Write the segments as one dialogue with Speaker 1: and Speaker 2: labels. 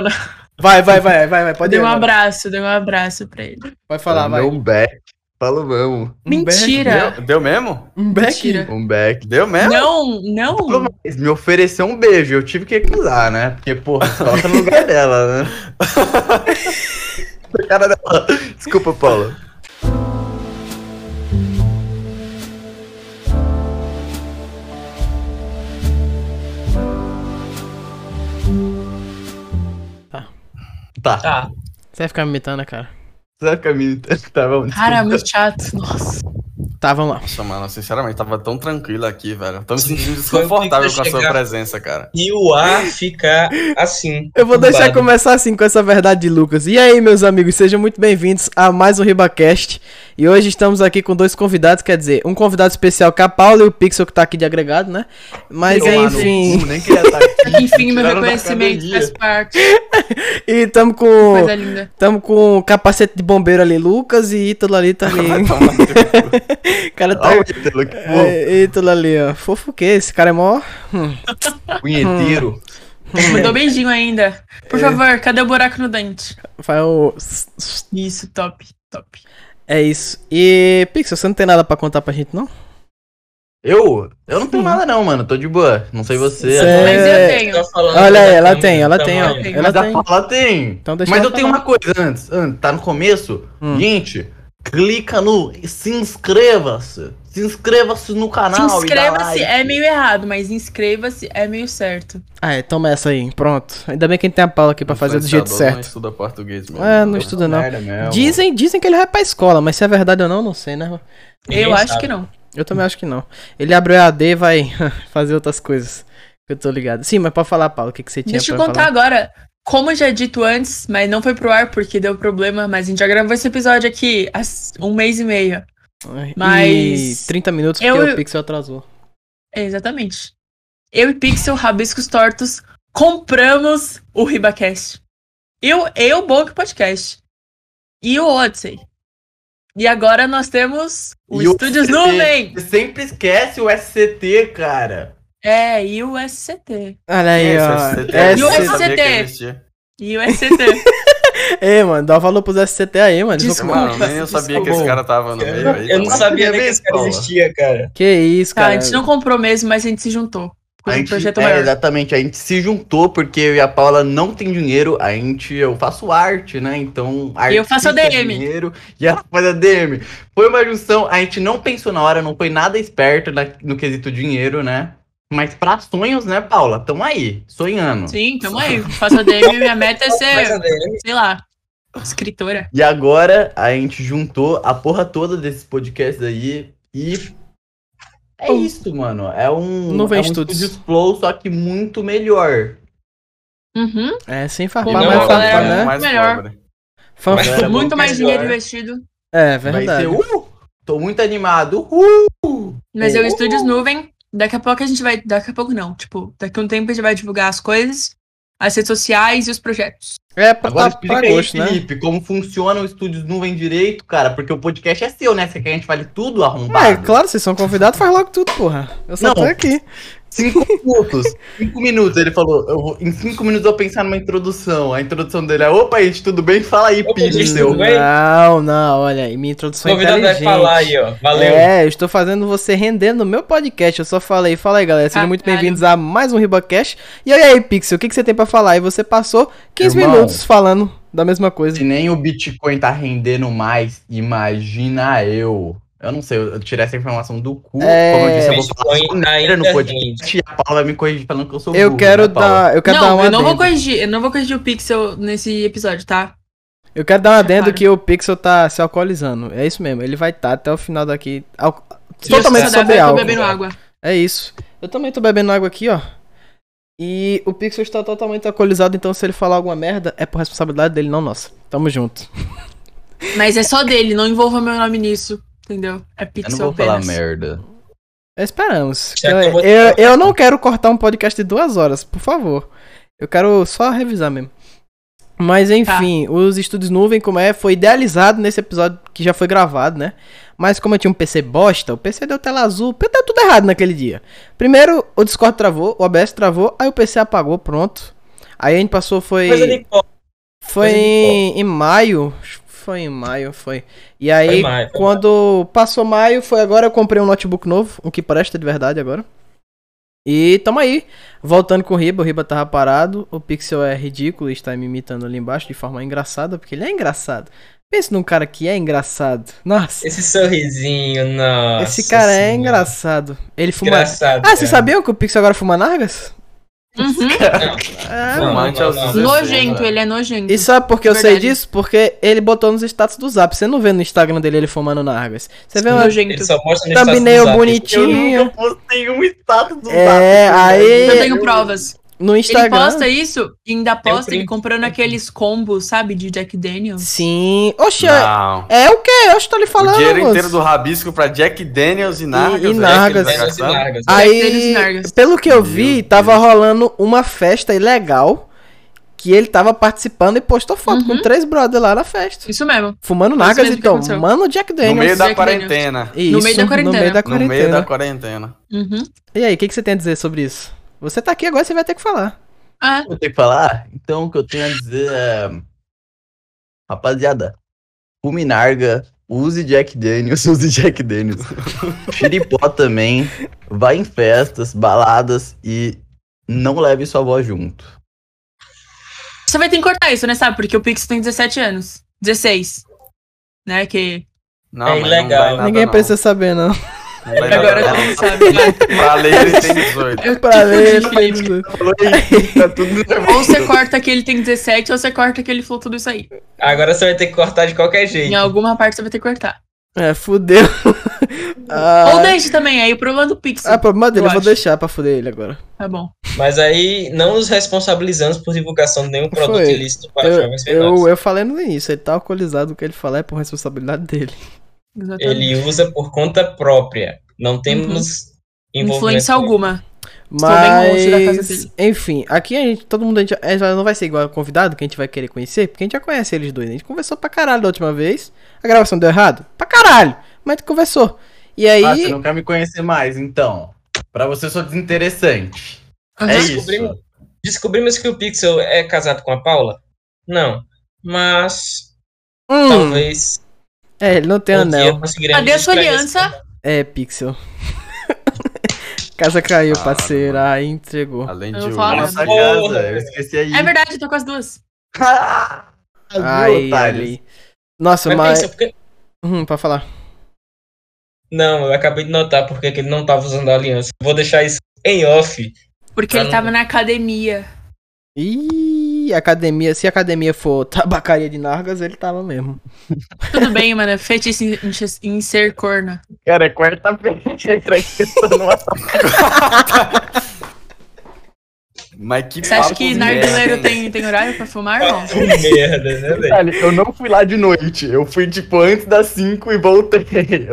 Speaker 1: não.
Speaker 2: Vai, pode
Speaker 1: Dei
Speaker 2: ir
Speaker 1: um
Speaker 2: agora.
Speaker 1: abraço pra ele.
Speaker 2: Vai falar, vai.
Speaker 3: Um back. Falo mesmo.
Speaker 1: Mentira!
Speaker 4: Deu mesmo?
Speaker 2: Um back?
Speaker 1: Mentira.
Speaker 3: Um back.
Speaker 4: Deu mesmo?
Speaker 1: Não!
Speaker 3: Mas me ofereceu um beijo, eu tive que recusar, né? Porque, porra, coloca no lugar dela, né? A cara dela. Desculpa, Paula. Tá.
Speaker 5: Tá.
Speaker 2: Você vai ficar me imitando, né, cara?
Speaker 3: Você vai ficar me... Tá, vamos.
Speaker 1: Cara, muito chato. Nossa.
Speaker 2: Tá, vamos lá.
Speaker 4: Nossa, mano, sinceramente, tava tão tranquilo aqui, velho. Tô me sentindo
Speaker 5: Foi
Speaker 4: desconfortável com a sua
Speaker 5: chegar-
Speaker 4: presença, cara.
Speaker 5: E o ar ficar assim.
Speaker 2: Eu vou deixar
Speaker 5: ocupado.
Speaker 2: começar assim com essa verdade de Lucas. E aí, meus amigos, sejam muito bem-vindos a mais um RibaCast. E hoje estamos aqui com dois convidados, quer dizer, um convidado especial que é a Paula e o Pixel que tá aqui de agregado, né? Mas
Speaker 3: Tomar no
Speaker 2: enfim.
Speaker 3: cu, nem queria estar aqui.
Speaker 1: Enfim, meu
Speaker 3: Tiraram da
Speaker 1: reconhecimento
Speaker 3: academia.
Speaker 1: faz parte.
Speaker 2: E tamo com.
Speaker 1: Coisa linda.
Speaker 2: Tamo com capacete de bombeiro ali, Lucas, e Ítalo ali tá ali. O cara tá.
Speaker 3: Olha o Ítalo, que fofo.
Speaker 2: Ítalo ali, ó. Fofo o quê? Esse cara é mó.
Speaker 3: Punheteiro.
Speaker 1: Mandou beijinho ainda. Por favor, cadê o buraco no dente?
Speaker 2: Faz o.
Speaker 1: Isso, top.
Speaker 2: É isso. E, Pixel, você não tem nada pra contar pra gente, não?
Speaker 3: Eu não tenho nada não, mano. Tô de boa. Não sei você.
Speaker 2: Cê-
Speaker 1: Mas
Speaker 2: É.
Speaker 1: eu tenho.
Speaker 5: Tá falando
Speaker 2: Olha aí,
Speaker 5: da
Speaker 2: ela
Speaker 5: cama,
Speaker 2: tem, ela
Speaker 5: do
Speaker 2: tem, ó.
Speaker 5: tamanho.
Speaker 2: Ela
Speaker 3: Mas a
Speaker 2: tem.
Speaker 3: Paula tem.
Speaker 2: Então deixa
Speaker 3: Mas
Speaker 2: ela
Speaker 3: eu tenho
Speaker 2: falar.
Speaker 3: uma coisa antes. Tá no começo? Gente, clica no se inscreva-se. Se inscreva-se no canal.
Speaker 1: Se inscreva-se
Speaker 3: e dá like.
Speaker 1: é meio errado, mas inscreva-se é meio certo.
Speaker 2: Ah, é, toma essa aí, pronto. Ainda bem que a gente tem a Paula aqui pra fazer do jeito
Speaker 4: Influenciador
Speaker 2: certo.
Speaker 4: Não estuda português mesmo.
Speaker 2: É, não estuda não.
Speaker 3: Merda mesmo.
Speaker 2: Dizem que ele vai pra escola, mas se é verdade ou não, não sei, né?
Speaker 5: Ninguém
Speaker 1: Eu acho
Speaker 5: sabe.
Speaker 1: que não.
Speaker 2: Eu também acho que não. Ele abriu a AD e vai fazer outras coisas. Que eu tô ligado. Sim, mas pode falar, Paula, o que você tinha
Speaker 1: Deixa eu
Speaker 2: pra
Speaker 1: contar
Speaker 2: falar?
Speaker 1: agora. Como já dito antes, mas não foi pro ar porque deu problema, mas a gente já gravou esse episódio aqui há 1 mês e meio. Mas-
Speaker 2: E 30 minutos porque
Speaker 1: Eu-
Speaker 2: o Pixel atrasou.
Speaker 1: Exatamente. Eu e Pixel, Rabiscos Tortos, compramos o RibaCast. Eu Bonk Podcast. E o Odyssey. E agora nós temos o
Speaker 3: E
Speaker 1: Estúdios
Speaker 3: SCT.
Speaker 1: Nuvem.
Speaker 3: Você sempre esquece o SCT, cara.
Speaker 1: É, e o SCT.
Speaker 2: Olha aí, ó.
Speaker 1: E o
Speaker 2: SCT.
Speaker 1: SCT? E o SCT.
Speaker 2: Ei, mano, dá valor pros SCT aí, mano.
Speaker 1: Desculpa.
Speaker 4: Mano, nem eu sabia que esse cara tava no meio aí.
Speaker 5: Eu não
Speaker 4: tá
Speaker 5: sabia nem que
Speaker 3: ver,
Speaker 5: esse cara
Speaker 3: Paula.
Speaker 5: existia, cara.
Speaker 2: Que isso,
Speaker 1: Tá,
Speaker 2: cara.
Speaker 1: a gente não comprou mesmo, mas a gente se juntou. Foi um projeto maior.
Speaker 3: Exatamente, a gente se juntou porque eu e a Paula não tem dinheiro, eu faço arte, né? Então,
Speaker 1: E eu faço
Speaker 3: artista
Speaker 1: ADM.
Speaker 3: dinheiro e ela faz ADM. Foi uma junção, a gente não pensou na hora, não foi nada esperto no quesito dinheiro, né? Mas pra sonhos, né, Paula? Tamo aí, sonhando.
Speaker 1: Sim, tamo aí. Faço ADM e minha meta é
Speaker 5: Mas
Speaker 1: ser,
Speaker 5: a dele-
Speaker 1: sei lá, escritora.
Speaker 3: E agora a gente juntou a porra toda desses podcasts aí e é isso, mano. É um
Speaker 2: Nuvem
Speaker 3: é um
Speaker 2: Studios.
Speaker 3: Studios Flow, só que muito melhor.
Speaker 1: Uhum.
Speaker 2: É, sem
Speaker 1: Pô,
Speaker 2: farpar,
Speaker 5: não,
Speaker 2: mas
Speaker 5: galera,
Speaker 2: farpar, né?
Speaker 4: mais
Speaker 1: melhor.
Speaker 4: pobre.
Speaker 2: Fanf-
Speaker 3: Era
Speaker 1: Muito
Speaker 3: muito
Speaker 1: mais
Speaker 3: melhor.
Speaker 1: dinheiro investido.
Speaker 2: É,
Speaker 3: Vai
Speaker 2: verdade.
Speaker 3: ser, tô muito animado.
Speaker 1: Mas é o Estúdios Nuvem. Daqui a pouco a gente vai. Daqui a pouco não. Tipo, daqui a um tempo a gente vai divulgar as coisas, as redes sociais e os projetos.
Speaker 2: É, pra,
Speaker 3: Agora
Speaker 2: pra,
Speaker 3: explica
Speaker 2: pra
Speaker 3: aí,
Speaker 2: gosto, né?
Speaker 3: Felipe, como funciona o Estúdios Nuvem direito, cara, porque o podcast é seu, né? Você quer que a gente fale tudo arrombado?
Speaker 2: É, claro, vocês são convidados, faz logo tudo, porra. Eu só
Speaker 3: Não.
Speaker 2: tô aqui.
Speaker 3: 5 minutos. 5 minutos. Ele falou, em 5 minutos eu vou pensar numa introdução. A introdução dele é, opa, gente, tudo bem? Fala aí,
Speaker 5: Opa,
Speaker 3: Pix,
Speaker 5: gente,
Speaker 3: seu.
Speaker 5: tudo bem?
Speaker 2: Não, olha aí, minha introdução
Speaker 5: O
Speaker 2: é
Speaker 5: convidado vai
Speaker 2: inteligente.
Speaker 5: falar aí, ó. Valeu.
Speaker 2: É, eu estou fazendo você render no meu podcast. Eu só falei, fala aí, galera. Sejam muito
Speaker 1: Caralho.
Speaker 2: bem-vindos a mais um RibaCast. E aí, Pixel, o que você tem pra falar? E você passou 15
Speaker 3: Irmão.
Speaker 2: minutos falando da mesma coisa.
Speaker 3: Se nem o Bitcoin tá rendendo mais, imagina eu. Eu não sei, eu tirei essa informação do cu.
Speaker 2: É,
Speaker 3: Como eu disse, eu vou falar
Speaker 5: Bitcoin
Speaker 3: só merda no
Speaker 5: ainda
Speaker 3: podcast e a Paula vai me corrigir falando que eu sou burro.
Speaker 2: Eu quero
Speaker 3: né, Paula?
Speaker 2: dar, eu quero dar
Speaker 1: Não,
Speaker 2: um
Speaker 1: eu não vou
Speaker 2: adendo.
Speaker 1: corrigir. Eu não vou corrigir o Pixel nesse episódio, tá?
Speaker 2: Eu quero dar um adendo
Speaker 1: Claro.
Speaker 2: que o Pixel tá se alcoolizando. É isso mesmo, ele vai estar até o final daqui
Speaker 1: Se
Speaker 2: totalmente
Speaker 1: Deus quiser,
Speaker 2: sobre
Speaker 1: eu tô
Speaker 2: álcool.
Speaker 1: bebendo água.
Speaker 2: É isso. Eu também tô bebendo água aqui, ó. E o Pixel está totalmente alcoolizado, então se ele falar alguma merda, é por responsabilidade dele, não nossa. Tamo junto.
Speaker 1: Mas é só dele, não envolva meu nome nisso. Entendeu? É
Speaker 3: Eu
Speaker 1: Pixel
Speaker 3: não vou falar
Speaker 1: apenas.
Speaker 3: merda.
Speaker 2: Esperamos.
Speaker 5: Já acabou de
Speaker 2: Eu não quero cortar um podcast de 2 horas, por favor. Eu quero só revisar mesmo. Mas enfim, os Estúdios Nuvem, como foi idealizado nesse episódio que já foi gravado, né? Mas como eu tinha um PC bosta, o PC deu tela azul, deu tudo errado naquele dia. Primeiro, o Discord travou, o OBS travou, aí o PC apagou, pronto. Aí a gente passou,
Speaker 5: Coisa de pobre.
Speaker 2: foi
Speaker 5: coisa de
Speaker 2: em maio. Foi em maio, foi. E aí,
Speaker 5: Foi em maio, foi
Speaker 2: quando passou maio, foi agora, eu comprei um notebook novo, um que presta de verdade agora. E tamo aí, voltando com o Riba tava parado, o Pixel é ridículo e está me imitando ali embaixo de forma engraçada, porque ele é engraçado. Pensa num cara que é engraçado. Nossa,
Speaker 5: Esse sorrisinho, nossa.
Speaker 2: esse cara é
Speaker 5: senhora.
Speaker 2: engraçado. Ele fuma...
Speaker 5: Engraçado.
Speaker 2: Ah, vocês
Speaker 5: cara.
Speaker 2: sabiam que o Pixel agora fuma nargas?
Speaker 1: Uhum.
Speaker 2: É,
Speaker 5: Não,
Speaker 4: Fumante
Speaker 5: não,
Speaker 4: aos
Speaker 5: não.
Speaker 4: 16,
Speaker 1: Nojento,
Speaker 4: velho.
Speaker 1: ele é nojento.
Speaker 2: E sabe por que eu sei
Speaker 1: Verdade.
Speaker 2: disso? Porque ele botou nos status do Zap. Você não vê no Instagram dele ele fumando nargas. Você vê uma
Speaker 1: Nojento.
Speaker 5: Ele só mostra no status
Speaker 2: thumbnail
Speaker 5: do Zap.
Speaker 3: Eu
Speaker 2: bonitinha.
Speaker 3: nunca postei um status do
Speaker 2: É,
Speaker 3: Zap.
Speaker 2: aí-
Speaker 1: Eu tenho provas.
Speaker 2: No
Speaker 1: Ele
Speaker 2: Instagram.
Speaker 1: posta isso e ainda
Speaker 5: Tem um
Speaker 1: posta ele
Speaker 5: print.
Speaker 1: comprando aqueles combos, sabe, de Jack Daniels.
Speaker 2: Sim. Oxe,
Speaker 4: Não.
Speaker 2: é o quê? Oxe, tô lhe falando,
Speaker 4: O dinheiro
Speaker 2: moço.
Speaker 4: inteiro do Rabisco pra Jack Daniels e Nargas.
Speaker 2: E
Speaker 4: velho,
Speaker 2: Nargas.
Speaker 4: que ele vai
Speaker 5: Daniels e
Speaker 4: gastar.
Speaker 5: Nargas.
Speaker 1: Daniels e
Speaker 2: Aí,
Speaker 1: Nargas.
Speaker 2: pelo que eu
Speaker 4: Meu
Speaker 2: vi,
Speaker 4: Deus.
Speaker 2: tava rolando uma festa ilegal que ele tava participando e postou foto com 3 brothers lá na festa.
Speaker 1: Isso mesmo.
Speaker 2: Fumando
Speaker 1: Isso
Speaker 2: nargas
Speaker 1: mesmo
Speaker 2: e
Speaker 1: que aconteceu.
Speaker 2: tomando Jack
Speaker 4: No
Speaker 2: Daniels.
Speaker 4: meio da
Speaker 1: Jack Daniels.
Speaker 4: quarentena.
Speaker 2: Isso,
Speaker 1: No meio da quarentena.
Speaker 2: No meio da
Speaker 4: No meio
Speaker 2: quarentena.
Speaker 4: da quarentena.
Speaker 1: Uhum.
Speaker 2: E aí, o que você tem a dizer sobre isso? Você tá aqui agora, você vai ter que falar.
Speaker 1: Ah,
Speaker 3: Eu tenho que falar? Então, o que eu tenho a dizer é... Rapaziada, fume narga, use Jack Daniels, use Jack Daniels. Xiripó também, vai em festas, baladas e não leve sua avó junto.
Speaker 1: você vai ter que cortar isso, né, sabe? Porque o Pix tem 17 anos. 16. Né, que...
Speaker 4: Não,
Speaker 5: É
Speaker 4: mas não
Speaker 5: ilegal.
Speaker 4: vai nada,
Speaker 2: Ninguém
Speaker 4: não.
Speaker 2: precisa saber, não.
Speaker 4: Não vai nada,
Speaker 1: Agora
Speaker 4: não.
Speaker 1: todo mundo sabe. Vai.
Speaker 4: Pra ler ele tem 18.
Speaker 1: Eu
Speaker 2: Pra
Speaker 1: te
Speaker 2: ler,
Speaker 1: fudi, Felipe.
Speaker 3: Falou aí, tá tudo nervoso.
Speaker 1: Ou você corta que ele tem 17, ou você corta que ele falou tudo isso aí.
Speaker 5: Agora você vai ter que cortar de qualquer jeito.
Speaker 1: Em alguma parte você vai ter que cortar.
Speaker 2: É, fudeu.
Speaker 1: Ou deixa também, aí o problema do Pix.
Speaker 2: problema dele, eu vou
Speaker 1: acho.
Speaker 2: deixar pra fuder ele agora.
Speaker 1: Tá bom.
Speaker 5: Mas aí não nos responsabilizamos por divulgação de nenhum produto
Speaker 2: Foi.
Speaker 5: ilícito para jovens menores.
Speaker 2: Eu falei no início, ele tá alcoolizado, o que ele falar é por responsabilidade dele.
Speaker 1: Exatamente.
Speaker 5: Ele usa por conta própria. Não temos envolvimento.
Speaker 1: Influência alguma. Estou bem longe da casa
Speaker 2: Mas,
Speaker 1: dele.
Speaker 2: enfim, aqui todo mundo, já não vai ser igual convidado que a gente vai querer conhecer, porque a gente já conhece eles dois. A gente conversou pra caralho da última vez. A gravação deu errado? Pra caralho! Mas a gente conversou. E aí...
Speaker 3: Ah, você não quer me conhecer mais, então. Pra você eu sou desinteressante.
Speaker 1: Aham.
Speaker 3: É isso.
Speaker 5: Descobrimos que o Pixel é casado com a Paula? Não. Mas
Speaker 2: Hum,
Speaker 5: talvez
Speaker 2: ele não tem
Speaker 5: um dia
Speaker 2: anel.
Speaker 5: conseguiremos
Speaker 1: Cadê a sua
Speaker 5: extrair
Speaker 1: aliança?
Speaker 2: É, Pixel. Casa caiu,
Speaker 4: Ah,
Speaker 2: parceira. Aí entregou.
Speaker 4: Além
Speaker 1: Eu
Speaker 4: de
Speaker 1: vou falar.
Speaker 3: Nossa
Speaker 5: Porra.
Speaker 3: casa, eu esqueci aí.
Speaker 1: É verdade, eu tô com as duas.
Speaker 2: Aí,
Speaker 3: otários.
Speaker 2: ali. Nossa,
Speaker 5: Mas
Speaker 2: mas...
Speaker 5: pensa, porque...
Speaker 2: Pra falar.
Speaker 5: Não, eu acabei de notar porque que ele não tava usando a aliança. Vou deixar isso em off.
Speaker 1: Porque ele tava na academia.
Speaker 2: Ih, academia. Se a academia for tabacaria de Nargas, ele tava mesmo.
Speaker 1: Tudo bem, mano. Feitiço em ser corno.
Speaker 3: Cara, é quarta-feira que eu tô numa...
Speaker 4: Mas que
Speaker 1: Você acha
Speaker 4: papo
Speaker 1: que
Speaker 4: merda,
Speaker 1: narguileiro
Speaker 4: hein?
Speaker 1: tem horário pra fumar, não?
Speaker 5: Que merda, né, velho?
Speaker 3: Detalhe, eu não fui lá de noite. Eu fui, tipo, antes das 5 e voltei.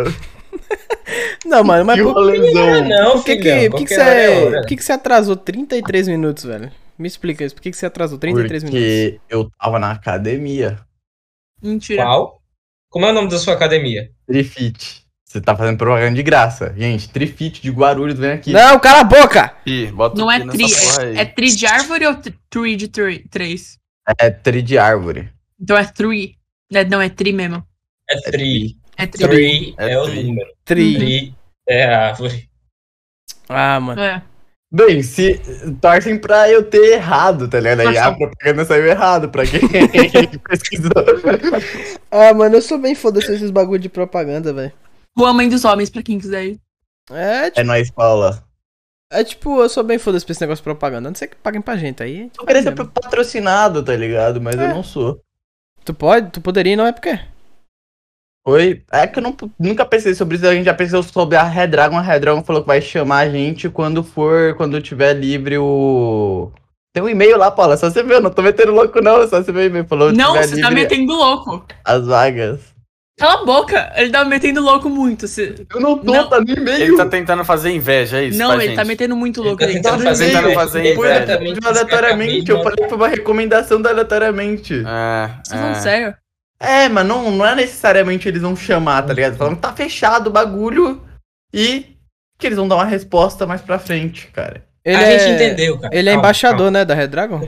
Speaker 2: Não, mano, mas
Speaker 3: Que
Speaker 2: por,
Speaker 3: rolezão.
Speaker 5: Não,
Speaker 2: por que
Speaker 5: filhão,
Speaker 2: por que
Speaker 5: qualquer hora é hora.
Speaker 2: por que você atrasou 33 minutos, velho? Me explica isso. Por que você atrasou 33 minutos?
Speaker 3: Porque eu tava na academia.
Speaker 1: Mentira.
Speaker 5: Qual? Como é o nome da sua academia?
Speaker 3: Trifit. Você tá fazendo propaganda de graça. Gente, Trifit de Guarulhos, vem aqui.
Speaker 2: Não, cala a boca!
Speaker 4: Ih, bota
Speaker 1: Não
Speaker 4: o
Speaker 1: é
Speaker 4: pi
Speaker 1: tri.
Speaker 4: nessa porra aí.
Speaker 1: É tri de árvore ou tree de três?
Speaker 3: É tri de árvore.
Speaker 1: Então é tree. Não, é tri mesmo.
Speaker 5: É tri.
Speaker 1: É tri.
Speaker 5: Tri
Speaker 4: É
Speaker 5: é o
Speaker 4: tri.
Speaker 5: número.
Speaker 2: Tri.
Speaker 5: Tri é a árvore.
Speaker 2: Ah, mano.
Speaker 1: É.
Speaker 3: Bem, se torcem pra eu ter errado, tá ligado? Aí a
Speaker 1: Torçam.
Speaker 3: propaganda saiu errado pra quem pesquisou.
Speaker 2: Ah, mano, eu sou bem foda-se esses bagulho de propaganda, velho.
Speaker 1: Rua Mãe dos Homens, pra quem quiser ir.
Speaker 3: É nóis, Paula.
Speaker 2: Tipo, eu sou bem foda-se pra esse negócio de propaganda. A não sei que paguem pra gente aí.
Speaker 3: Eu queria ser patrocinado, tá ligado? Mas eu não sou.
Speaker 2: Tu pode? Tu poderia, não é porque?
Speaker 3: Oi? É que eu nunca pensei sobre isso, a gente já pensou sobre a Redragon. A Redragon falou que vai chamar a gente quando tiver livre o... Tem um e-mail lá, Paula, só você ver, eu não tô metendo louco não, só você ver o e-mail. Falou
Speaker 1: Não,
Speaker 3: tiver
Speaker 1: você tá
Speaker 3: livre
Speaker 1: metendo louco.
Speaker 3: as vagas.
Speaker 1: Cala a boca. Ele tá metendo louco muito.
Speaker 3: Eu não tô,
Speaker 1: Não.
Speaker 3: tá no e-mail.
Speaker 4: Ele tá tentando fazer inveja, é isso?
Speaker 1: Não,
Speaker 4: pra
Speaker 1: ele
Speaker 4: gente.
Speaker 1: tá metendo muito louco.
Speaker 5: Ele
Speaker 1: Ele
Speaker 5: tá
Speaker 3: Tá no
Speaker 5: tentando
Speaker 3: e-mail.
Speaker 4: tentando fazer
Speaker 3: Foi
Speaker 4: inveja.
Speaker 3: exatamente aleatoriamente, eu falei que foi uma recomendação do aleatoriamente.
Speaker 1: Você tá falando sério?
Speaker 3: É, mas não é necessariamente eles vão chamar, tá ligado? Falando que tá fechado o bagulho e que eles vão dar uma resposta mais pra frente, cara.
Speaker 2: Ele
Speaker 5: a
Speaker 2: é...
Speaker 5: gente entendeu, cara.
Speaker 2: Ele é
Speaker 5: Calma,
Speaker 2: embaixador,
Speaker 5: calma.
Speaker 2: né, da Redragon?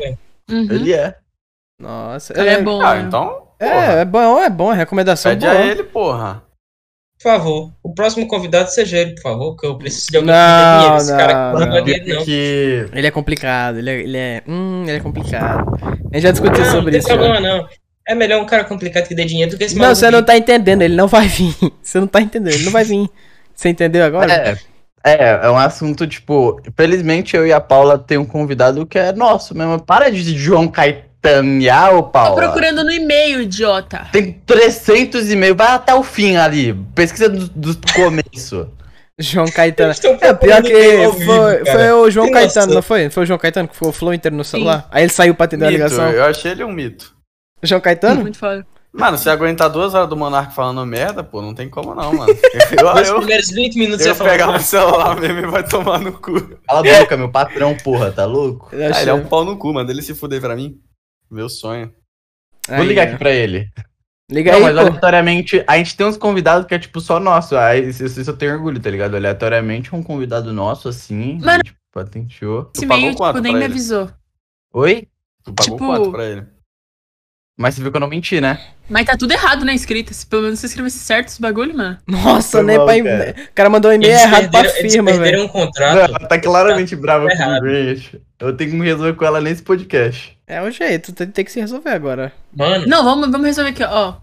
Speaker 1: Uhum.
Speaker 3: Ele é.
Speaker 2: Nossa.
Speaker 1: Ele é bom.
Speaker 4: Ah,
Speaker 1: né?
Speaker 4: então.
Speaker 2: É bom, é recomendação
Speaker 4: Pede
Speaker 2: boa.
Speaker 4: a ele, porra.
Speaker 5: Por favor, o próximo convidado seja ele, por favor, que eu preciso de alguém que me dê dinheiro. Esse cara aqui não dá dinheiro, não.
Speaker 3: Que...
Speaker 2: Ele é complicado, ele é complicado. A gente já discutiu sobre
Speaker 5: Não tem
Speaker 2: isso.
Speaker 5: problema,
Speaker 2: Já.
Speaker 5: não. É melhor um cara complicado que dê dinheiro do que esse
Speaker 2: Não,
Speaker 5: maluco
Speaker 2: você não
Speaker 5: rico.
Speaker 2: tá entendendo, ele não vai vir. Você não tá entendendo, ele não vai vir. Você entendeu agora?
Speaker 3: É um assunto, tipo, infelizmente eu e a Paula tem um convidado que é nosso mesmo. Para de João Caetanear, ô
Speaker 1: Tô
Speaker 3: Paula.
Speaker 1: procurando no e-mail, idiota.
Speaker 3: Tem 300 e-mails, vai até o fim ali. Pesquisa do começo.
Speaker 2: João Caetano.
Speaker 5: Eles estão
Speaker 2: Pior
Speaker 5: procurando
Speaker 2: que
Speaker 5: ao vivo,
Speaker 2: foi
Speaker 5: cara.
Speaker 2: o João
Speaker 5: Tem
Speaker 2: Caetano,
Speaker 5: noção.
Speaker 2: não foi? Foi o João Caetano que foi o flow inteiro no celular? Aí ele saiu pra atender a
Speaker 4: Mito,
Speaker 2: ligação.
Speaker 4: eu achei ele um mito.
Speaker 2: João Caetano?
Speaker 1: Muito foda.
Speaker 4: Mano, se aguentar 2 horas do Monark falando merda, pô, não tem como não, mano.
Speaker 5: Nos
Speaker 4: Eu
Speaker 5: primeiros 20 minutos você
Speaker 4: eu
Speaker 5: fala.
Speaker 4: pegar o celular mesmo e vai tomar no cu.
Speaker 3: Cala a boca, meu patrão, porra, tá louco?
Speaker 2: Eu
Speaker 4: Ah,
Speaker 2: achei-
Speaker 4: ele é um pau no cu, mano. Ele se fuder pra mim. Meu sonho.
Speaker 3: Vou ligar
Speaker 2: Aí,
Speaker 3: aqui pra ele.
Speaker 2: Liga
Speaker 3: Não,
Speaker 2: aí,
Speaker 3: mas
Speaker 2: pô.
Speaker 3: aleatoriamente, a gente tem uns convidados que é tipo só nosso. Aí isso eu tenho orgulho, tá ligado? Aleatoriamente um convidado nosso, assim,
Speaker 1: Mano,
Speaker 3: tipo, patenteou.
Speaker 1: Esse
Speaker 4: pagou
Speaker 1: e-mail,
Speaker 4: quanto
Speaker 1: tipo, nem
Speaker 4: pra
Speaker 1: me
Speaker 4: ele?
Speaker 1: avisou.
Speaker 3: Oi?
Speaker 4: Tu pagou
Speaker 1: Tipo-
Speaker 4: quanto pra ele?
Speaker 3: Mas você viu que eu não menti, né?
Speaker 1: Mas tá tudo errado na escrita. Se pelo menos você escrevesse certo esse bagulho, mano.
Speaker 2: Nossa,
Speaker 3: Foi
Speaker 2: nem
Speaker 3: mal,
Speaker 2: pra.
Speaker 3: cara.
Speaker 2: O cara mandou um e-mail errado pra
Speaker 5: Eles
Speaker 2: firma,
Speaker 5: perderam
Speaker 2: velho.
Speaker 5: um contrato.
Speaker 3: Não, ela tá claramente brava
Speaker 5: errado.
Speaker 3: comigo, gente. Eu tenho que me resolver com ela nesse podcast.
Speaker 2: É o jeito, tem que se resolver agora.
Speaker 5: Mano,
Speaker 1: Não, vamos resolver aqui, ó.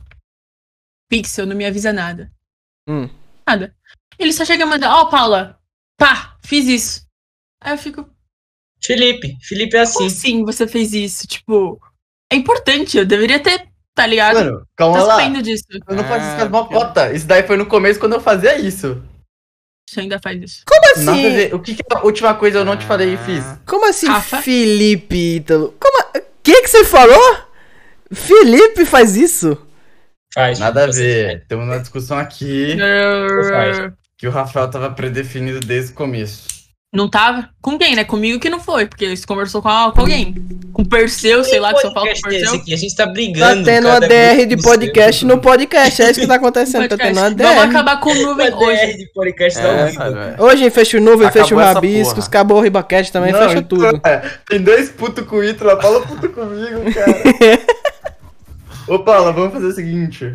Speaker 1: Pixel não me avisa nada.
Speaker 2: Hum.
Speaker 1: Nada. Ele só chega e manda, ó, Paula, pá, fiz isso. Aí eu fico,
Speaker 5: Felipe é
Speaker 1: como
Speaker 5: assim.
Speaker 1: assim você fez isso? Tipo, é importante, eu deveria ter, tá ligado?
Speaker 3: Mano, calma
Speaker 1: Tá
Speaker 3: lá.
Speaker 1: sabendo disso.
Speaker 3: Eu não faço isso com as
Speaker 4: porque-
Speaker 3: mocotas. Isso daí foi no começo quando eu fazia isso.
Speaker 1: Você ainda faz isso.
Speaker 2: Como
Speaker 3: Nada a
Speaker 2: assim?
Speaker 3: ver. O que é a última coisa eu não te falei e fiz?
Speaker 2: Como assim,
Speaker 1: Rafa?
Speaker 2: Felipe Ítalo? O que você falou? Felipe faz isso?
Speaker 5: Faz.
Speaker 3: Nada a
Speaker 5: você
Speaker 3: ver. Temos uma discussão aqui
Speaker 5: faz.
Speaker 3: que o Rafael tava predefinido desde o começo.
Speaker 1: Não tava? Com quem, né? Comigo que não foi, porque você conversou com alguém. Com o Perseu, sei lá, que só fala com o
Speaker 5: Podcast desse
Speaker 1: Perseu.
Speaker 5: aqui, a gente tá
Speaker 2: Tá
Speaker 5: brigando.
Speaker 2: tendo uma
Speaker 5: cada
Speaker 2: DR
Speaker 5: grupo
Speaker 2: de
Speaker 5: do
Speaker 2: podcast
Speaker 5: seu.
Speaker 2: no podcast. É isso que tá acontecendo. Tá tendo uma
Speaker 1: Podcast. Vamos
Speaker 2: DR.
Speaker 1: acabar com o nuvem
Speaker 5: Uma
Speaker 1: hoje.
Speaker 5: DR de podcast da
Speaker 4: É,
Speaker 5: Unido.
Speaker 4: velho.
Speaker 2: Hoje fecha o nuvem,
Speaker 4: Acabou
Speaker 2: fecha o
Speaker 4: essa
Speaker 2: rabiscos,
Speaker 4: porra.
Speaker 2: acabou o Ribacast também,
Speaker 3: Não,
Speaker 2: fecha
Speaker 3: então,
Speaker 2: tudo.
Speaker 3: Tem 2 putos com o Ítalo, a Paula puto comigo, cara. Ô, Paula, vamos fazer o seguinte.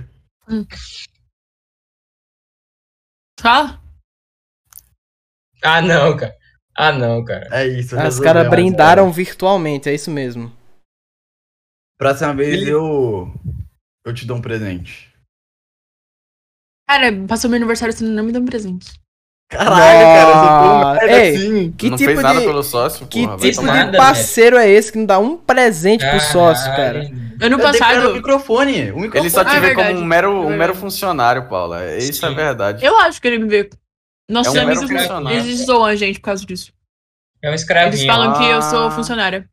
Speaker 1: Fala?
Speaker 5: Ah, não, cara.
Speaker 3: É isso.
Speaker 2: Os
Speaker 3: resolvemos,
Speaker 2: caras brindaram
Speaker 3: cara.
Speaker 2: virtualmente, é isso mesmo.
Speaker 3: Próxima vez
Speaker 5: Ele-
Speaker 3: eu te dou um presente.
Speaker 1: Cara, passou meu aniversário, você não me deu um presente.
Speaker 3: Caralho, cara, eu sou tão
Speaker 2: Nossa.
Speaker 3: merda
Speaker 2: Ei,
Speaker 3: assim.
Speaker 2: Que
Speaker 4: Não
Speaker 2: tipo
Speaker 4: fez nada
Speaker 2: de.
Speaker 4: pelo sócio,
Speaker 2: Que
Speaker 4: porra. vai
Speaker 2: tipo
Speaker 4: tomar
Speaker 2: de
Speaker 5: nada,
Speaker 2: parceiro é esse que não dá um presente pro sócio, cara?
Speaker 5: Caralho.
Speaker 1: Ano
Speaker 3: Eu dei pra ela o
Speaker 1: passado,
Speaker 3: microfone. O microfone.
Speaker 4: Ele só te
Speaker 1: Ah, é
Speaker 4: vê
Speaker 1: verdade.
Speaker 4: como um mero
Speaker 1: É verdade.
Speaker 4: funcionário, Paula. Isso é
Speaker 5: Sim.
Speaker 4: verdade.
Speaker 1: eu acho que ele me vê. Nossos
Speaker 4: É um mero
Speaker 1: amigos,
Speaker 4: funcionário.
Speaker 1: eles zoam a gente por causa disso.
Speaker 5: É um
Speaker 1: Eles
Speaker 5: escravinho.
Speaker 1: falam que eu sou
Speaker 4: Ah.
Speaker 1: funcionária.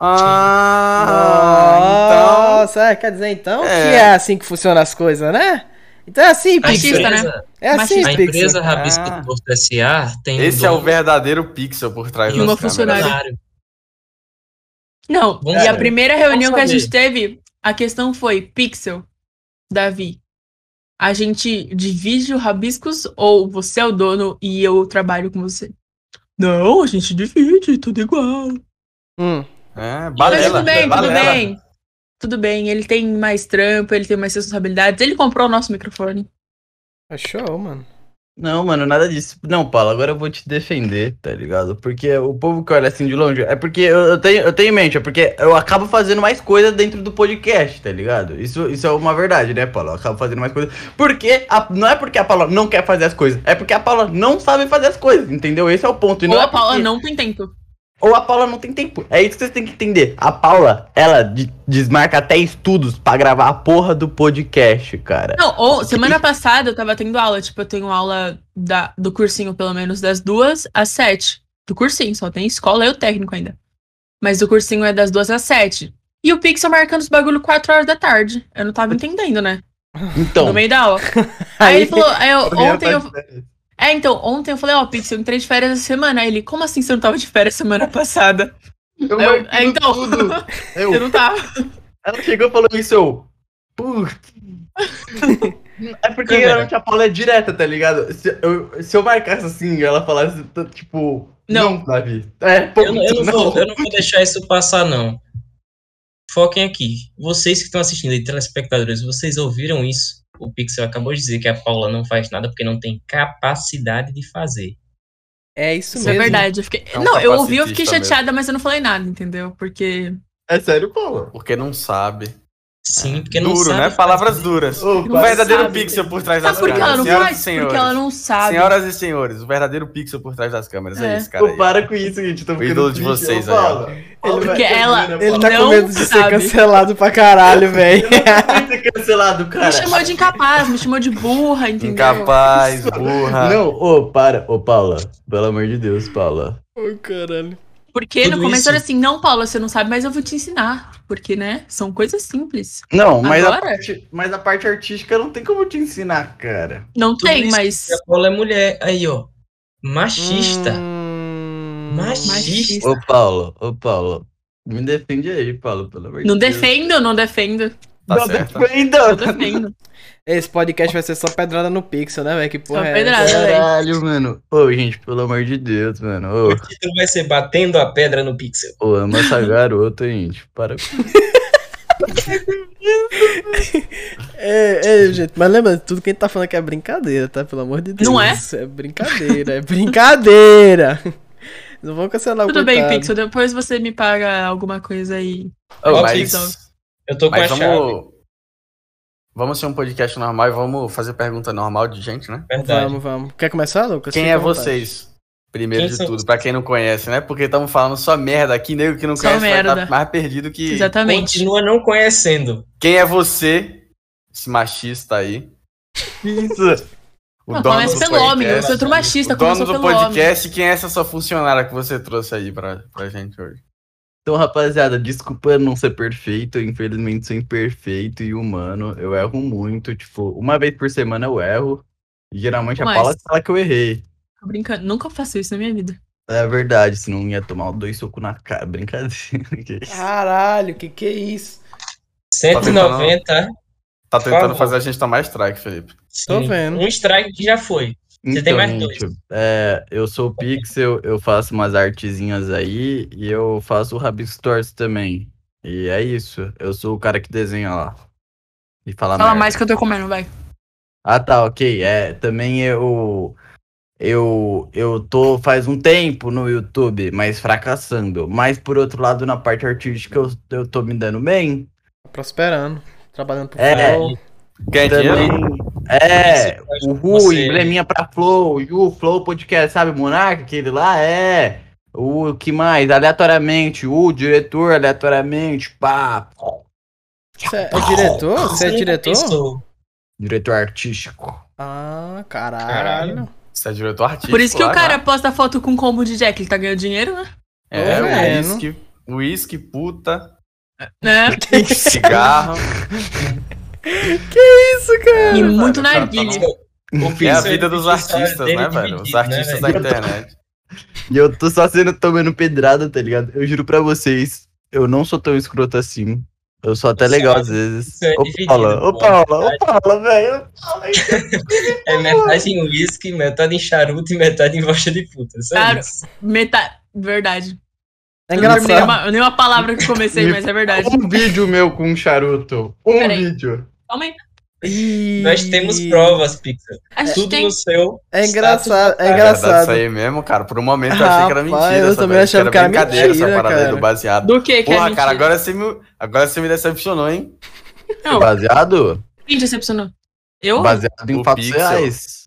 Speaker 2: Nossa, quer dizer então
Speaker 4: É.
Speaker 2: que é assim que funcionam as coisas, né? Então é assim,
Speaker 5: A
Speaker 1: Machista,
Speaker 2: Pixel.
Speaker 1: né?
Speaker 5: empresa,
Speaker 2: É assim,
Speaker 1: Machista.
Speaker 5: a
Speaker 2: Pixel.
Speaker 5: empresa Rabisco
Speaker 4: Ah.
Speaker 5: Torto S.A. tem um
Speaker 4: Esse é o
Speaker 5: dono
Speaker 4: verdadeiro pixel por trás
Speaker 1: E
Speaker 4: das
Speaker 1: uma
Speaker 4: câmeras.
Speaker 1: funcionária.
Speaker 5: funcionário.
Speaker 1: Não,
Speaker 5: Vamos
Speaker 1: e a
Speaker 5: ver.
Speaker 1: primeira reunião que a
Speaker 5: Vamos
Speaker 1: gente teve, a questão foi, Pixel, Davi, a gente divide o rabiscos ou você é o dono e eu trabalho com você? Não, a gente divide, tudo igual.
Speaker 2: Hum.
Speaker 4: É,
Speaker 1: Mas
Speaker 4: balela.
Speaker 1: tudo bem, tudo
Speaker 4: balela.
Speaker 1: bem. Tudo bem, ele tem mais trampo, ele tem mais responsabilidades, ele comprou o nosso microfone.
Speaker 2: É show, mano.
Speaker 3: Não, mano, nada disso. Não, Paulo, agora eu vou te defender, tá ligado? Porque o povo que olha assim de longe, é porque eu tenho em mente, é porque eu acabo fazendo mais coisa dentro do podcast, tá ligado? Isso é uma verdade, né, Paulo? Eu acabo fazendo mais coisa. Porque não é porque a Paula não quer fazer as coisas, é porque a Paula não sabe fazer as coisas, entendeu? Esse é o ponto. E não
Speaker 1: Ou
Speaker 3: é
Speaker 1: a Paula
Speaker 3: porque-
Speaker 1: não tem tempo.
Speaker 3: Ou a Paula não tem tempo. É isso que vocês têm que entender. A Paula, ela desmarca até estudos pra gravar a porra do podcast, cara.
Speaker 1: Não, ou semana passada eu tava tendo aula, tipo, eu tenho aula do cursinho, pelo menos, das 2 às 7. Do cursinho, só tem escola e o técnico ainda. Mas o cursinho é das 2 às 7. E o Pixel marcando os bagulho 4 horas da tarde. Eu não tava entendendo, né?
Speaker 3: Então.
Speaker 1: No meio da aula. Aí ele falou, ontem eu falei, ó, Pixel, eu entrei de férias essa semana. Aí ele, como assim você não tava de férias semana passada? Então, eu não tava.
Speaker 3: Ela chegou e falou isso, eu. Putz. É porque geralmente a Paula é direta, tá ligado? Se eu marcasse assim, ela falasse, tipo.
Speaker 1: Não.
Speaker 3: Davi. É,
Speaker 5: Eu não vou deixar isso passar, não. foquem aqui. Vocês que estão assistindo aí, telespectadores, vocês ouviram isso? O Pixel acabou de dizer que a Paula não faz nada porque não tem capacidade de fazer.
Speaker 2: É isso
Speaker 1: Isso
Speaker 2: mesmo.
Speaker 1: é verdade. Eu fiquei...
Speaker 4: É um
Speaker 1: Não, eu ouvi, eu fiquei
Speaker 4: capacitista
Speaker 1: chateada, mas eu não falei nada, entendeu? Porque.
Speaker 3: É sério, Paula?
Speaker 4: Porque não sabe.
Speaker 5: Sim, porque não
Speaker 4: Duro,
Speaker 5: sabe
Speaker 4: né?
Speaker 5: fazer.
Speaker 4: Palavras duras.
Speaker 3: Ô,
Speaker 4: O verdadeiro
Speaker 1: sabe.
Speaker 4: pixel por trás
Speaker 1: Sabe
Speaker 4: das
Speaker 1: por que ela
Speaker 4: câmeras.
Speaker 1: não
Speaker 4: Senhoras
Speaker 1: faz?
Speaker 4: e senhores.
Speaker 1: Porque ela não sabe.
Speaker 4: Senhoras e senhores, o verdadeiro pixel por trás das câmeras. É,
Speaker 1: É.
Speaker 4: esse cara
Speaker 3: Ô,
Speaker 4: aí.
Speaker 3: para com isso, gente. Tô
Speaker 4: O
Speaker 3: ficando
Speaker 4: ídolo de
Speaker 3: triste,
Speaker 4: vocês
Speaker 3: ô,
Speaker 4: aí, ó.
Speaker 3: Paula.
Speaker 1: Porque ela-
Speaker 2: Ele tá com
Speaker 1: Não
Speaker 2: medo de ser
Speaker 1: sabe.
Speaker 2: cancelado pra caralho, velho.
Speaker 3: Vai ser cancelado, cara.
Speaker 1: Me chamou de incapaz, me chamou de burra, entendeu?
Speaker 4: Incapaz, burra.
Speaker 3: Não, ô, para. Ô, Paula. Pelo amor de Deus, Paula.
Speaker 2: Ô, caralho.
Speaker 1: Porque
Speaker 5: Tudo
Speaker 1: no começo
Speaker 5: isso.
Speaker 1: era assim, não, Paula, você não sabe, mas eu vou te ensinar. Porque, né, são coisas simples.
Speaker 3: Não, mas
Speaker 1: Agora?
Speaker 3: a parte artística não tem como te ensinar, cara.
Speaker 1: Não
Speaker 5: Tudo
Speaker 1: tem,
Speaker 5: isso
Speaker 1: mas...
Speaker 5: porque a Paula é mulher. Aí, ó. Machista.
Speaker 1: Machista.
Speaker 5: Machista.
Speaker 3: Ô, Paula. Me defende aí, Paula, pelo amor de
Speaker 1: Não
Speaker 3: Deus.
Speaker 1: defendo, não defendo.
Speaker 4: Tá
Speaker 3: Não
Speaker 4: certo.
Speaker 1: Eu
Speaker 3: defenda.
Speaker 1: defendo.
Speaker 2: Esse podcast vai ser só pedrada no Pixel, né, velho? Que porra é
Speaker 1: pedrada.
Speaker 2: essa?
Speaker 3: Caralho, mano. Ô, gente, pelo amor de Deus, mano. Ô,
Speaker 5: O título vai ser Batendo a Pedra no Pixel.
Speaker 3: ô, ama essa garota, gente. Para com
Speaker 2: Gente, mas lembra, tudo que a gente tá falando aqui é brincadeira, tá? Pelo amor de Deus.
Speaker 1: Não é?
Speaker 2: É brincadeira, é brincadeira. Não vão cancelar o
Speaker 1: Tudo bem,
Speaker 2: coitado.
Speaker 1: Pixel, depois você me paga alguma coisa aí.
Speaker 4: Ô,
Speaker 5: Ó,
Speaker 4: mas
Speaker 5: Eu tô com a chave.
Speaker 4: vamos ser um podcast normal e vamos fazer pergunta normal de gente, né?
Speaker 5: Verdade.
Speaker 2: Vamos. Quer começar, Lucas?
Speaker 4: Quem
Speaker 2: Fica
Speaker 4: é
Speaker 2: à vontade.
Speaker 4: vocês? Primeiro
Speaker 5: Quem
Speaker 4: de
Speaker 5: são
Speaker 4: tudo,
Speaker 5: vocês?
Speaker 4: pra quem não conhece, né? Porque estamos falando só merda aqui, nego que não
Speaker 1: Só
Speaker 4: conhece vai
Speaker 1: merda.
Speaker 4: estar mais perdido que...
Speaker 1: Exatamente.
Speaker 5: Continua não conhecendo.
Speaker 4: Quem é você, esse machista aí?
Speaker 3: isso.
Speaker 4: O
Speaker 1: Não,
Speaker 4: dono
Speaker 1: começa
Speaker 4: do
Speaker 1: pelo
Speaker 4: podcast.
Speaker 1: homem, eu sou outro machista,
Speaker 4: O dono
Speaker 1: começou
Speaker 4: do
Speaker 1: pelo homem.
Speaker 4: podcast, quem é essa sua funcionária que você trouxe aí pra gente hoje?
Speaker 3: Então, rapaziada, desculpa não ser perfeito. Eu, infelizmente, sou imperfeito e humano. Eu erro muito. Tipo, uma vez por semana eu erro. E geralmente a
Speaker 1: Mas-
Speaker 3: Paula fala que eu errei.
Speaker 1: Tô brincando, nunca faço isso na minha vida.
Speaker 3: É verdade, senão ia tomar 2 socos na cara. Brincadeira. Que isso.
Speaker 2: Caralho, que é isso?
Speaker 5: 190.
Speaker 4: Tá
Speaker 5: Por
Speaker 4: tentando
Speaker 5: favor.
Speaker 4: fazer a gente tomar strike, Felipe.
Speaker 2: Tô
Speaker 5: Sim.
Speaker 2: vendo.
Speaker 5: Um strike que já foi. Você tem mais dois.
Speaker 3: Eu sou o Pixel, eu faço umas artezinhas aí e eu faço o Rabisco Stories também. E é isso. Eu sou o cara que desenha lá. E fala
Speaker 1: Fala
Speaker 3: merda.
Speaker 1: mais que eu tô comendo, vai.
Speaker 3: Ah, tá, ok. Também eu tô faz um tempo no YouTube, mas fracassando. Mas por outro lado, na parte artística, eu tô me dando bem.
Speaker 2: Prosperando. Trabalhando pro
Speaker 3: É.
Speaker 2: Flow.
Speaker 4: Ganha dinheiro?
Speaker 3: Também. O
Speaker 5: Você-
Speaker 3: embleminha pra Flow, o Flow Podcast, sabe, Monarca, aquele lá, o que mais? Aleatoriamente, o diretor, aleatoriamente, pá.
Speaker 2: Você é diretor? Você é
Speaker 5: nunca
Speaker 2: diretor?
Speaker 5: pensou.
Speaker 3: Diretor artístico.
Speaker 2: Ah, caralho.
Speaker 5: Caralho.
Speaker 4: Você é diretor artístico.
Speaker 1: Por isso que o
Speaker 4: lá,
Speaker 1: cara posta foto com combo de Jack, ele tá ganhando dinheiro, né?
Speaker 4: É,
Speaker 2: Tô vendo.
Speaker 4: uísque, puta,
Speaker 1: Né?
Speaker 4: cigarro.
Speaker 2: Isso, cara.
Speaker 1: E muito
Speaker 4: velho,
Speaker 1: narguilha.
Speaker 5: O
Speaker 4: É a
Speaker 5: Pixel
Speaker 4: vida dos
Speaker 5: tem história
Speaker 4: artistas,
Speaker 5: dele
Speaker 4: né, velho?
Speaker 5: dividido,
Speaker 4: Os artistas da
Speaker 5: velho?
Speaker 4: internet.
Speaker 3: E eu tô só tomando pedrada, tá ligado? Eu juro pra vocês, eu não sou tão escroto assim. Eu sou até
Speaker 5: Isso
Speaker 3: legal
Speaker 5: é-
Speaker 3: às vezes.
Speaker 5: isso é
Speaker 3: Ô,
Speaker 5: dividido,
Speaker 3: Paula, ô,
Speaker 5: pô.
Speaker 3: Paula, velho.
Speaker 5: É metade em uísque, metade em charuto e metade em voz de puta. Só
Speaker 1: Cara,
Speaker 5: isso.
Speaker 1: Metade. Verdade.
Speaker 2: É
Speaker 1: Eu não terminei
Speaker 2: engraçado.
Speaker 1: nenhuma palavra que comecei, mas é verdade.
Speaker 3: Um vídeo meu com um charuto.
Speaker 1: Peraí.
Speaker 3: Vídeo.
Speaker 1: Calma aí.
Speaker 5: Nós temos provas, Pixel.
Speaker 1: A gente
Speaker 5: Tudo
Speaker 1: tem.
Speaker 5: no seu.
Speaker 2: É engraçado, é
Speaker 4: É verdade,
Speaker 2: engraçado.
Speaker 4: isso aí mesmo, cara. Por um momento eu achei que era
Speaker 2: Rapaz,
Speaker 4: mentira.
Speaker 2: eu também
Speaker 4: velho,
Speaker 2: achava que era
Speaker 4: brincadeira
Speaker 2: mentira,
Speaker 4: essa parada aí
Speaker 2: cara.
Speaker 4: do baseado.
Speaker 1: Do que é
Speaker 4: Porra,
Speaker 1: mentira?
Speaker 4: cara, agora você me decepcionou, hein?
Speaker 1: Não,
Speaker 3: Baseado?
Speaker 1: quem decepcionou? Eu?
Speaker 3: Baseado em
Speaker 4: O
Speaker 3: fatos
Speaker 4: Pixel.
Speaker 3: reais.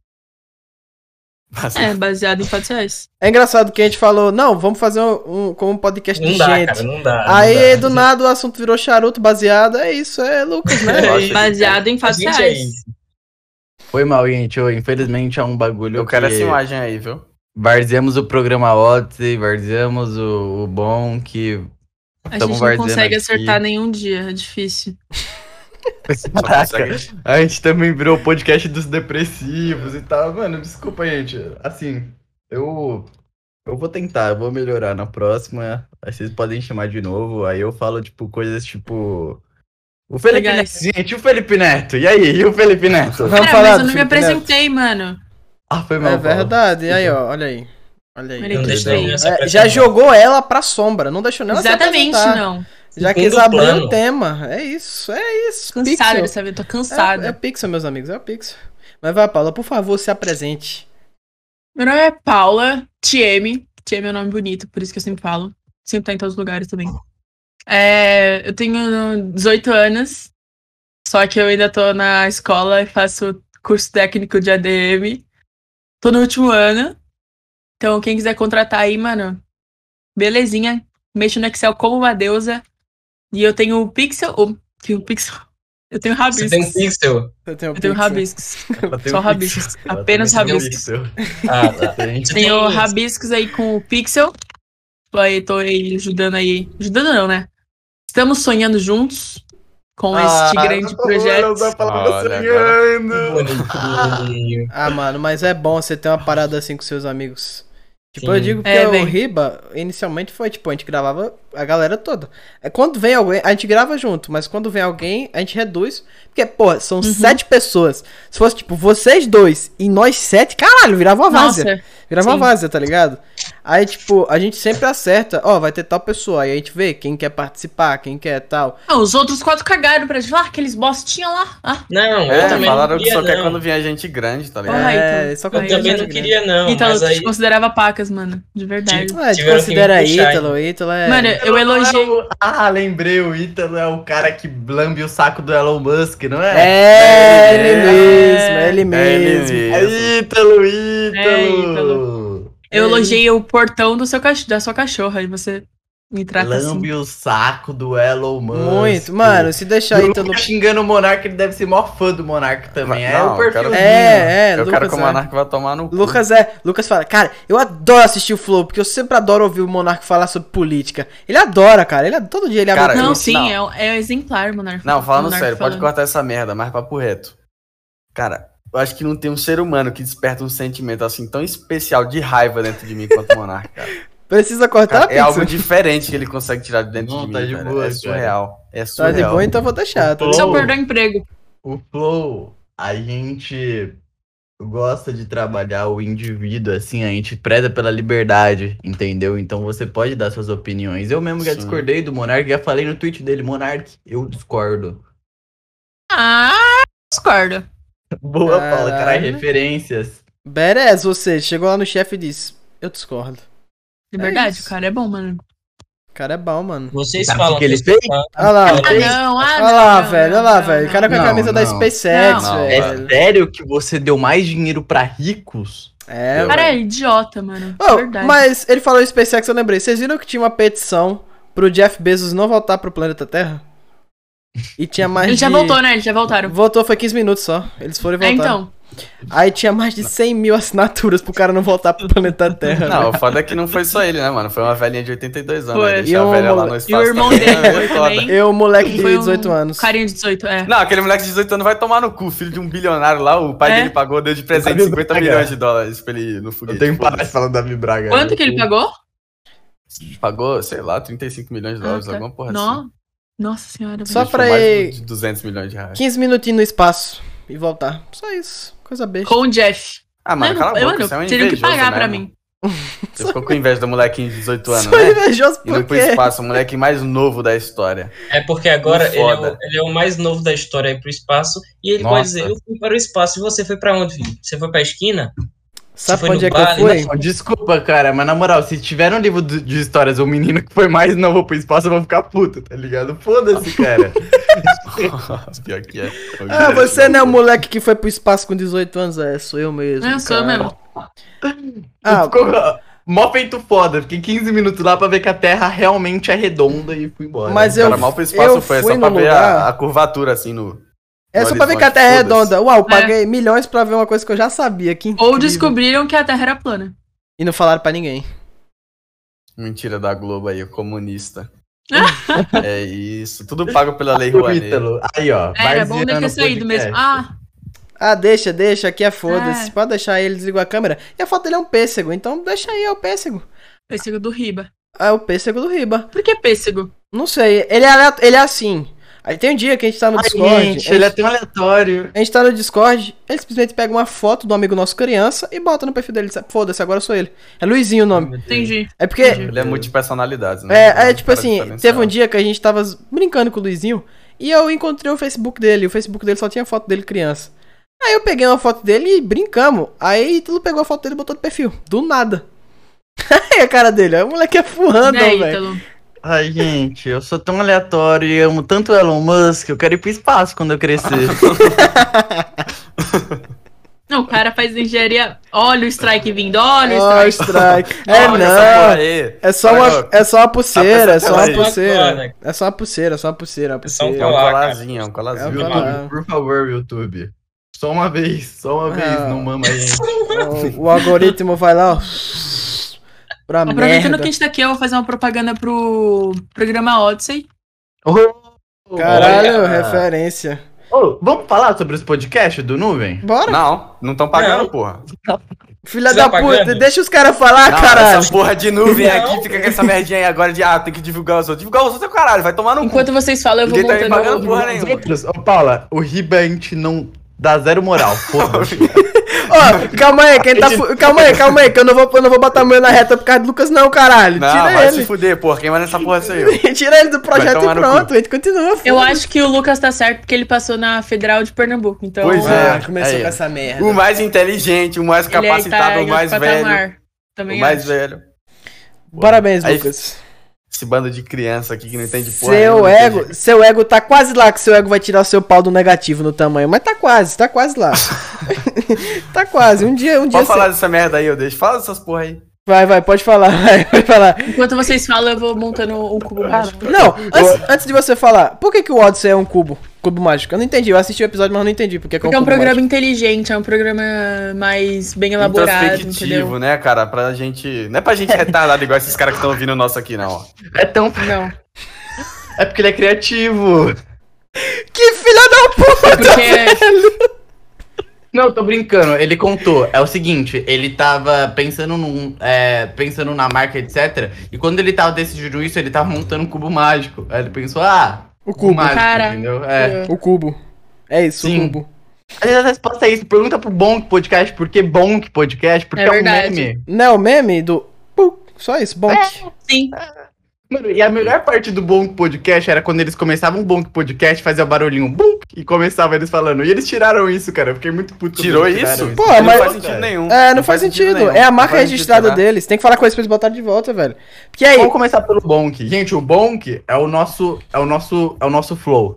Speaker 1: É, baseado em fatos reais.
Speaker 2: É engraçado que a gente falou, não, vamos fazer como um podcast de
Speaker 5: Não dá,
Speaker 2: gente.
Speaker 5: cara, não dá.
Speaker 2: Aí,
Speaker 5: não dá.
Speaker 2: do nada, o assunto virou charuto baseado. É isso, é Lucas, né?
Speaker 4: Eu acho que-
Speaker 1: Baseado em
Speaker 5: A
Speaker 1: fatos
Speaker 5: gente é
Speaker 1: reais.
Speaker 5: isso.
Speaker 3: Foi mal, gente. Infelizmente é um bagulho
Speaker 4: Eu quero
Speaker 3: que...
Speaker 4: essa imagem aí, viu?
Speaker 3: Varzeamos o programa Odyssey, varzeamos o bom que...
Speaker 1: A gente
Speaker 3: Tamo
Speaker 1: não
Speaker 3: varzeando
Speaker 1: consegue
Speaker 3: aqui.
Speaker 1: acertar nenhum dia, é difícil.
Speaker 3: Caraca,
Speaker 4: consegue-
Speaker 3: a gente também virou o podcast dos depressivos e tal. Mano, desculpa, gente. Assim, eu vou tentar, eu vou melhorar na próxima. Aí vocês podem chamar de novo. Aí eu falo, tipo, coisas tipo... O Felipe
Speaker 1: Legais.
Speaker 3: Neto, gente, o Felipe Neto. E aí, e o Felipe Neto?
Speaker 2: Vamos
Speaker 1: Cara,
Speaker 2: falar
Speaker 1: mas eu
Speaker 2: do
Speaker 1: não me
Speaker 2: Felipe Neto.
Speaker 1: apresentei, mano.
Speaker 3: Ah, foi mal.
Speaker 2: É
Speaker 3: Paulo.
Speaker 2: verdade. E aí, ó, olha aí. Olha aí.
Speaker 1: Olha aí.
Speaker 5: Não deixa
Speaker 3: Não.
Speaker 5: ninguém se
Speaker 2: É, já
Speaker 5: apresentar.
Speaker 2: jogou ela pra sombra, não deixou nem ela se
Speaker 1: Exatamente,
Speaker 2: apresentar.
Speaker 1: não.
Speaker 2: Já
Speaker 5: Segundo
Speaker 2: quis abrir
Speaker 5: plano.
Speaker 2: o tema. É isso.
Speaker 1: Cansada
Speaker 2: Pixel.
Speaker 1: dessa vida, tô cansada.
Speaker 2: É Pixel, meus amigos, é o Pixel. Mas vai, Paula, por favor, se apresente.
Speaker 1: Meu nome é Paula TM. TM é um nome bonito, por isso que eu sempre falo. Sempre tá em todos os lugares também. Eu tenho 18 anos, só que eu ainda tô na escola e faço curso técnico de ADM. Tô no último ano. Então, quem quiser contratar aí, mano, belezinha. Mexo no Excel como uma deusa. E eu tenho o Pixel. Eu tenho
Speaker 5: Você tem um
Speaker 1: rabiscos.
Speaker 5: pixel?
Speaker 2: Eu tenho
Speaker 1: Eu tenho rabiscos.
Speaker 3: Ela tem
Speaker 1: Só
Speaker 3: um
Speaker 1: rabiscos.
Speaker 3: pixel. Ela
Speaker 1: Apenas
Speaker 3: também tem um
Speaker 1: rabiscos.
Speaker 3: pixel.
Speaker 5: Ah, tá.
Speaker 3: Tem.
Speaker 5: Você
Speaker 1: Tenho
Speaker 5: tem-
Speaker 1: rabiscos aí com o Pixel. Tô aí ajudando aí. Ajudando não, né? Estamos sonhando juntos com este grande projeto.
Speaker 4: Olha,
Speaker 5: Bonitinho.
Speaker 2: Ah, mano, mas é bom você ter uma parada assim com seus amigos. Tipo,
Speaker 5: Sim.
Speaker 2: eu digo que
Speaker 1: É,
Speaker 2: o
Speaker 1: véi.
Speaker 2: Riba, inicialmente foi, tipo, a gente gravava a galera toda. Quando vem alguém, a gente grava junto, mas quando vem alguém, a gente reduz. Porque, porra, são 7 pessoas. Se fosse, tipo, vocês dois e nós 7, caralho, virava uma várzea.
Speaker 1: Nossa,
Speaker 2: Virava uma
Speaker 1: sim.
Speaker 2: várzea, tá ligado? Aí, tipo, a gente sempre acerta, ó, vai ter tal pessoa. Aí a gente vê quem quer participar, quem quer tal.
Speaker 1: Ah, os outros 4 cagaram pra gente. Aqueles bostinhos lá. Ah,
Speaker 5: Não, eu
Speaker 4: É,
Speaker 5: também
Speaker 4: falaram
Speaker 5: não
Speaker 4: que
Speaker 5: queria,
Speaker 4: só quer
Speaker 5: não.
Speaker 4: quando vier gente grande, tá ligado?
Speaker 1: Porra,
Speaker 2: É,
Speaker 1: Ítalo.
Speaker 2: só
Speaker 5: Eu
Speaker 2: quando
Speaker 5: também
Speaker 2: tem
Speaker 5: não
Speaker 2: gente
Speaker 5: queria, não.
Speaker 1: então,
Speaker 5: Mas
Speaker 1: eu
Speaker 5: aí
Speaker 1: te considerava pacas, mano. De verdade.
Speaker 5: Tipo,
Speaker 2: Ah, a gente
Speaker 5: tiveram que
Speaker 2: considera
Speaker 5: me puxar,
Speaker 2: Ítalo, Ítalo é...
Speaker 1: Mano, eu elogiei.
Speaker 3: Lembrei, o Ítalo é o cara que lambe o saco do Elon Musk, não é?
Speaker 2: É, ele
Speaker 3: É.
Speaker 2: mesmo, é ele
Speaker 4: É ele
Speaker 2: mesmo.
Speaker 3: É
Speaker 4: mesmo.
Speaker 3: Ítalo,
Speaker 1: É,
Speaker 3: Ítalo.
Speaker 1: Eu elogiei o portão do da sua cachorra e você me trata assim.
Speaker 3: Lambe o saco do Elon Musk.
Speaker 2: Muito, mano, se deixar
Speaker 3: E o
Speaker 2: Ítalo...
Speaker 3: Lucas xingando o Monark, ele deve ser mó fã do Monark também. É
Speaker 4: Não,
Speaker 3: o perfil.
Speaker 4: eu quero-
Speaker 2: Eu
Speaker 4: Eu quero que o
Speaker 2: Lucas
Speaker 4: Monark vai tomar no cu.
Speaker 2: Lucas fala, cara, eu adoro assistir o Flow, porque eu sempre adoro ouvir o Monark falar sobre política. Ele adora, cara, todo dia ele abre
Speaker 4: Cara,
Speaker 2: o
Speaker 1: Não,
Speaker 4: eu-
Speaker 1: sim,
Speaker 4: não.
Speaker 1: é exemplar, Monark.
Speaker 4: Não, falando
Speaker 1: Monark
Speaker 4: sério, pode
Speaker 1: falando.
Speaker 4: cortar essa merda, mas papo reto. Cara, eu acho que não tem um ser humano que desperta um sentimento assim tão especial de raiva dentro de mim quanto o Monark, cara.
Speaker 2: Precisa cortar,
Speaker 4: Cara, é
Speaker 2: Pixel?
Speaker 4: algo diferente que ele consegue tirar de dentro
Speaker 3: Não,
Speaker 4: de
Speaker 3: tá
Speaker 4: mim,
Speaker 3: de
Speaker 4: cara.
Speaker 3: boa,
Speaker 4: É
Speaker 3: cara.
Speaker 4: surreal. É
Speaker 2: Tá
Speaker 4: surreal.
Speaker 2: de boa, então eu vou deixar, tá
Speaker 3: Ô,
Speaker 1: Se
Speaker 2: ligado?
Speaker 1: eu perder o emprego.
Speaker 3: O Flow, a gente gosta de trabalhar o indivíduo, assim, a gente preza pela liberdade, entendeu? Então você pode dar suas opiniões. Eu mesmo já
Speaker 4: Sim.
Speaker 3: discordei do Monark, já falei no tweet dele, Monark, eu discordo.
Speaker 1: Discordo.
Speaker 3: Boa, Paula, caralho,
Speaker 2: Caralho.
Speaker 3: referências.
Speaker 2: Beres, você chegou lá no chefe e disse, eu discordo.
Speaker 1: De verdade,
Speaker 2: isso.
Speaker 1: o cara é bom, mano.
Speaker 2: O cara é bom, mano.
Speaker 5: vocês
Speaker 3: Sabe
Speaker 5: falam
Speaker 3: o que ele
Speaker 5: eu
Speaker 3: fez?
Speaker 5: sou fã.
Speaker 2: Olha lá,
Speaker 1: Ah, não,
Speaker 2: olha
Speaker 1: não.
Speaker 2: lá,
Speaker 1: não,
Speaker 2: velho,
Speaker 1: não,
Speaker 2: olha lá,
Speaker 1: não,
Speaker 2: velho. O cara com a
Speaker 3: não,
Speaker 2: camisa da
Speaker 3: não.
Speaker 2: SpaceX,
Speaker 1: Não.
Speaker 3: É
Speaker 2: velho.
Speaker 3: sério que você deu mais dinheiro pra ricos?
Speaker 2: É,
Speaker 1: O cara é
Speaker 2: velho.
Speaker 1: idiota, mano.
Speaker 2: Oh,
Speaker 1: verdade.
Speaker 2: mas ele falou SpaceX, eu lembrei. Vocês viram que tinha uma petição pro Jeff Bezos não voltar pro planeta Terra? E tinha mais
Speaker 1: Ele já
Speaker 2: de...
Speaker 1: voltou, né? Eles já voltaram.
Speaker 2: Voltou, foi 15 minutos só. Eles foram e voltaram.
Speaker 1: Então.
Speaker 2: Aí tinha mais de 100 mil assinaturas pro cara não voltar pro planeta Terra.
Speaker 4: Não, o foda é que não foi só ele, né, mano? Foi uma velhinha de 82 anos.
Speaker 1: Foi.
Speaker 4: Né?
Speaker 2: E
Speaker 4: Deixar a
Speaker 2: um
Speaker 4: velha lá no
Speaker 2: mole-
Speaker 4: espaço.
Speaker 1: E o irmão
Speaker 4: também,
Speaker 1: dele
Speaker 4: né?
Speaker 1: foi
Speaker 4: Foda.
Speaker 1: também.
Speaker 2: Eu, moleque de
Speaker 1: Foi
Speaker 2: 18 anos.
Speaker 1: Carinha de 18, é.
Speaker 4: Não, aquele moleque de 18 anos vai tomar no cu, filho de um bilionário lá. O pai
Speaker 1: É?
Speaker 4: dele pagou, deu de presente
Speaker 3: Davi
Speaker 4: 50
Speaker 3: Braga.
Speaker 4: milhões de dólares pra ele ir no foguete.
Speaker 3: Eu tenho que parar de
Speaker 4: foda-se.
Speaker 3: falar da Davi Braga.
Speaker 1: Quanto que ele pagou?
Speaker 4: Pagou, sei lá, 35 milhões de dólares,
Speaker 1: Ah, tá.
Speaker 4: alguma porra assim.
Speaker 1: Nossa senhora.
Speaker 2: Só
Speaker 1: velho.
Speaker 2: pra
Speaker 4: Mais
Speaker 2: ir-
Speaker 4: de 200 milhões de reais.
Speaker 2: 15 minutinhos no espaço e voltar. Só isso. Coisa besta.
Speaker 1: Com o Jeff.
Speaker 4: Ah, mano, cala a boca,
Speaker 1: Mano,
Speaker 4: você é um
Speaker 1: teriam que
Speaker 4: invejoso
Speaker 1: pagar pra
Speaker 4: mesmo.
Speaker 1: mim.
Speaker 4: Você ficou com inveja do molequinho de 18 anos,
Speaker 2: Sou
Speaker 4: né?
Speaker 2: invejoso
Speaker 4: Indo
Speaker 2: por
Speaker 4: pro
Speaker 2: quê?
Speaker 4: espaço, o moleque mais novo da história.
Speaker 5: É porque agora
Speaker 4: Muito foda.
Speaker 5: ele é o mais novo da história aí pro espaço. E ele
Speaker 3: Nossa.
Speaker 5: pode dizer, eu fui para o espaço. E você foi pra onde, filho? Você foi pra esquina?
Speaker 2: Sabe
Speaker 5: foi
Speaker 2: pra onde
Speaker 5: no
Speaker 2: é que eu
Speaker 5: bar,
Speaker 2: fui?
Speaker 3: Não, desculpa, cara, mas na moral, se tiver um livro de histórias um menino que foi mais novo pro espaço, eu vou ficar puto, tá ligado? Foda-se, cara.
Speaker 4: Pior que é.
Speaker 2: Ah, você não é o moleque que foi pro espaço com 18 anos? É, sou eu mesmo.
Speaker 1: Eu sou
Speaker 2: cara.
Speaker 1: mesmo.
Speaker 2: Ah,
Speaker 3: Ficou mó feito foda. Fiquei 15 minutos lá pra ver que a Terra realmente é redonda e fui embora.
Speaker 2: Mas
Speaker 4: Cara,
Speaker 2: eu-
Speaker 4: mal pro espaço
Speaker 2: eu
Speaker 4: foi
Speaker 2: fui
Speaker 4: só pra
Speaker 2: no
Speaker 4: ver
Speaker 2: lugar-
Speaker 4: a curvatura assim no.
Speaker 2: é
Speaker 4: no
Speaker 2: só pra ver que a
Speaker 4: horizonte,
Speaker 2: Terra é
Speaker 4: foda-se.
Speaker 2: redonda. Uau, paguei milhões pra ver uma coisa que eu já sabia. Que
Speaker 1: Ou
Speaker 2: incrível.
Speaker 1: descobriram que a Terra era plana.
Speaker 2: E não falaram pra ninguém.
Speaker 4: Mentira da Globo aí, o comunista. É isso. Tudo pago pela Lei
Speaker 3: O
Speaker 4: Rouanet.
Speaker 3: Ítalo. Aí, ó.
Speaker 1: Era bom ele
Speaker 3: varzeando
Speaker 1: ter
Speaker 3: o
Speaker 1: saído mesmo.
Speaker 3: podcast.
Speaker 2: Ah, deixa, aqui é foda-se.
Speaker 1: É.
Speaker 2: Pode deixar aí, ele desligou a câmera. E a foto dele é um pêssego, então deixa aí, é o pêssego.
Speaker 1: Pêssego do Riba.
Speaker 2: Ah, é o pêssego do Riba.
Speaker 1: Por que pêssego?
Speaker 2: Não sei, ele é assim. Aí tem um dia que a gente tá no
Speaker 3: Ai,
Speaker 2: Discord.
Speaker 3: gente, ele é tão aleatório.
Speaker 2: A gente tá no Discord, ele simplesmente pega uma foto do amigo nosso criança e bota no perfil dele. Foda-se, agora eu sou ele. É Luizinho o nome.
Speaker 1: Entendi.
Speaker 2: É porque.
Speaker 4: Ele é multipersonalidades, né?
Speaker 2: Tipo assim, teve um dia que a gente tava brincando com o Luizinho e eu encontrei o Facebook dele. E o Facebook dele só tinha foto dele criança. Aí eu peguei uma foto dele e brincamos. Aí tudo pegou a foto dele e botou no perfil. Do nada. Aí a cara dele, o moleque é furrando, velho.
Speaker 3: Ai, gente, eu sou tão aleatório e amo tanto o Elon Musk, eu quero ir pro espaço quando eu crescer.
Speaker 1: Não, o cara faz engenharia. Olha o strike vindo, olha o
Speaker 2: Ó,
Speaker 1: strike.
Speaker 2: strike. É
Speaker 4: Olha essa porra
Speaker 2: não.
Speaker 4: aí.
Speaker 2: É só uma pulseira, é só uma
Speaker 4: Aí.
Speaker 2: pulseira. É só uma pulseira, só uma pulseira.
Speaker 5: É só um
Speaker 4: É um
Speaker 5: colar,
Speaker 4: colarzinho, é um colarzinho.
Speaker 2: É um
Speaker 3: YouTube,
Speaker 2: colar.
Speaker 3: por favor, YouTube. Só uma vez, não mama a gente.
Speaker 2: O algoritmo vai lá, ó. Pra
Speaker 1: Aproveitando
Speaker 2: merda.
Speaker 1: que a gente tá aqui, eu vou fazer uma propaganda pro programa Odyssey.
Speaker 2: Caralho,
Speaker 3: Olha.
Speaker 2: referência.
Speaker 3: Ô, vamos falar sobre os podcasts do Nuvem?
Speaker 2: Bora.
Speaker 4: Não estão pagando,
Speaker 5: Não.
Speaker 4: porra.
Speaker 2: Filha
Speaker 5: Você
Speaker 2: da
Speaker 5: tá
Speaker 2: puta,
Speaker 5: pagando?
Speaker 2: deixa os caras falar,
Speaker 4: Não,
Speaker 2: caralho.
Speaker 4: essa porra de nuvem
Speaker 5: Não.
Speaker 4: aqui fica com essa merdinha aí agora de tem que divulgar os outros. Divulgar os outros é o caralho, vai tomar no cu.
Speaker 1: Enquanto vocês falam, eu vou
Speaker 4: Ninguém tá me
Speaker 1: montando.
Speaker 4: pagando porra
Speaker 3: Os
Speaker 4: nenhuma.
Speaker 3: outros, ô Paula, o Riba a gente não dá zero moral. Foda-se.
Speaker 2: Ó, calma aí, quem tá. Calma aí, que eu não vou botar a mão na reta por causa do Lucas, não, caralho.
Speaker 4: Não,
Speaker 2: Tira
Speaker 4: vai se
Speaker 2: ele.
Speaker 4: fuder, porra. Quem manda essa porra sou eu.
Speaker 2: Tira ele do projeto
Speaker 4: tomar
Speaker 2: e
Speaker 4: no
Speaker 2: pronto,
Speaker 4: cu.
Speaker 2: a gente continua.
Speaker 1: Eu
Speaker 2: foda-se.
Speaker 1: acho que o Lucas tá certo porque ele passou na Federal de Pernambuco. Então,
Speaker 4: Pois é.
Speaker 2: Começou
Speaker 4: Aí,
Speaker 2: com
Speaker 4: ó.
Speaker 2: essa merda.
Speaker 4: O mais inteligente, o mais
Speaker 1: ele aí
Speaker 4: capacitado,
Speaker 1: tá
Speaker 4: o
Speaker 1: em
Speaker 4: mais
Speaker 1: outro
Speaker 4: velho.
Speaker 1: patamar.
Speaker 4: O
Speaker 1: Também
Speaker 4: mais
Speaker 1: acho.
Speaker 4: velho.
Speaker 2: Parabéns,
Speaker 4: Aí,
Speaker 2: Lucas.
Speaker 4: Esse bando de criança aqui que não entende porra nenhuma,
Speaker 2: Seu
Speaker 4: não
Speaker 2: ego,
Speaker 4: entende-
Speaker 2: seu ego tá quase lá, que seu ego vai tirar o seu pau do negativo no tamanho. Mas tá quase lá. Tá quase. Um dia
Speaker 4: Pode falar dessa merda aí, eu deixo. Fala dessas porra aí.
Speaker 2: Vai, pode falar, pode falar.
Speaker 1: Enquanto vocês falam, eu vou montando um cubo mágico.
Speaker 2: Não, antes de você falar, por que o Odyssey é um cubo mágico? Eu não entendi, eu assisti o episódio, mas eu não entendi porque
Speaker 1: Porque é um programa inteligente, é um programa mais bem elaborado,
Speaker 4: Introspectivo,
Speaker 1: entendeu?
Speaker 4: né, cara? Pra gente. Não é pra gente retardado igual esses caras que estão ouvindo o nosso aqui, não, ó.
Speaker 3: É tão.
Speaker 1: Não.
Speaker 3: É porque ele é criativo.
Speaker 2: Que filha da puta!
Speaker 1: Porque
Speaker 3: Não, tô brincando. Ele contou. É o seguinte, ele tava pensando pensando na marca, etc. E quando ele tava decidindo isso, ele tava montando um cubo mágico. Aí ele pensou,
Speaker 2: O cubo.
Speaker 3: mágico,
Speaker 1: Cara,
Speaker 3: entendeu? É.
Speaker 2: O cubo. É isso,
Speaker 3: Sim.
Speaker 2: o cubo.
Speaker 3: Às vezes a resposta é isso. Pergunta pro Bonk Podcast por que Bonk Podcast, porque
Speaker 1: É
Speaker 3: é um
Speaker 1: verdade.
Speaker 3: meme.
Speaker 2: Não é o meme do... Só isso, bonk.
Speaker 1: sim,
Speaker 3: Mano, e a melhor parte do Bonk Podcast era quando eles começavam o Bonk Podcast, fazia o barulhinho Bonk e começava eles falando. E eles tiraram isso, cara. Eu fiquei muito puto. quando
Speaker 4: Tirou
Speaker 3: eles tiraram
Speaker 4: isso?
Speaker 2: Pô,
Speaker 4: não
Speaker 2: mas-
Speaker 4: faz sentido nenhum.
Speaker 2: Não faz sentido.
Speaker 4: nenhum.
Speaker 2: É a
Speaker 4: Não
Speaker 2: marca
Speaker 4: faz sentido
Speaker 2: registrada
Speaker 4: tirar.
Speaker 2: deles. Tem que falar com eles pra eles botarem de volta, velho. Porque aí...
Speaker 3: Vamos começar pelo Bonk. Gente, o Bonk é o nosso flow.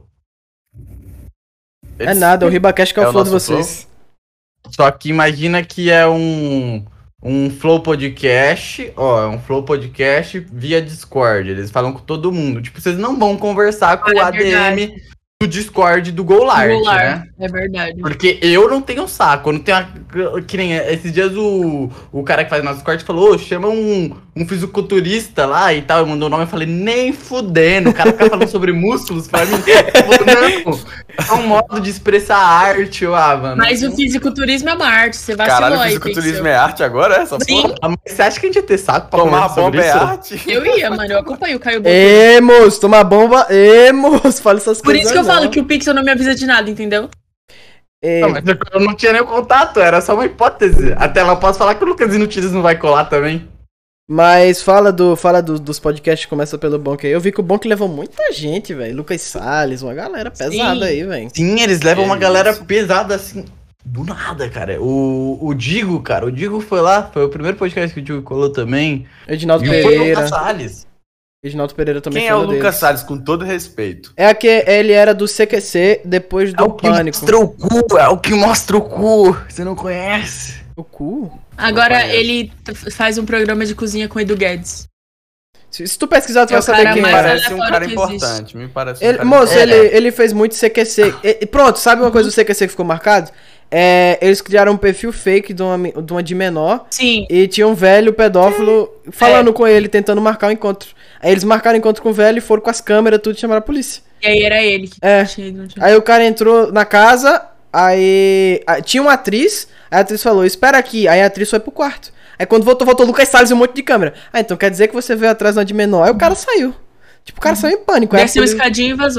Speaker 2: É nada, o Ribacast que é o flow de
Speaker 4: nosso
Speaker 2: vocês.
Speaker 3: Só que imagina que é um Flow Podcast, ó, é um Flow Podcast via Discord. Eles falam com todo mundo. Tipo, vocês não vão conversar com o ADM do Discord do Golart, né?
Speaker 1: é verdade.
Speaker 3: Porque eu não tenho saco. Eu não tenho. Que nem esses dias o cara que faz nosso corte falou: "Ô, chama um fisiculturista lá e tal. E mandou o nome. Eu falei: nem fudendo. O cara fica falando sobre músculos pra mim. Não, é um modo de expressar arte, mano.
Speaker 1: Mas o fisiculturismo é uma arte, você vacilou
Speaker 4: Caralho,
Speaker 1: aí,
Speaker 4: fisiculturismo
Speaker 1: Pixel.
Speaker 4: é arte agora, essa
Speaker 1: Sim.
Speaker 4: porra?
Speaker 3: Mas você acha que a gente ia ter saco pra
Speaker 4: Tomar
Speaker 3: conversar sobre
Speaker 4: bomba é
Speaker 3: isso?
Speaker 4: arte?
Speaker 1: Eu ia, mano, eu acompanho o Caio Boto.
Speaker 2: Emos, toma bomba. Emos, fala essas
Speaker 1: Por
Speaker 2: coisas.
Speaker 1: isso que eu
Speaker 2: não.
Speaker 1: falo que o Pixel não me avisa de nada, entendeu?
Speaker 3: Não, mas eu não tinha nem o contato, era só uma hipótese. Até lá eu posso falar que o Lucas Inutiles não vai colar também.
Speaker 2: Mas fala dos podcasts que começa pelo Bonk aí. Eu vi que o Bonk levou muita gente, velho. Lucas Salles, uma galera pesada aí, velho.
Speaker 3: Sim, eles levam uma
Speaker 4: Que
Speaker 3: galera
Speaker 4: isso.
Speaker 3: pesada assim. Do nada, cara. O Digo, cara. O Digo foi lá. Foi o primeiro podcast que o Digo colou também.
Speaker 2: Edinaldo
Speaker 3: E foi o
Speaker 2: Pereira.
Speaker 3: Lucas Salles.
Speaker 2: Edinaldo Pereira também
Speaker 4: Quem é
Speaker 2: foi
Speaker 4: o
Speaker 2: um
Speaker 4: Lucas
Speaker 2: deles.
Speaker 4: Salles, com todo respeito?
Speaker 2: É que ele era do CQC depois
Speaker 3: É
Speaker 2: do
Speaker 3: o que
Speaker 2: Pânico.
Speaker 3: mostra o cu. É o que mostra o cu. Você não conhece?
Speaker 2: O cu?
Speaker 1: Agora
Speaker 4: conheço.
Speaker 1: ele faz um programa de cozinha com o Edu Guedes.
Speaker 2: Se tu pesquisar, tu
Speaker 1: É
Speaker 2: vai
Speaker 1: o
Speaker 2: saber
Speaker 1: cara
Speaker 2: quem
Speaker 1: mais
Speaker 2: é.
Speaker 4: Parece um
Speaker 1: aleatório
Speaker 4: cara
Speaker 1: que
Speaker 4: importante. Me parece um
Speaker 2: Ele,
Speaker 4: cara
Speaker 2: moço,
Speaker 3: É.
Speaker 2: ele fez muito CQC. Pronto, sabe uma coisa do CQC que ficou marcado? Eles criaram um perfil fake de uma de menor
Speaker 1: Sim,
Speaker 2: e tinha um velho pedófilo falando com ele, tentando marcar o encontro. Aí eles marcaram o encontro com o velho e foram com as câmeras tudo e chamaram a polícia.
Speaker 1: e aí era ele que
Speaker 2: É.
Speaker 1: tinha.
Speaker 2: Aí o cara entrou na casa, aí tinha uma atriz, a atriz falou, espera aqui. Aí a atriz foi pro quarto. Aí quando voltou o Lucas Salles e um monte de câmera. Ah, então quer dizer que você veio atrás de uma de menor. Aí o cara saiu. Tipo, o cara saiu em pânico. Aí a
Speaker 1: Desceu a
Speaker 2: polícia-
Speaker 1: escadinha e vazou.